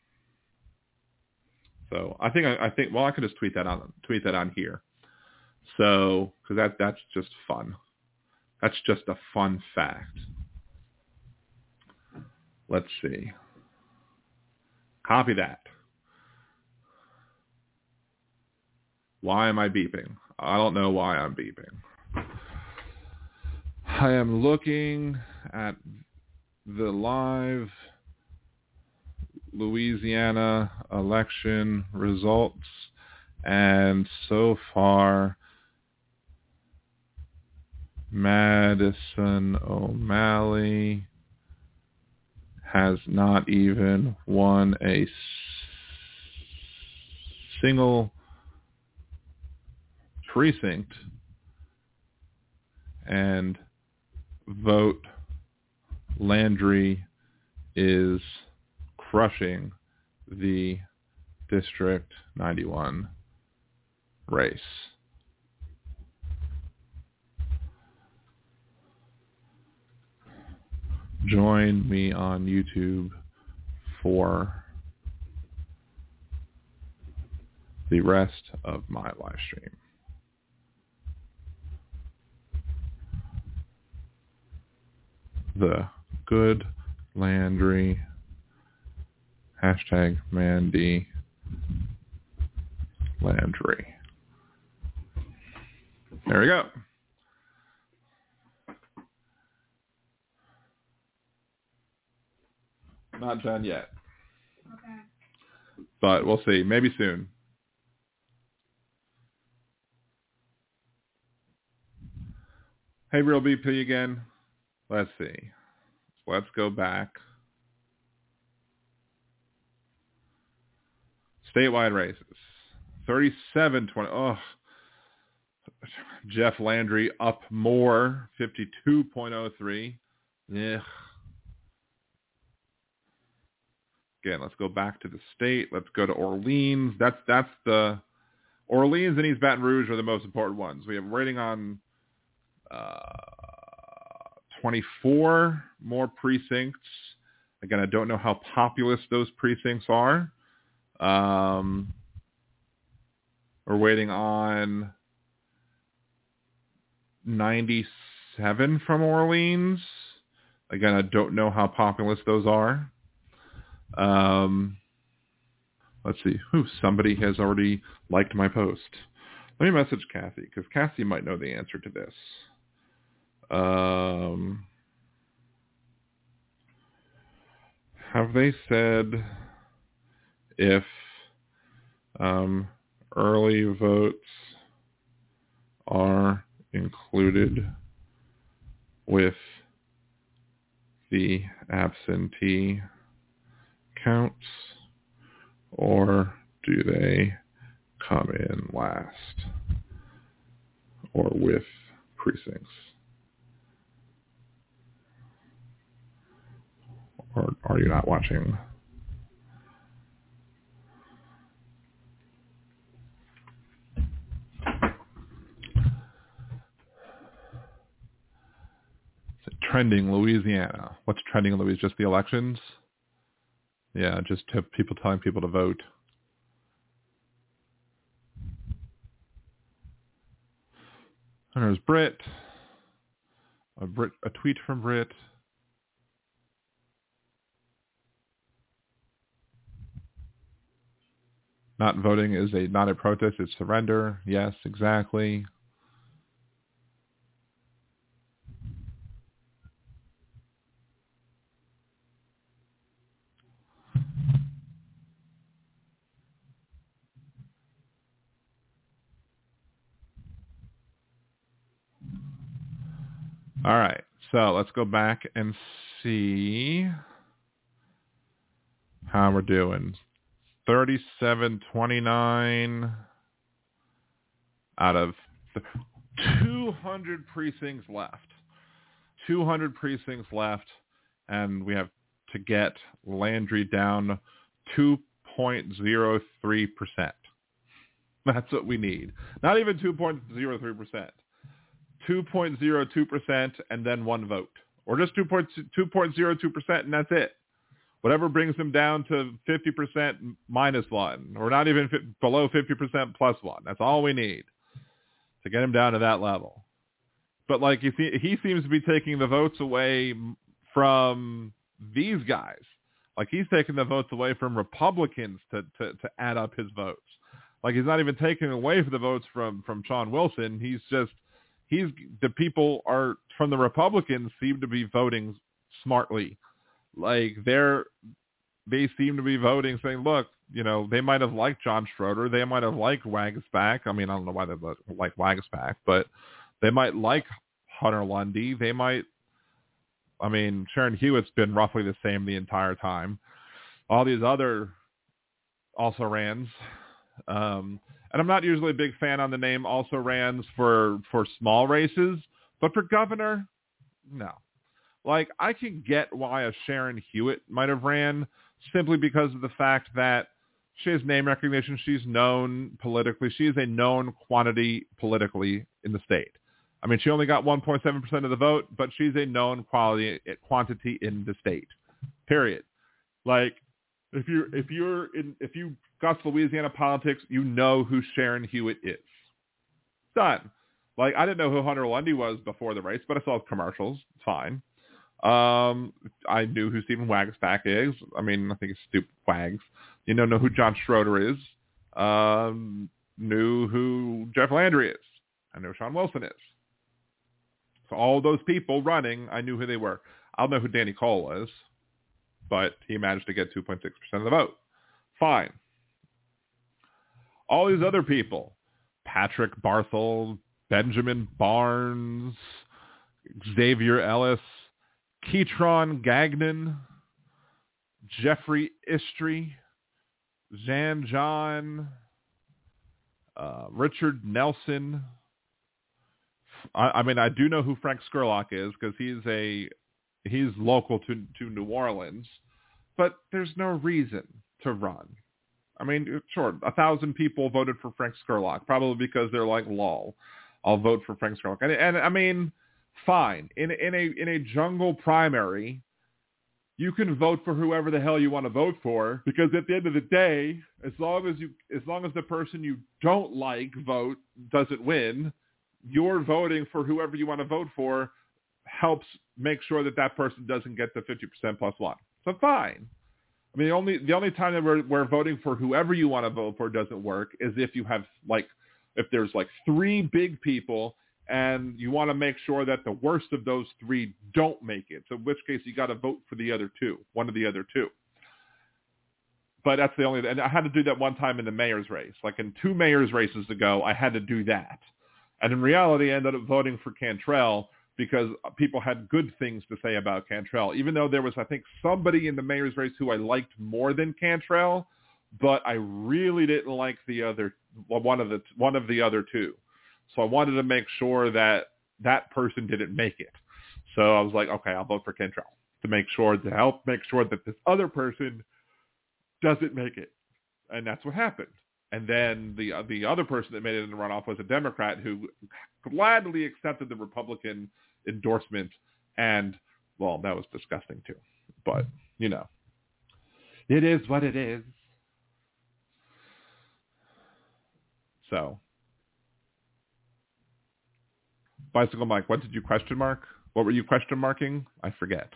So I think I, I think well I could just tweet that on tweet that on here. So because that that's just fun. That's just a fun fact. Let's see. Copy that. Why am I beeping? I don't know why I'm beeping. I am looking at the live Louisiana election results, and so far Madison O'Malley has not even won a s- single precinct, and vote Landry is crushing the District ninety-one race. Join me on YouTube for the rest of my live stream. The Good Landry, hashtag Mandy Landry. There we go. Not done yet. Okay. But we'll see. Maybe soon. Hey, Real B P again. Let's see. Let's go back. Statewide races. thirty-seven twenty. Oh, Jeff Landry up more. fifty-two point oh three. Yeah. Again, let's go back to the state. Let's go to Orleans. That's that's the Orleans and East Baton Rouge are the most important ones. We have rating on uh, twenty-four more precincts. Again, I don't know how populous those precincts are. Um, we're waiting on ninety-seven from Orleans. Again, I don't know how populous those are. Um, let's see. Ooh, somebody has already liked my post. Let me message Kathy, because Kathy might know the answer to this. Um, have they said if um, early votes are included with the absentee counts, or do they come in last, or with precincts? Or are you not watching? Trending Louisiana. What's trending in Louisiana? Just the elections? Yeah, just to people telling people to vote. And there's Britt. A, Brit, a tweet from Britt. Not voting is a not a protest, it's surrender. Yes, exactly. All right, so let's go back and see how we're doing. thirty-seven twenty-nine out of two hundred precincts left. two hundred precincts left, and we have to get Landry down two point oh three percent. That's what we need. Not even two point oh three percent. two point oh two percent and then one vote. Or just two point oh two percent and that's it. Whatever brings them down to fifty percent minus one, or not even fi- below fifty percent plus one. That's all we need to get him down to that level. But like you see, he seems to be taking the votes away from these guys. Like he's taking the votes away from Republicans to, to, to add up his votes. Like he's not even taking away the votes from, from Sean Wilson. He's just, he's, the people are from the Republicans seem to be voting smartly. Like they're, they seem to be voting saying, look, you know, they might have liked John Schroeder. They might have liked Wagaspack. I mean, I don't know why they like Wagaspack, but they might like Hunter Lundy. They might, I mean, Sharon Hewitt's been roughly the same the entire time. All these other also rans. Um, and I'm not usually a big fan on the name also rans for, for small races, but for governor, no. Like, I can get why a Sharon Hewitt might have ran simply because of the fact that she has name recognition. She's known politically. She is a known quantity politically in the state. I mean, she only got one point seven percent of the vote, but she's a known quality quantity in the state, period. Like, if you're, if you're in, if you discuss Louisiana politics, you know who Sharon Hewitt is. Done. Like, I didn't know who Hunter Lundy was before the race, but I saw his commercials. Fine. Um, I knew who Stephen Wagstack is. I mean, I think it's stupid Wags. You know, know who John Schroeder is. Um, knew who Jeff Landry is. I know who Sean Wilson is. So all those people running, I knew who they were. I don't know who Danny Cole is, but he managed to get two point six percent of the vote. Fine. All these other people, Patrick Barthel, Benjamin Barnes, Xavier Ellis, Ketron Gagnon, Jeffrey Istry, Zan John, uh, Richard Nelson. I, I mean, I do know who Frank Skurlock is because he's a he's local to to New Orleans, but there's no reason to run. I mean, sure, a thousand people voted for Frank Skurlock, probably because they're like, lol, I'll vote for Frank Skurlock. And, and I mean, fine. In in a in a jungle primary, you can vote for whoever the hell you want to vote for, because at the end of the day, as long as you as long as the person you don't like vote doesn't win, you're voting for whoever you want to vote for helps make sure that that person doesn't get the fifty percent plus one. So fine. I mean, the only the only time that we're, we're voting for whoever you want to vote for doesn't work is if you have like if there's like three big people and you want to make sure that the worst of those three don't make it. So in which case you got to vote for the other two, one of the other two. But that's the only, and I had to do that one time in the mayor's race. Like in two mayor's races ago, I had to do that. And in reality, I ended up voting for Cantrell because people had good things to say about Cantrell, even though there was, I think, somebody in the mayor's race who I liked more than Cantrell, but I really didn't like the other, one of the, one of the other two. So I wanted to make sure that that person didn't make it. So I was like, okay, I'll vote for Cantrell to make sure, to help make sure that this other person doesn't make it. And that's what happened. And then the the other person that made it in the runoff was a Democrat who gladly accepted the Republican endorsement. And, well, that was disgusting too. But, you know, it is what it is. So, Bicycle Mike, what did you question mark? What were you question marking? I forget.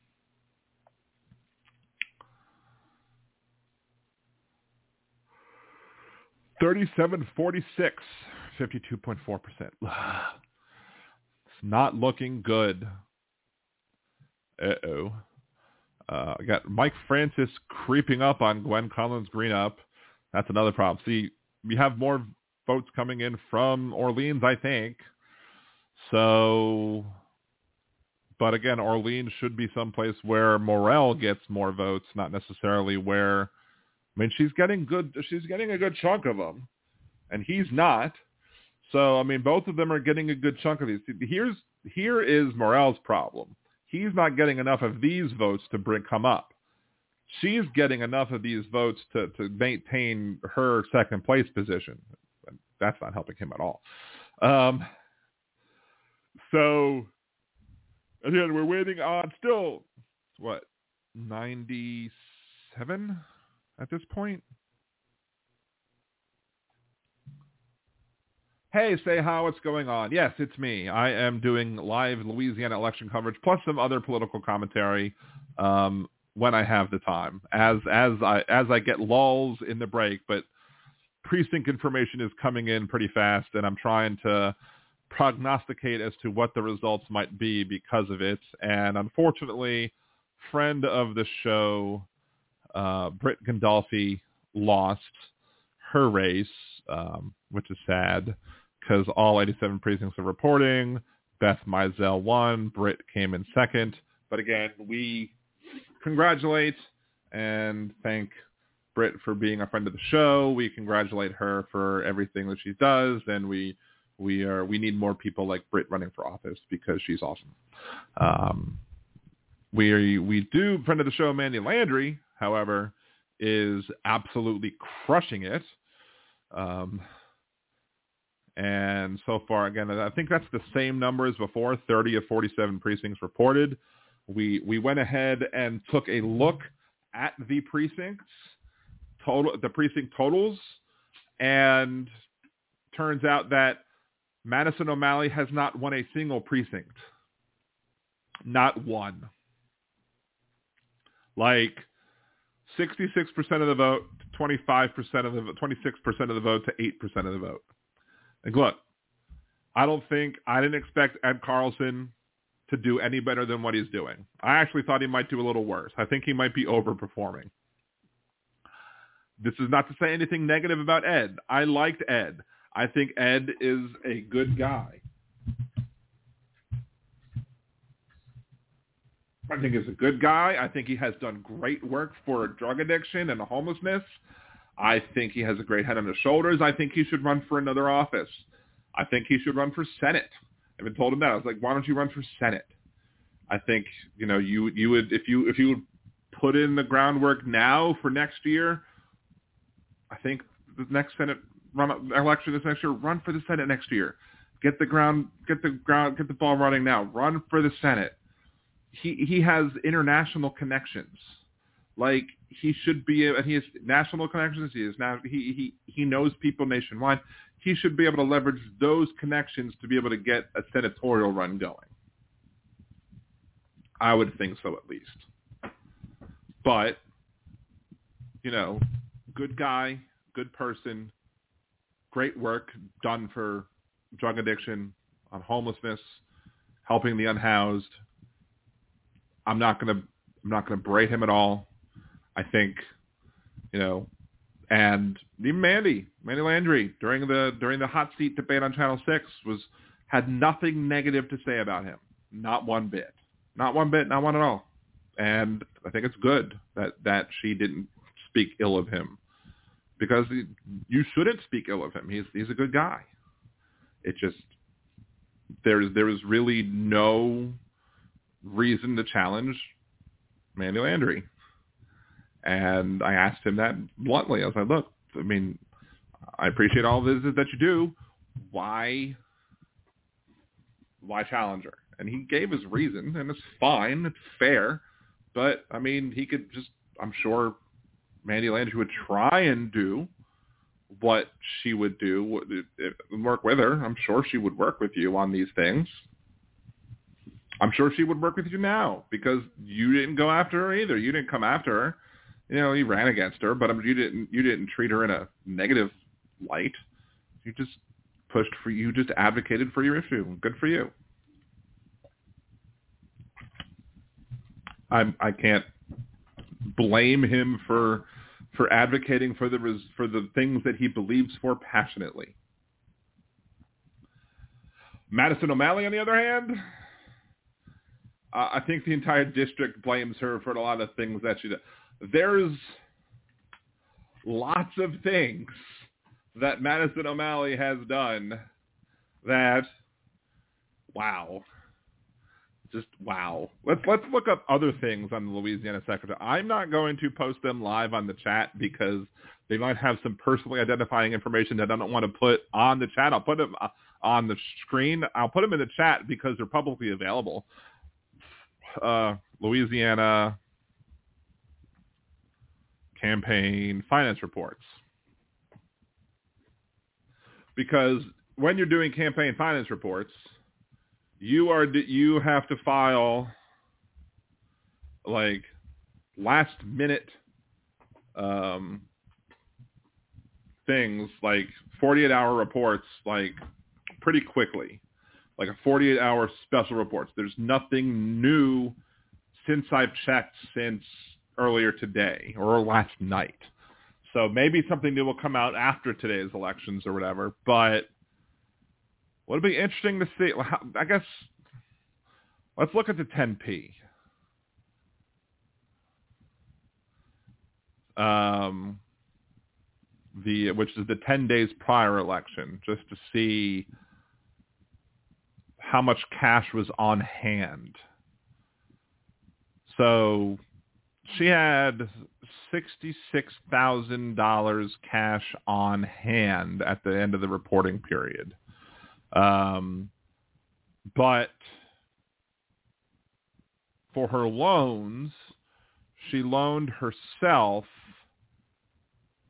thirty-seven forty-six, fifty-two point four percent. It's not looking good. Uh-oh. Uh, I got Mike Francis creeping up on Gwen Collins Greenup. That's another problem. See, we have more votes coming in from Orleans, I think. So, but again, Orleans should be someplace where Morell gets more votes, not necessarily where, I mean, she's getting good, she's getting a good chunk of them, and he's not. So, I mean, both of them are getting a good chunk of these. Here's, here is Morell's problem. He's not getting enough of these votes to bring, come up. She's getting enough of these votes to, to maintain her second place position. That's not helping him at all. Um, so, again, we're waiting on still, what, ninety-seven at this point? Hey, say how, what's going on? Yes, it's me. I am doing live Louisiana election coverage plus some other political commentary um, when I have the time, as as I as I get lulls in the break. But precinct information is coming in pretty fast, and I'm trying to prognosticate as to what the results might be because of it. And unfortunately, friend of the show, uh, Britt Gandolfi, lost her race, um, which is sad because all eighty-seven precincts are reporting. Beth Mizell won. Britt came in second. But again, we congratulate and thank Britt for being a friend of the show. We congratulate her for everything that she does, and we we are we need more people like Britt running for office because she's awesome. Um, we we do friend of the show Mandy Landry, however, is absolutely crushing it. Um, and so far, again, I think that's the same number as before, thirty of forty-seven precincts reported. We we went ahead and took a look at the precincts, total the precinct totals, and turns out that Madison O'Malley has not won a single precinct. Not one. Like sixty-six percent of the vote, twenty-five percent of the twenty-six percent of the vote to eight percent of the vote. Like, look, I don't think I didn't expect Ed Carlson to do any better than what he's doing. I actually thought he might do a little worse. I think he might be overperforming. This is not to say anything negative about Ed. I liked Ed. I think Ed is a good guy. I think he's a good guy. I think he has done great work for drug addiction and homelessness. I think he has a great head on his shoulders. I think he should run for another office. I think he should run for Senate. I even told him that. I was like, why don't you run for Senate? I think, you know, you you would if you if you would put in the groundwork now for next year, I think the next Senate run election this next year, run for the Senate next year. Get the ground get the ground get the ball running now. Run for the Senate. He he has international connections. Like, he should be, and he has national connections. He is now he he he knows people nationwide. He should be able to leverage those connections to be able to get a senatorial run going. I would think so, at least. But, you know, good guy, good person, great work done for drug addiction, on homelessness, helping the unhoused. I'm not gonna I'm not gonna berate him at all. I think, you know, and even Mandy, Mandy Landry during the during the hot seat debate on Channel six was had nothing negative to say about him. Not one bit. Not one bit, not one at all. And I think it's good that, that she didn't speak ill of him, because you shouldn't speak ill of him. He's he's a good guy. It just there's there is really no reason to challenge Mandy Landry. And I asked him that bluntly. I was like, look, I mean, I appreciate all the visits that you do. Why, why challenge her? And he gave his reason, and it's fine. It's fair. But, I mean, he could just, I'm sure Mandy Landry would try and do what she would do, work with her. I'm sure she would work with you on these things. I'm sure she would work with you now, because you didn't go after her either. You didn't come after her. You know, you ran against her, but you didn't. You didn't treat her in a negative light. You just pushed for. You just advocated for your issue. Good for you. I I can't blame him for for advocating for the res, for the things that he believes for passionately. Madison O'Malley, on the other hand, uh, I think the entire district blames her for a lot of things that she does. There's lots of things that Madison O'Malley has done that, wow, just wow. Let's let's look up other things on the Louisiana Secretary. I'm not going to post them live on the chat because they might have some personally identifying information that I don't want to put on the chat. I'll put them on the screen. I'll put them in the chat because they're publicly available. Uh, Louisiana campaign finance reports. Because when you're doing campaign finance reports, you are you have to file like last minute um, things, like forty-eight hour reports, like pretty quickly, like a forty-eight hour special reports. There's nothing new since I've checked since earlier today or last night. So maybe something new will come out after today's elections or whatever. But it'll be interesting to see. I guess let's look at the ten P. Um, the which is the ten days prior election, just to see how much cash was on hand. So she had sixty-six thousand dollars cash on hand at the end of the reporting period. Um, but for her loans, she loaned herself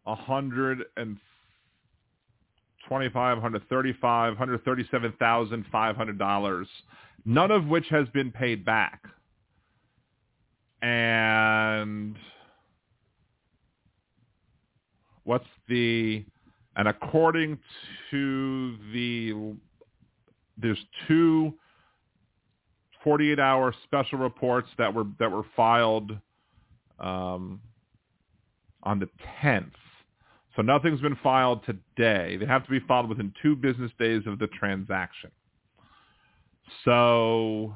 one hundred twenty-five, one hundred thirty-five, one hundred thirty-seven thousand five hundred dollars, none of which has been paid back. And what's the, and according to the, there's two forty-eight hour special reports that were, that were filed um, on the tenth. So nothing's been filed today. They have to be filed within two business days of the transaction. So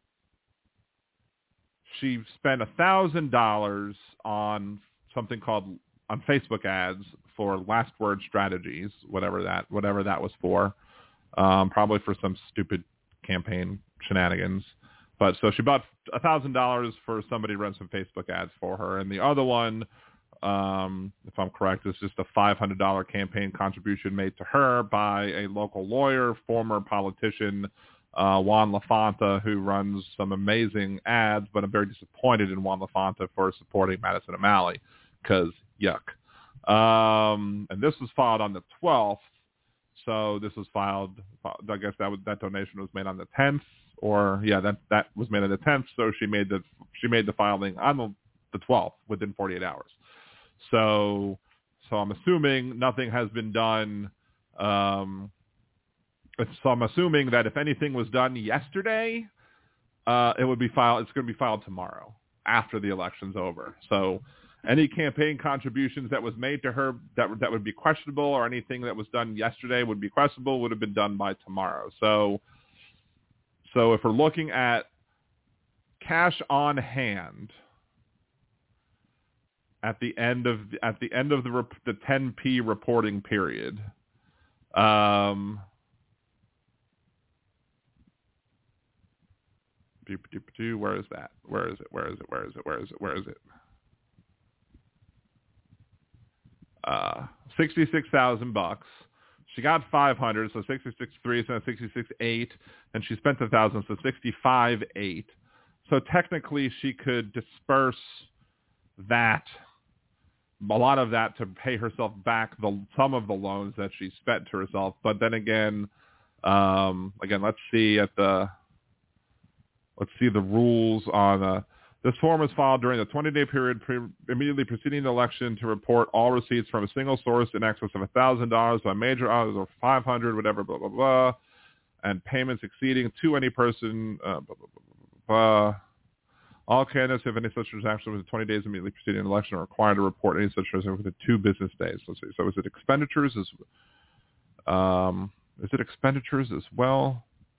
she spent one thousand dollars on something called, on Facebook ads for Last Word Strategies, whatever that whatever that was for, um, probably for some stupid campaign shenanigans. But so she bought one thousand dollars for somebody to run some Facebook ads for her. And the other one, um, if I'm correct, is just a five hundred dollars campaign contribution made to her by a local lawyer, former politician, uh, Juan LaFonta, who runs some amazing ads, but I'm very disappointed in Juan LaFonta for supporting Madison O'Malley because yuck. Um, and this was filed on the twelfth. So this was filed, I guess that was, that donation was made on the tenth, or yeah, that, that was made on the tenth. So she made the, she made the filing on the, the twelfth within forty-eight hours. So, so I'm assuming nothing has been done. Um, so I'm assuming that if anything was done yesterday, uh, it would be filed. It's going to be filed tomorrow after the election's over. So any campaign contributions that was made to her that that would be questionable, or anything that was done yesterday would be questionable, would have been done by tomorrow. So, so if we're looking at cash on hand at the end of at the end of the rep, the ten p reporting period, um, where is that? Where is it? Where is it? Where is it? Where is it? Where is it? Uh, sixty-six thousand bucks. She got five hundred, so sixty-six three, so sixty-six eight, and she spent a thousand, so sixty-five eight. So technically, she could disperse that, a lot of that, to pay herself back the some of the loans that she spent to herself. But then again, um, again, let's see at the let's see the rules on. Uh, This form is filed during the twenty-day period pre- immediately preceding the election to report all receipts from a single source in excess of one thousand dollars by major auditors or five hundred dollars, whatever, blah, blah, blah, and payments exceeding to any person, uh, blah, blah, blah, blah, blah. All candidates, if any such transaction within twenty days immediately preceding an election, are required to report any such transaction within two business days. Let's see. So is it expenditures as um, is it expenditures as well?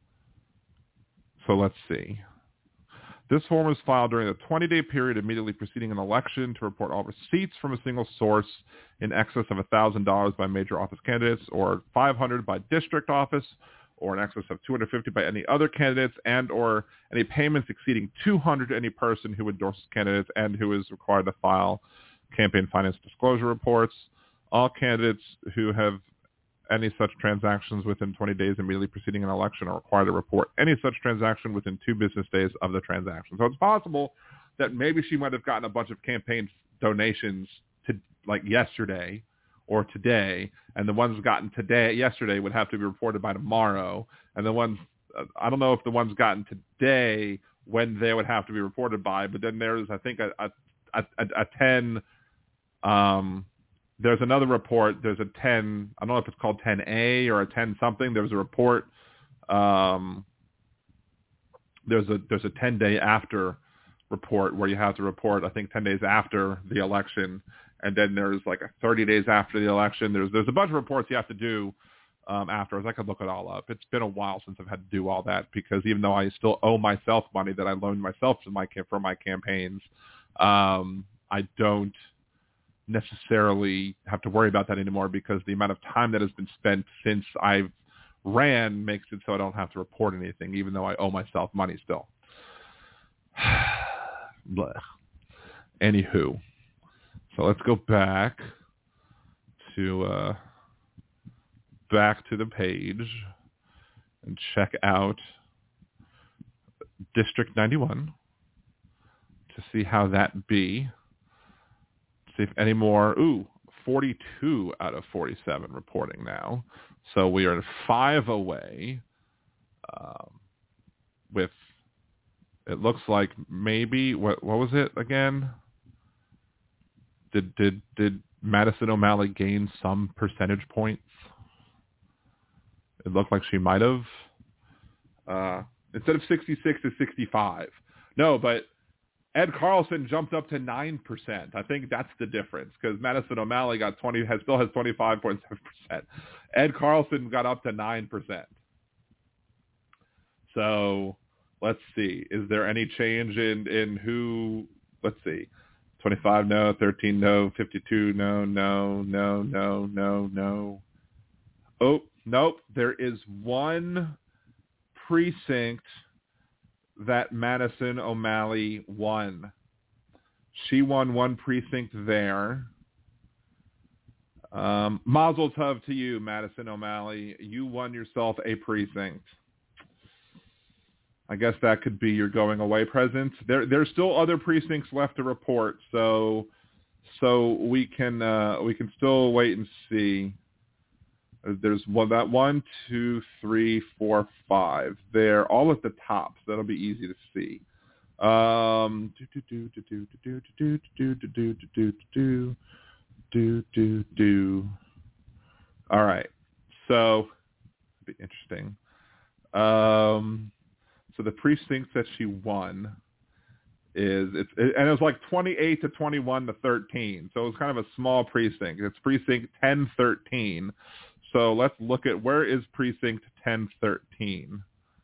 So let's see. This form is filed during a twenty-day period immediately preceding an election to report all receipts from a single source in excess of one thousand dollars by major office candidates, or five hundred dollars by district office, or in excess of two hundred fifty dollars by any other candidates, and or any payments exceeding two hundred dollars to any person who endorses candidates and who is required to file campaign finance disclosure reports. All candidates who have any such transactions within twenty days immediately preceding an election are required to report any such transaction within two business days of the transaction. So it's possible that maybe she might have gotten a bunch of campaign donations to like yesterday or today, and the ones gotten today, yesterday, would have to be reported by tomorrow, and the ones, uh, I don't know if the ones gotten today, when they would have to be reported by, but then there's, I think, a, a, a, a ten, um, there's another report. There's a ten. I don't know if it's called ten A or a ten something. There's a report. Um, there's a there's a ten day after report where you have to report, I think, ten days after the election, and then there's like a thirty days after the election. There's there's a bunch of reports you have to do um, afterwards. I could look it all up. It's been a while since I've had to do all that, because even though I still owe myself money that I loaned myself to my for my campaigns, um, I don't necessarily have to worry about that anymore, because the amount of time that has been spent since I've ran makes it so I don't have to report anything, even though I owe myself money still. Blech. Anywho, so let's go back to uh, back to the page and check out District ninety-one to see how that be. See if any more, ooh, forty-two out of forty-seven reporting now. So we are five away um, with, it looks like maybe, what what was it again? Did did did Madison O'Malley gain some percentage points? It looked like she might have. Uh, instead of sixty-six to sixty-five. No, but Ed Carlson jumped up to nine percent. I think that's the difference because Madison O'Malley got twenty, has still has twenty-five point seven percent. Ed Carlson got up to nine percent. So let's see. Is there any change in, in who, let's see. twenty-five no, thirteen no, fifty-two no, no, no, no, no, no. Oh, nope. There is one precinct that Madison O'Malley won. She won one precinct there. Um, Mazel tov to you, Madison O'Malley. You won yourself a precinct. I guess that could be your going away present. There, there's still other precincts left to report, so so we can uh, we can still wait and see. There's one, that one, two, three, four, five. They're all at the top, so that'll be easy to see. Um, do do do do do do do do do do do do do do. All right, so it'll be interesting. Um, so the precincts that she won is it's it, and it was like twenty-eight to twenty-one to thirteen, so it was kind of a small precinct. It's precinct ten thirteen. So let's look at where is precinct ten thirteen.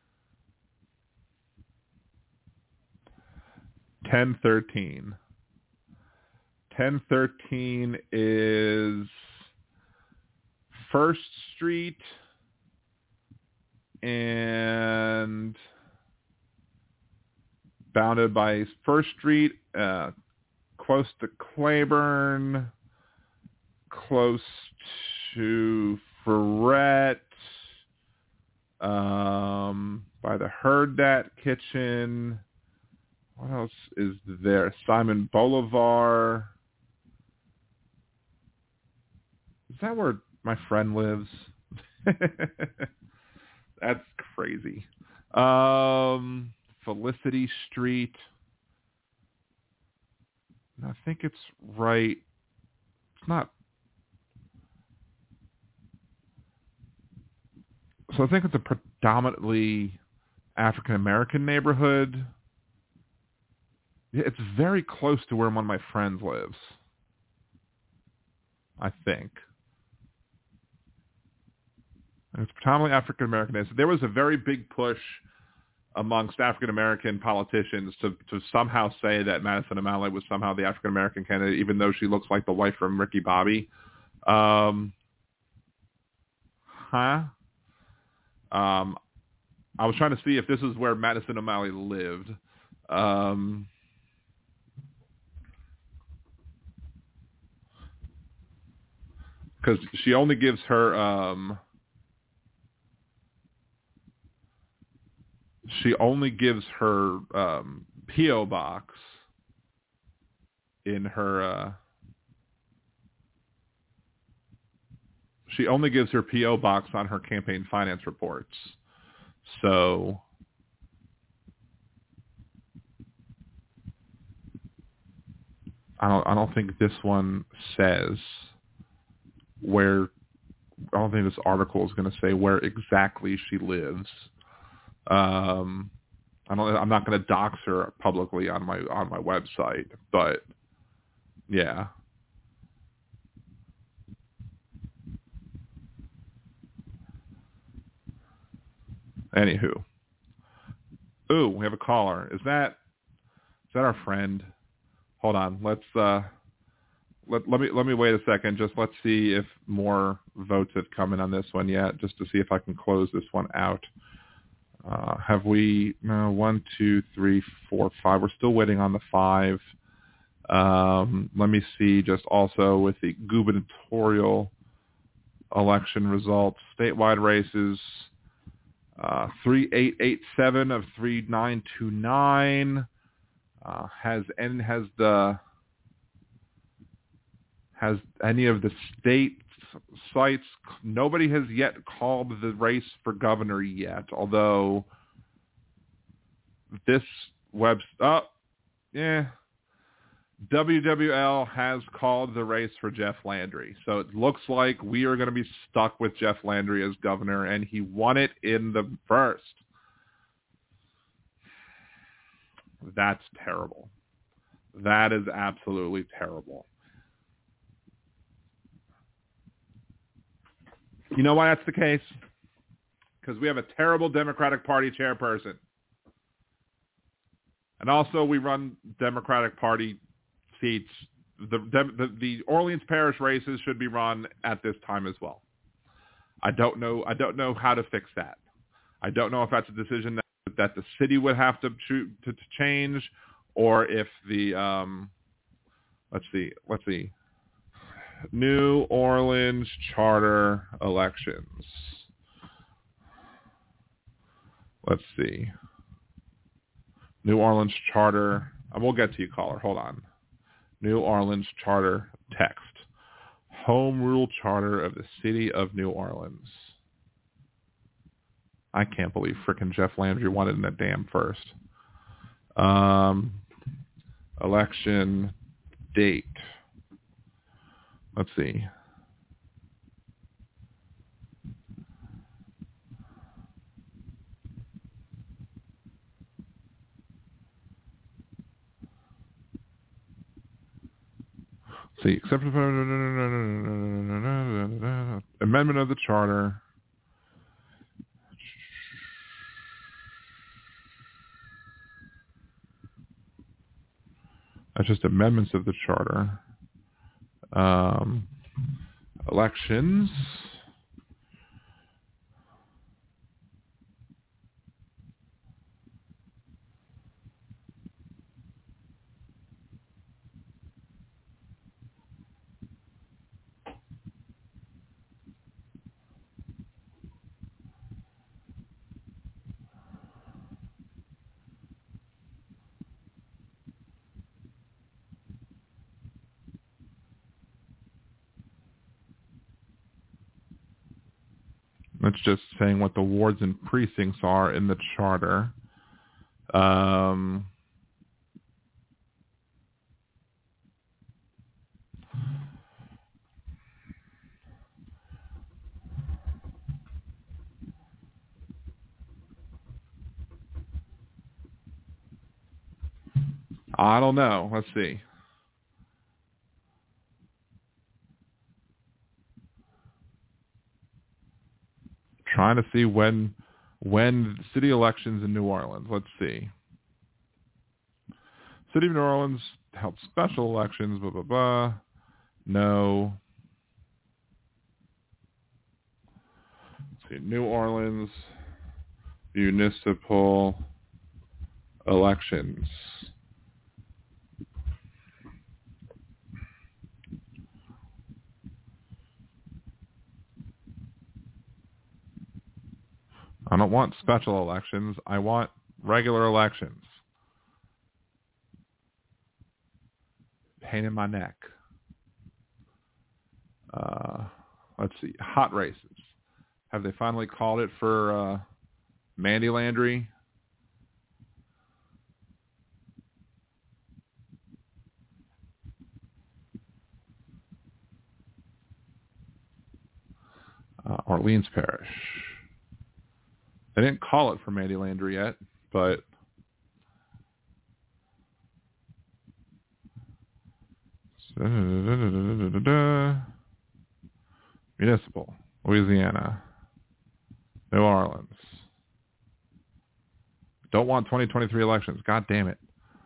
ten thirteen. ten thirteen is First Street and bounded by First Street, uh, close to Claiborne, close to Ferret, um, by the Hurdat Kitchen. What else is there? Simon Bolivar. Is that where my friend lives? That's crazy. Um, Felicity Street. I think it's right. It's not. So I think it's a predominantly African-American neighborhood. Yeah, it's very close to where one of my friends lives, I think. And it's predominantly African-American. There was a very big push amongst African-American politicians to, to somehow say that Madison O'Malley was somehow the African-American candidate, even though she looks like the wife from Ricky Bobby. Um, huh? Um, I was trying to see if this is where Madison O'Malley lived. Um, because she only gives her, um, she only gives her um, P O box in her, uh, she only gives her P O box on her campaign finance reports. So I don't, I don't think this one says where, I don't think this article is going to say where exactly she lives. Um, I don't, I'm not going to dox her publicly on my, on my website, but yeah. Anywho. Ooh, we have a caller. Is that, is that our friend? Hold on. Let's, uh, let, let me, let me wait a second. Just let's see if more votes have come in on this one yet, just to see if I can close this one out. Uh, have we, no, one, two, three, four, five. We're still waiting on the five. Um, let me see just also with the gubernatorial election results, statewide races, uh, three eight eight seven of three nine two nine, uh, has, and has the, has any of the state sites. Nobody has yet called the race for governor yet, although this web, oh, yeah, W W L has called the race for Jeff Landry. So it looks like we are going to be stuck with Jeff Landry as governor, and he won it in the first. That's terrible. That is absolutely terrible. You know why that's the case? Because we have a terrible Democratic Party chairperson. And also we run Democratic Party seats. The, the, the Orleans Parish races should be run at this time as well. I don't know. I don't know how to fix that. I don't know if that's a decision that, that the city would have to, to, to change, or if the, um, let's see, let's see. New Orleans charter elections. Let's see. New Orleans charter. We'll get to you, caller. Hold on. New Orleans charter text. Home rule charter of the city of New Orleans. I can't believe frickin' Jeff Landry won it in the damn first. Um, election date. Let's see. Let's see. Accept amendment of the charter. That's just amendments of the charter. Um, elections. That's just saying what the wards and precincts are in the charter. Um, I don't know. Let's see. Trying to see when when city elections in New Orleans. Let's see. City of New Orleans held special elections, blah, blah, blah. No. Let's see. New Orleans municipal elections. I don't want special elections. I want regular elections. Pain in my neck. Uh, let's see. Hot races. Have they finally called it for uh, Mandy Landry? Uh, Orleans Parish. They didn't call it for Mandy Landry yet, but municipal, Louisiana, New Orleans. Don't want twenty twenty-three elections. God damn it.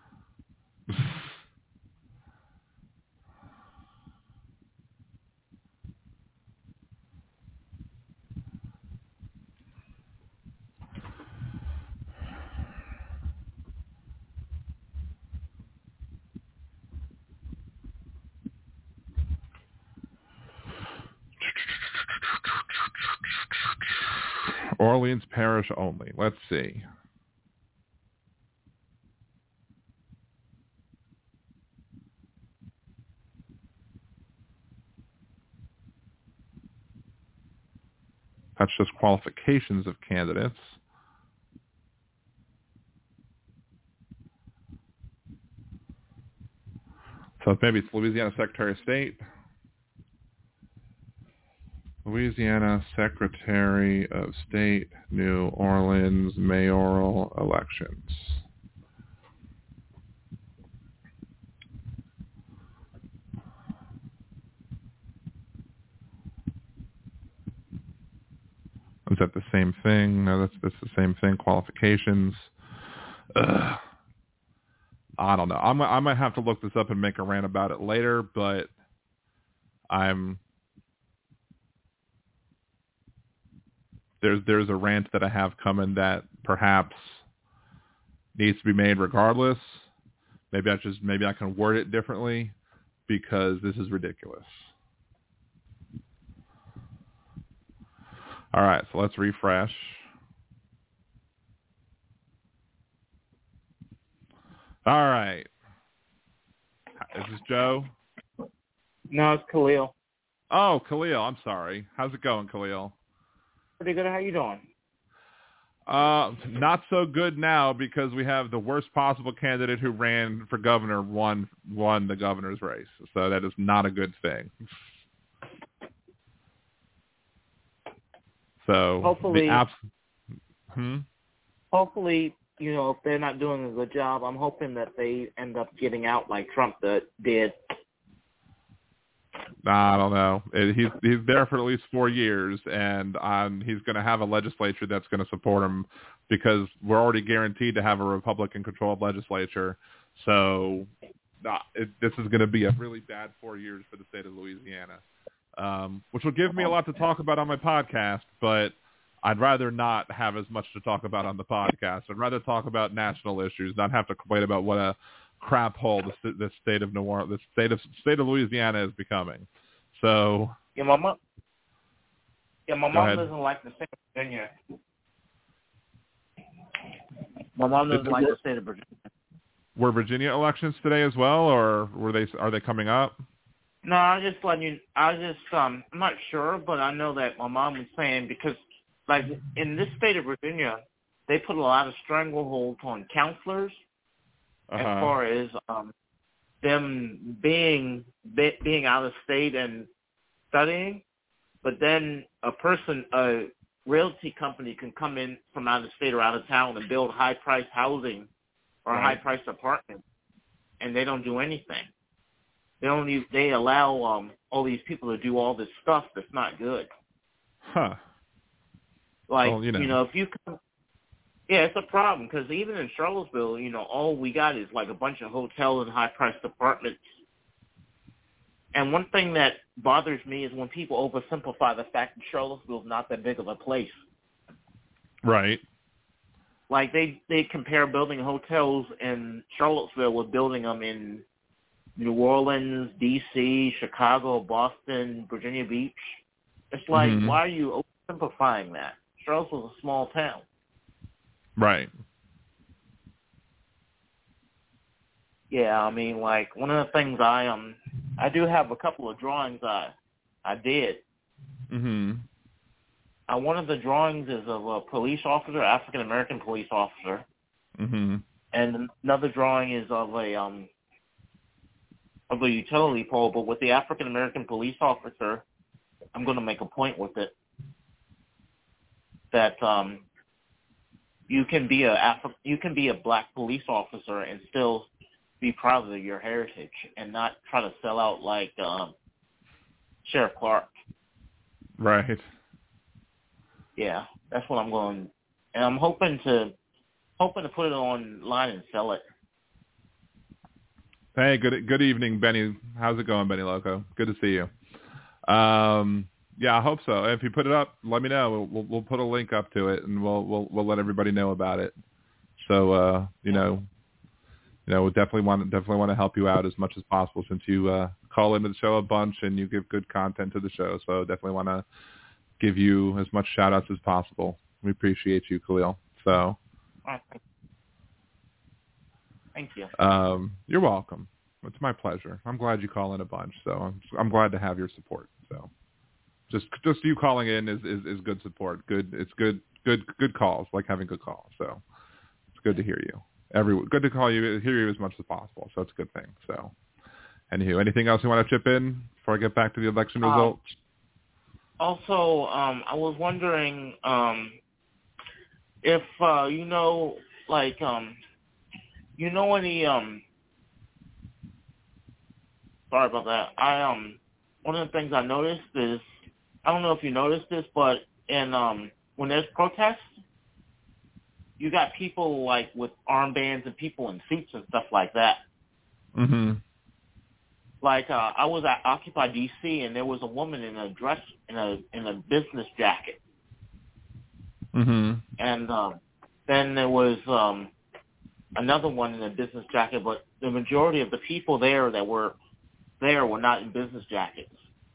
Orleans Parish only. Let's see. That's just qualifications of candidates. So maybe it's Louisiana Secretary of State. Louisiana Secretary of State, New Orleans mayoral elections. Is that the same thing? No, that's, that's the same thing. Qualifications. Ugh. I don't know. I'm, I might have to look this up and make a rant about it later, but I'm there's there's a rant that I have coming that perhaps needs to be made regardless. Maybe I just maybe I can word it differently because this is ridiculous. All right, so let's refresh. All right. Is this Joe? No, it's Khalil. Oh, Khalil. I'm sorry. How's it going, Khalil? Pretty good. How you doing? Uh, not so good now because we have the worst possible candidate who ran for governor won won the governor's race. So that is not a good thing. So hopefully, the abs- hmm? hopefully, you know, if they're not doing a good job, I'm hoping that they end up getting out like Trump did. I don't know. He's he's there for at least four years, and um, he's going to have a legislature that's going to support him because we're already guaranteed to have a Republican-controlled legislature. So uh, it, this is going to be a really bad four years for the state of Louisiana, um, which will give me a lot to talk about on my podcast, but I'd rather not have as much to talk about on the podcast. I'd rather talk about national issues, not have to complain about what a crap hole the, the state of New Orleans, the state of state of Louisiana is becoming. So yeah, my mom, yeah, my mom ahead. doesn't like the state of Virginia. My mom doesn't like the state of Virginia. Were Virginia elections today as well, or were they? Are they coming up? No, I was just letting you. I was just um, I'm not sure, but I know that my mom was saying because, like, in this state of Virginia, they put a lot of stranglehold on counselors. Uh-huh. As far as um, them being be, being out of state and studying, but then a person, a realty company can come in from out of state or out of town and build high-priced housing or right. high-priced apartments, and they don't do anything. They don't use, they allow um, all these people to do all this stuff that's not good. Huh. Like, well, you know. you know, if you come, yeah, it's a problem because even in Charlottesville, you know, all we got is like a bunch of hotels and high-priced apartments. And one thing that bothers me is when people oversimplify the fact that Charlottesville is not that big of a place. Right. Like they, they compare building hotels in Charlottesville with building them in New Orleans, D C, Chicago, Boston, Virginia Beach. It's like, mm-hmm. why are you oversimplifying that? Charlottesville's a small town. Right. Yeah, I mean, like one of the things I um, I do have a couple of drawings I, I did. Mhm. Uh, one of the drawings is of a police officer, African American police officer. Mhm. And another drawing is of a um, of a utility pole, but with the African American police officer, I'm going to make a point with it that um. You can be a Afri- you can be a black police officer and still be proud of your heritage and not try to sell out like um, Sheriff Clark. Right. Yeah, that's what I'm going, and I'm hoping to hoping to put it online and sell it. Hey, good good evening, Benny. How's it going, Benny Loco? Good to see you. Um, yeah, I hope so. If you put it up, let me know. We'll we'll, we'll put a link up to it, and we'll we'll we'll let everybody know about it. So uh, you know, you know, we definitely want to definitely want to help you out as much as possible since you uh, call into the show a bunch and you give good content to the show. So definitely want to give you as much shout outs as possible. We appreciate you, Khalil. So thank you. Um, you're welcome. It's my pleasure. I'm glad you call in a bunch. So I'm I'm glad to have your support. So Just just you calling in is, is, is good support. Good, it's good good good calls, like having good calls. So it's good to hear you. Every good to call you, hear you as much as possible. So it's a good thing. So, anywho, anything else you want to chip in before I get back to the election um, results? Also, um, I was wondering um, if uh, you know, like, um, you know any. Um, sorry about that. I um, one of the things I noticed is, I don't know if you noticed this, but in um, when there's protests, you got people like with armbands and people in suits and stuff like that. Mm-hmm. Like uh, I was at Occupy D C and there was a woman in a dress in a in a business jacket. Mm-hmm. And um, then there was um, another one in a business jacket, but the majority of the people there that were there were not in business jackets.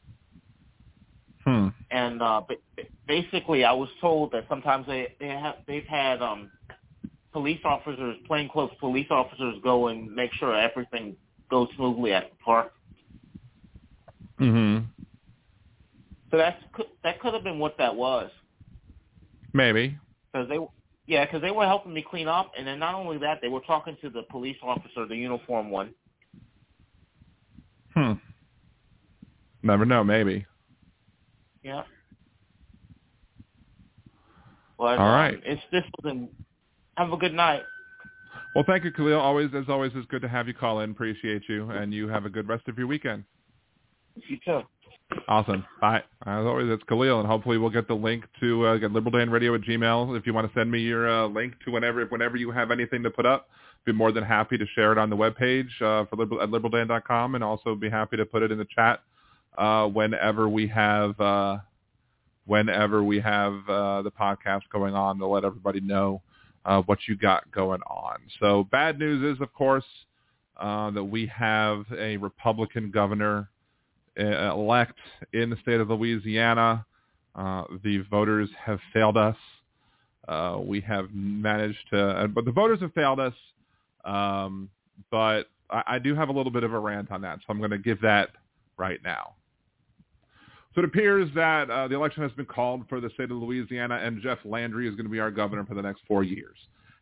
Hmm. And uh, basically, I was told that sometimes they they have they've had um, police officers, plainclothes police officers, go and make sure everything goes smoothly at the park. Mm-hmm. So that's that could have been what that was. Maybe. Because they, yeah, because they were helping me clean up, and then not only that, they were talking to the police officer, the uniform one. Hmm. Never know. Maybe. Yeah. But all um, right. it's this was. Have a good night. Well, thank you, Khalil. Always, as always, it's good to have you call in. Appreciate you, and you have a good rest of your weekend. You too. Awesome. Bye. As always, it's Khalil, and hopefully we'll get the link to uh, get Liberal Dan Radio at Gmail. If you want to send me your uh, link to whenever whenever you have anything to put up, be more than happy to share it on the webpage uh, for liberal, at liberal dan dot com, and also be happy to put it in the chat uh, whenever we have uh, whenever we have uh, the podcast going on to let everybody know uh, what you got going on. So bad news is, of course, uh, that we have a Republican governor elect in the state of Louisiana. Uh, the voters have failed us. Uh, we have managed to, but the voters have failed us. Um, but I, I do have a little bit of a rant on that, so I'm going to give that right now. So it appears that uh, the election has been called for the state of Louisiana, and Jeff Landry is going to be our governor for the next four years.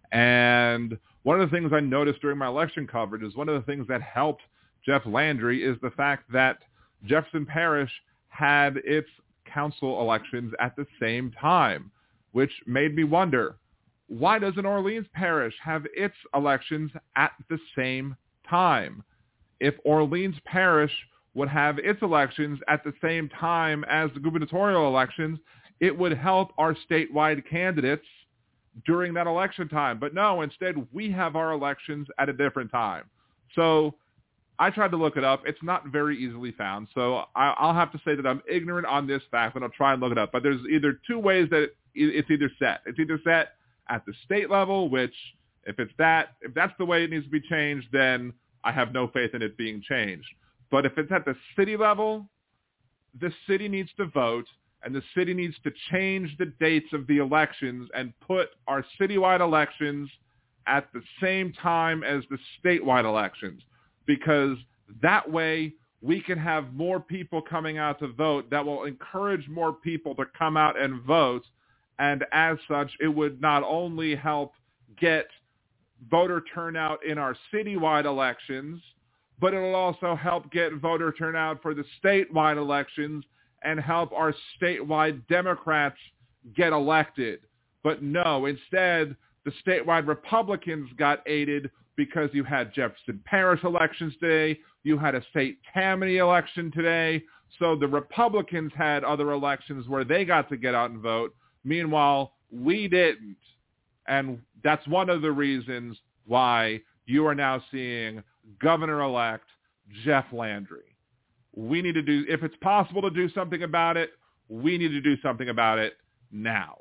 And one of the things I noticed during my election coverage is one of the things that helped Jeff Landry is the fact that Jefferson Parish had its council elections at the same time, which made me wonder, why doesn't Orleans Parish have its elections at the same time? If Orleans Parish would have its elections at the same time as the gubernatorial elections, it would help our statewide candidates during that election time. But no, instead we have our elections at a different time. So I tried to look it up. It's not very easily found, so I, I'll have to say that I'm ignorant on this fact, and I'll try and look it up. But there's either two ways that it, it's either set. It's either set at the state level, which if it's that, if that's the way it needs to be changed, then I have no faith in it being changed. But if it's at the city level, the city needs to vote, and the city needs to change the dates of the elections and put our citywide elections at the same time as the statewide elections. Because that way we can have more people coming out to vote. That will encourage more people to come out and vote. And as such, it would not only help get voter turnout in our citywide elections, but it will also help get voter turnout for the statewide elections and help our statewide Democrats get elected. But no, instead, the statewide Republicans got aided because you had Jefferson Parish elections today, you had a state Tammany election today, so the Republicans had other elections where they got to get out and vote. Meanwhile, we didn't. And that's one of the reasons why you are now seeing Governor-elect Jeff Landry. We need to do, if it's possible to do something about it, we need to do something about it now.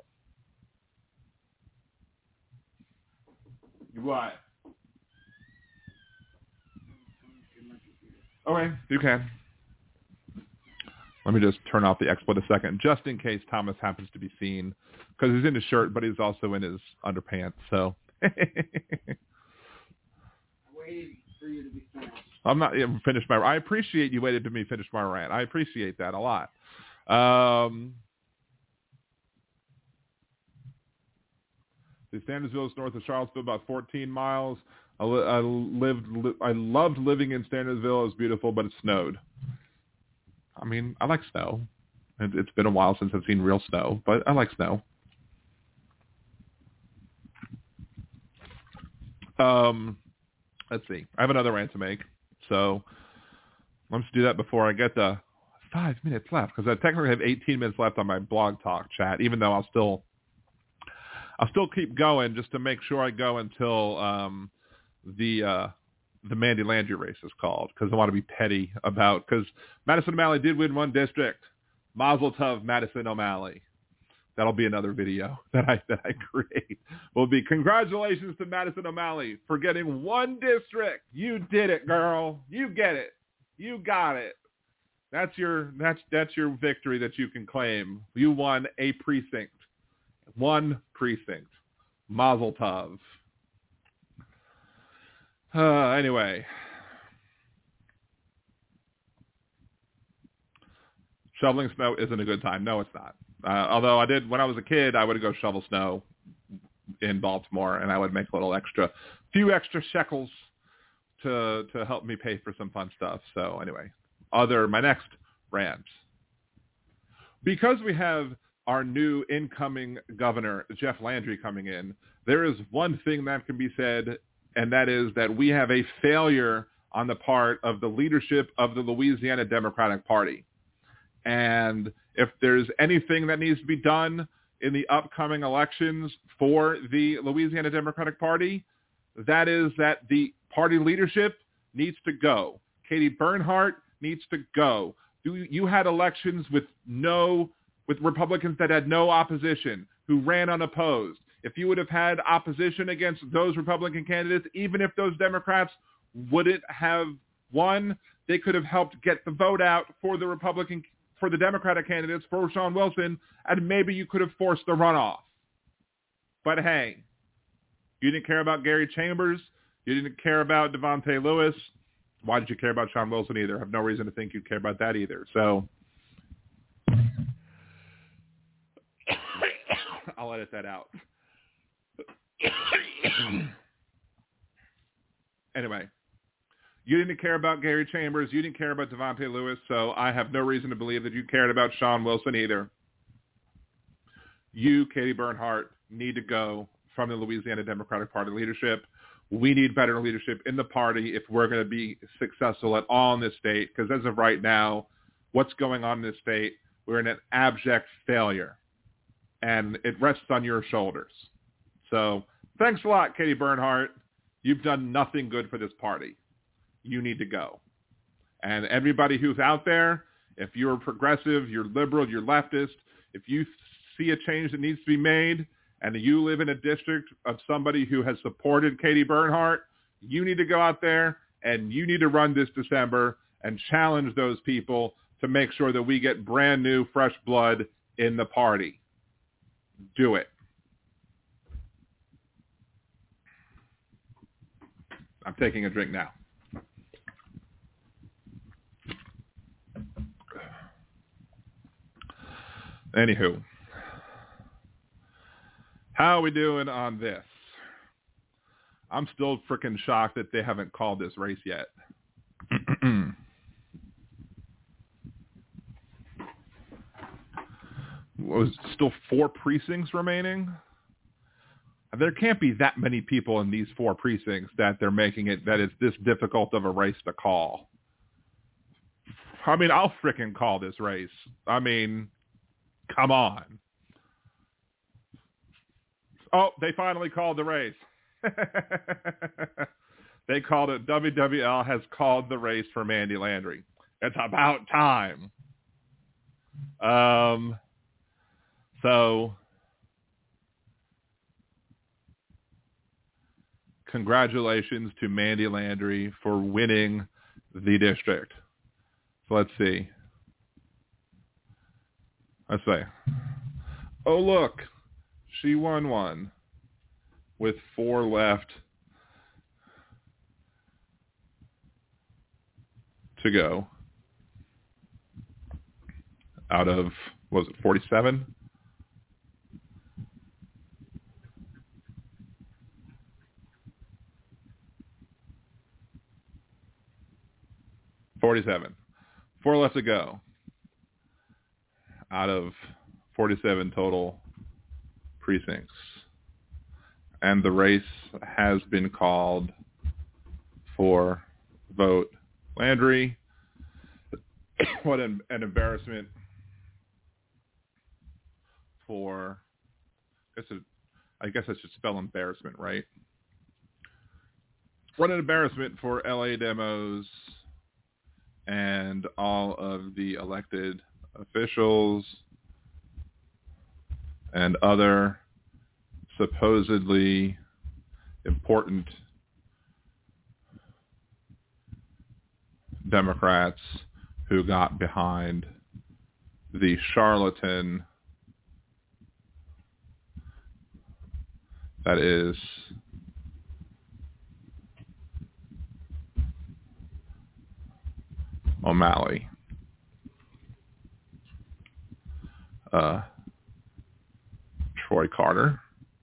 What? Okay, you can. Let me just turn off the exploit a second, just in case Thomas happens to be seen, because he's in his shirt, but he's also in his underpants. So waited for you to be finished. I'm not yeah, finished my. I appreciate you waited to me finish my rant. I appreciate that a lot. Um, the Standardsville is north of Charlottesville, about fourteen miles. I, li- I lived, li- I loved living in Standardsville. It was beautiful, but it snowed. I mean, I like snow. It, it's been a while since I've seen real snow, but I like snow. Um, let's see. I have another rant to make, so let's do that before I get the five minutes left, because I technically have eighteen minutes left on my blog talk chat, even though I'll still, I'll still keep going just to make sure I go until um, the uh, the Mandy Landry race is called, because I want to be petty about, because Madison O'Malley did win one district. Mazel tov, Madison O'Malley. That'll be another video that I that I create. Will be congratulations to Madison O'Malley for getting one district. You did it, girl. You get it. You got it. That's your that's that's your victory that you can claim. You won a precinct. One precinct. Mazel tov. Uh, anyway. Shoveling snow isn't a good time. No, it's not. Uh, although I did, when I was a kid, I would go shovel snow in Baltimore, and I would make a little extra, few extra shekels to to help me pay for some fun stuff. So anyway, other my next rant. Because we have our new incoming governor, Jeff Landry, coming in, there is one thing that can be said, and that is that we have a failure on the part of the leadership of the Louisiana Democratic Party. And if there's anything that needs to be done in the upcoming elections for the Louisiana Democratic Party, that is that the party leadership needs to go. Katie Bernhardt needs to go. You, you had elections with no, with Republicans that had no opposition, who ran unopposed. If you would have had opposition against those Republican candidates, even if those Democrats wouldn't have won, they could have helped get the vote out for the Republican for the Democratic candidates, for Sean Wilson, and maybe you could have forced the runoff. But hey, you didn't care about Gary Chambers. You didn't care about Devontae Lewis. Why did you care about Sean Wilson either? I have no reason to think you'd care about that either. So I'll edit that out. Anyway. You didn't care about Gary Chambers. You didn't care about Devontae Lewis, so I have no reason to believe that you cared about Sean Wilson either. You, Katie Bernhardt, need to go from the Louisiana Democratic Party leadership. We need better leadership in the party if we're going to be successful at all in this state, because as of right now, what's going on in this state, we're in an abject failure, and it rests on your shoulders. So thanks a lot, Katie Bernhardt. You've done nothing good for this party. You need to go. And everybody who's out there, if you're progressive, you're liberal, you're leftist, if you see a change that needs to be made and you live in a district of somebody who has supported Katie Bernhardt, you need to go out there and you need to run this December and challenge those people to make sure that we get brand new, fresh blood in the party. Do it. I'm taking a drink now. Anywho, how are we doing on this? I'm still freaking shocked that they haven't called this race yet. Was still four precincts remaining? There can't be that many people in these four precincts that they're making it that it's this difficult of a race to call. I mean, I'll freaking call this race. I mean, come on. Oh, they finally called the race. They called it. W W L has called the race for Mandy Landry. It's about time. Um. So, congratulations to Mandy Landry for winning the district. So let's see. Let's say, oh, look, she won one with four left to go. out of, what was it, forty-seven? forty-seven. Four left to go out of forty-seven total precincts. And the race has been called for vote Landry. What an, an embarrassment for, I guess, it, I guess I should spell embarrassment, right? What an embarrassment for L A Demos and all of the elected officials and other supposedly important Democrats who got behind the charlatan that is O'Malley. Uh, Troy Carter.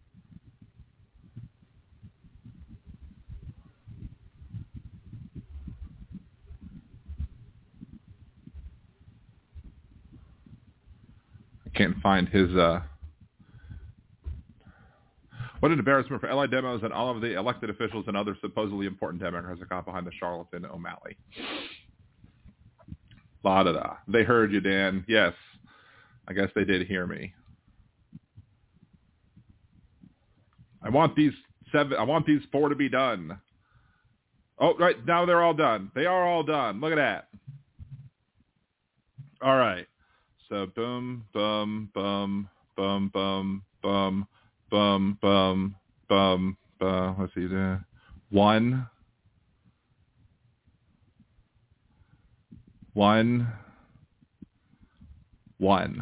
I can't find his... Uh, What an embarrassment for L A Demos and all of the elected officials and other supposedly important Democrats that got behind the charlatan O'Malley. La da da. They heard you, Dan. Yes. I guess they did hear me. I want these seven, I want these four to be done. Oh, right. Now they're all done. They are all done. Look at that. All right. So boom, boom, boom, boom, boom, boom, boom, boom, boom, boom. Let's see there. One. One. One.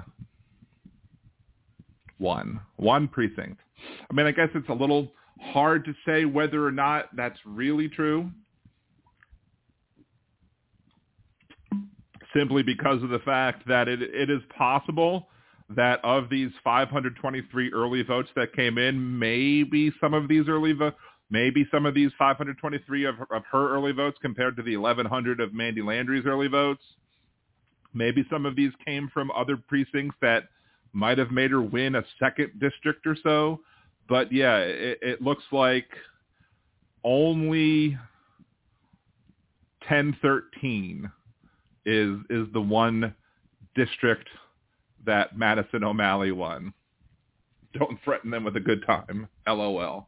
One. One precinct. I mean, I guess it's a little hard to say whether or not that's really true. Simply because of the fact that it, it is possible that of these five hundred twenty-three early votes that came in, maybe some of these early votes, maybe some of these five hundred twenty-three of, of her early votes compared to the eleven hundred of Mandy Landry's early votes, maybe some of these came from other precincts that might have made her win a second district or so. But yeah, it, it looks like only ten thirteen is is the one district that Madison O'Malley won. Don't threaten them with a good time. L O L.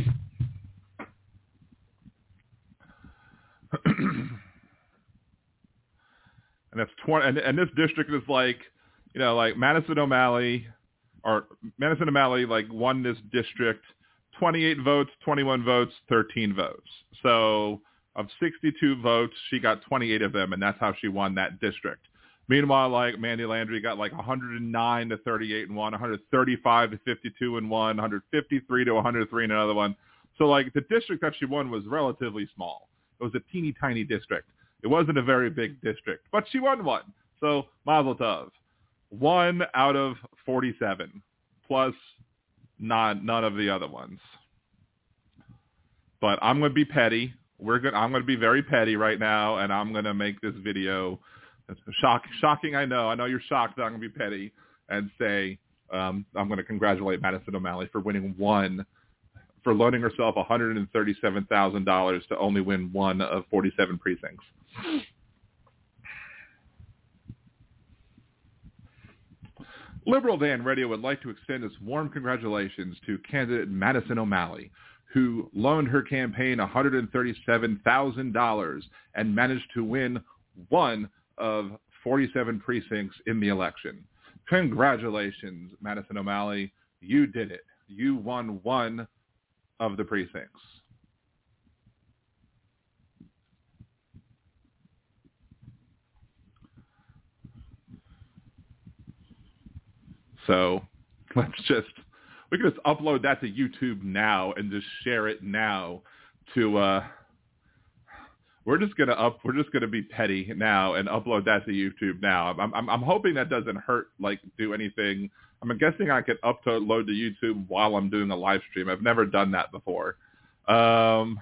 And that's twenty. And, and this district is like, you know, like Madison O'Malley, or Madison O'Malley, like won this district, twenty-eight votes, twenty-one votes, thirteen votes. So of sixty-two votes, she got twenty-eight of them, and that's how she won that district. Meanwhile, like Mandy Landry got like one hundred nine to thirty-eight and one, one hundred thirty-five to fifty-two and one, one hundred fifty-three to one hundred three and another one. So like the district that she won was relatively small. It was a teeny tiny district. It wasn't a very big district, but she won one. So mazel tov. One out of forty-seven, plus none none of the other ones. But I'm going to be petty. We're going. I'm going to be very petty right now, and I'm going to make this video. It's shock, shocking, I know. I know you're shocked that I'm going to be petty and say um, I'm going to congratulate Madison O'Malley for winning one, for loaning herself one hundred thirty-seven thousand dollars to only win one of forty-seven precincts. Liberal Dan Radio would like to extend its warm congratulations to candidate Madison O'Malley, who loaned her campaign one hundred thirty-seven thousand dollars and managed to win one of forty-seven precincts in the election. Congratulations, Madison O'Malley. You did it. You won one of the precincts. So let's just, we can just upload that to YouTube now and just share it now to, uh, we're just gonna up. We're just gonna be petty now and upload that to YouTube now. I'm I'm, I'm hoping that doesn't hurt. Like do anything. I'm guessing I can upload to YouTube while I'm doing a live stream. I've never done that before. Um,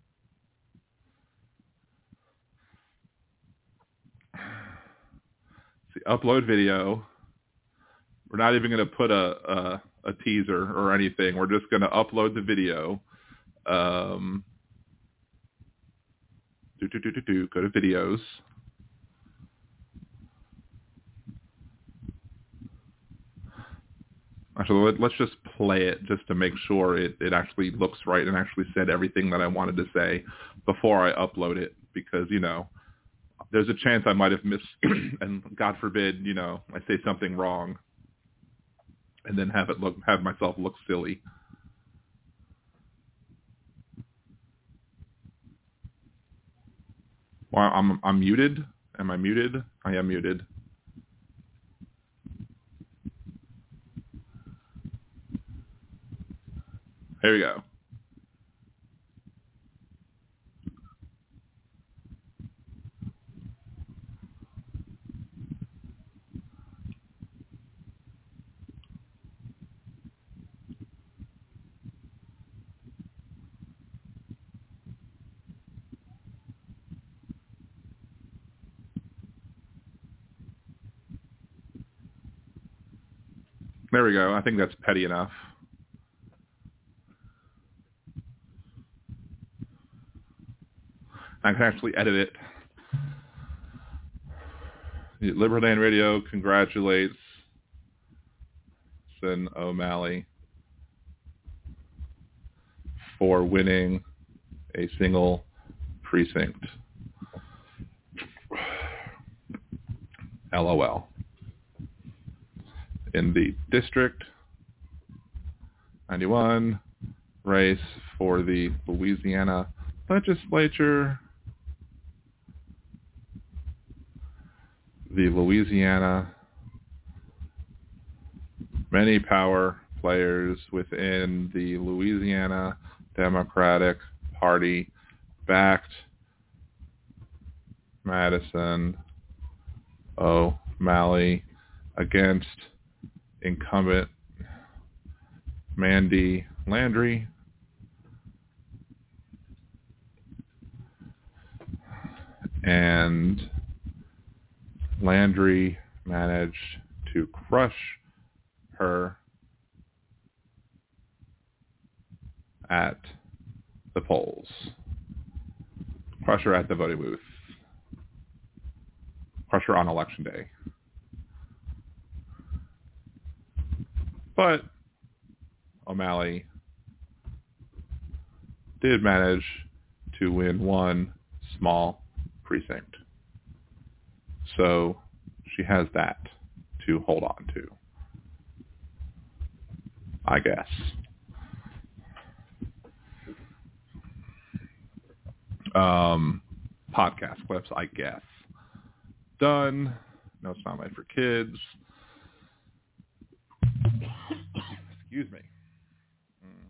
see, upload video. We're not even going to put a, a a teaser or anything. We're just going to upload the video. Um, do do do do do. Go to videos. Actually, let's just play it just to make sure it, it actually looks right and actually said everything that I wanted to say before I upload it. Because, you know, there's a chance I might have missed, and God forbid, you know, I say something wrong and then have it look, have myself look silly. Well, I'm I'm muted. Am I muted? I am muted. Here we go. There we go. I think that's petty enough. I can actually edit it. Libertarian Radio congratulates Sin O'Malley for winning a single precinct. LOL. In the District ninety-one race for the Louisiana legislature, the Louisiana many power players within the Louisiana Democratic Party backed Madison O'Malley against incumbent Mandy Landry. And Landry managed to crush her at the polls. Crush her at the voting booth. Crush her on election day. But O'Malley did manage to win one small precinct. So she has that to hold on to, I guess. Um, podcast clips, I guess. Done. No, it's not made for kids. Excuse me. Mm.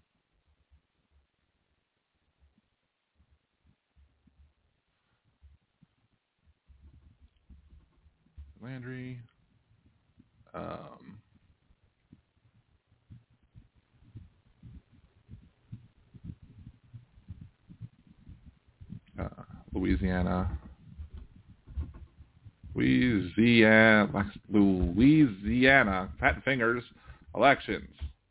Landry. Um, uh, Louisiana. Louisiana. Louisiana. Fat fingers. Elections.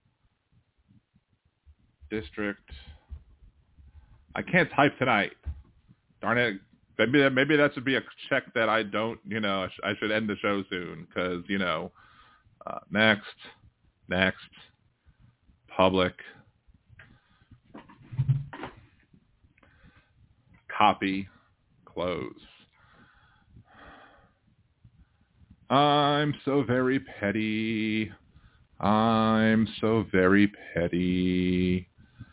District. I can't type tonight. Darn it. Maybe that, maybe that should be a check that I don't, you know, I, sh- I should end the show soon because, you know, uh, next, next, public, copy, close. I'm so very petty. I'm so very petty.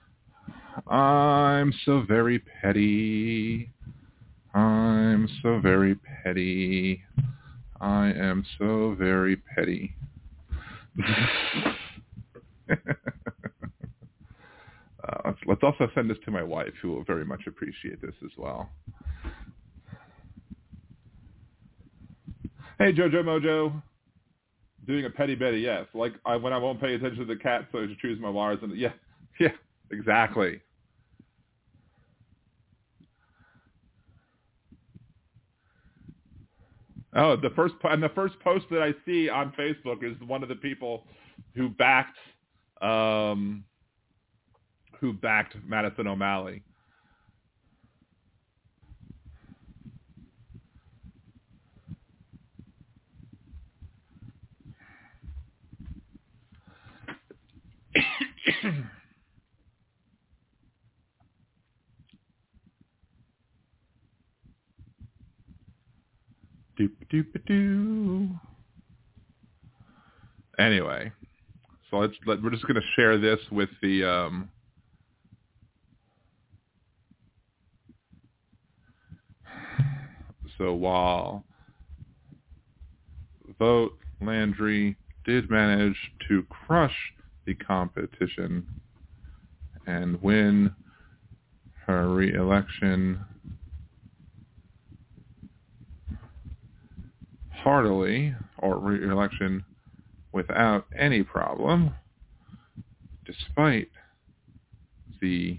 I'm so very petty. I'm so very petty. I am so very petty. uh, let's, let's also send this to my wife, who will very much appreciate this as well. Hey, Jojo Mojo. Doing a petty Betty, yes. Like I, when I won't pay attention to the cat, so I just choose my wires. And yeah, yeah, exactly. Oh, the first and the first post that I see on Facebook is one of the people who backed um, who backed Madison O'Malley. Doop doop doo. Anyway, so let's let, we're just going to share this with the. Um, so while Vote Landry did manage to crush the competition and win her re-election heartily, or re-election without any problem, despite the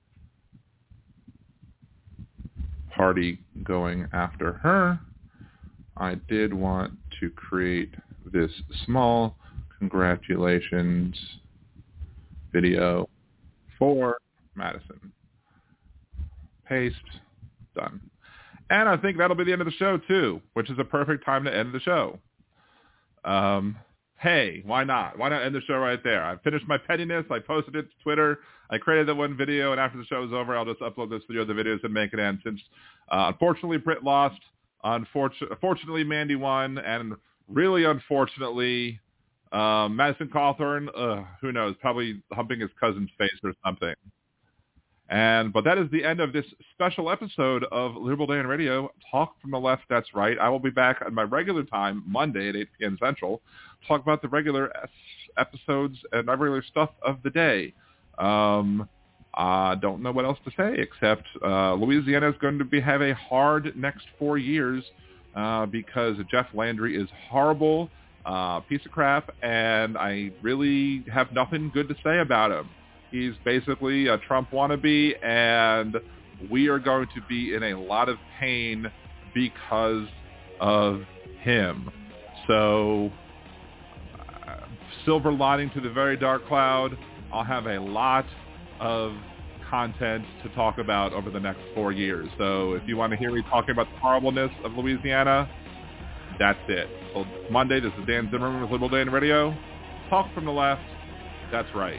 party going after her, I did want to create this small congratulations video for Madison. Paste. Done. And I think that'll be the end of the show, too, which is a perfect time to end the show. Um, hey, why not? Why not end the show right there? I finished my pettiness. I posted it to Twitter. I created that one video, and after the show is over, I'll just upload this video, the videos, and make it end. Since, uh, unfortunately, Britt lost. Unfortunately, unfortunately, Mandy won. And really unfortunately, um, Madison Cawthorn, uh, who knows, probably humping his cousin's face or something. And but that is the end of this special episode of Liberal Dan Radio. Talk from the left, that's right. I will be back at my regular time, Monday at eight p.m. Central, talk about the regular episodes and regular stuff of the day. Um, I don't know what else to say except uh, Louisiana is going to be have a hard next four years uh, because Jeff Landry is horrible, uh, piece of crap, and I really have nothing good to say about him. He's basically a Trump wannabe, and we are going to be in a lot of pain because of him. So, uh, silver lining to the very dark cloud, I'll have a lot of content to talk about over the next four years. So if you want to hear me talking about the horribleness of Louisiana, that's it. So Monday, this is Dan Zimmerman with Liberal Dan Radio. Talk from the left, that's right.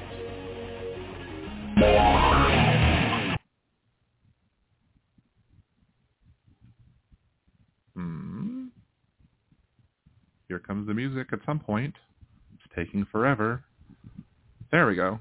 Hmm. Here comes the music at some point. It's taking forever. There we go.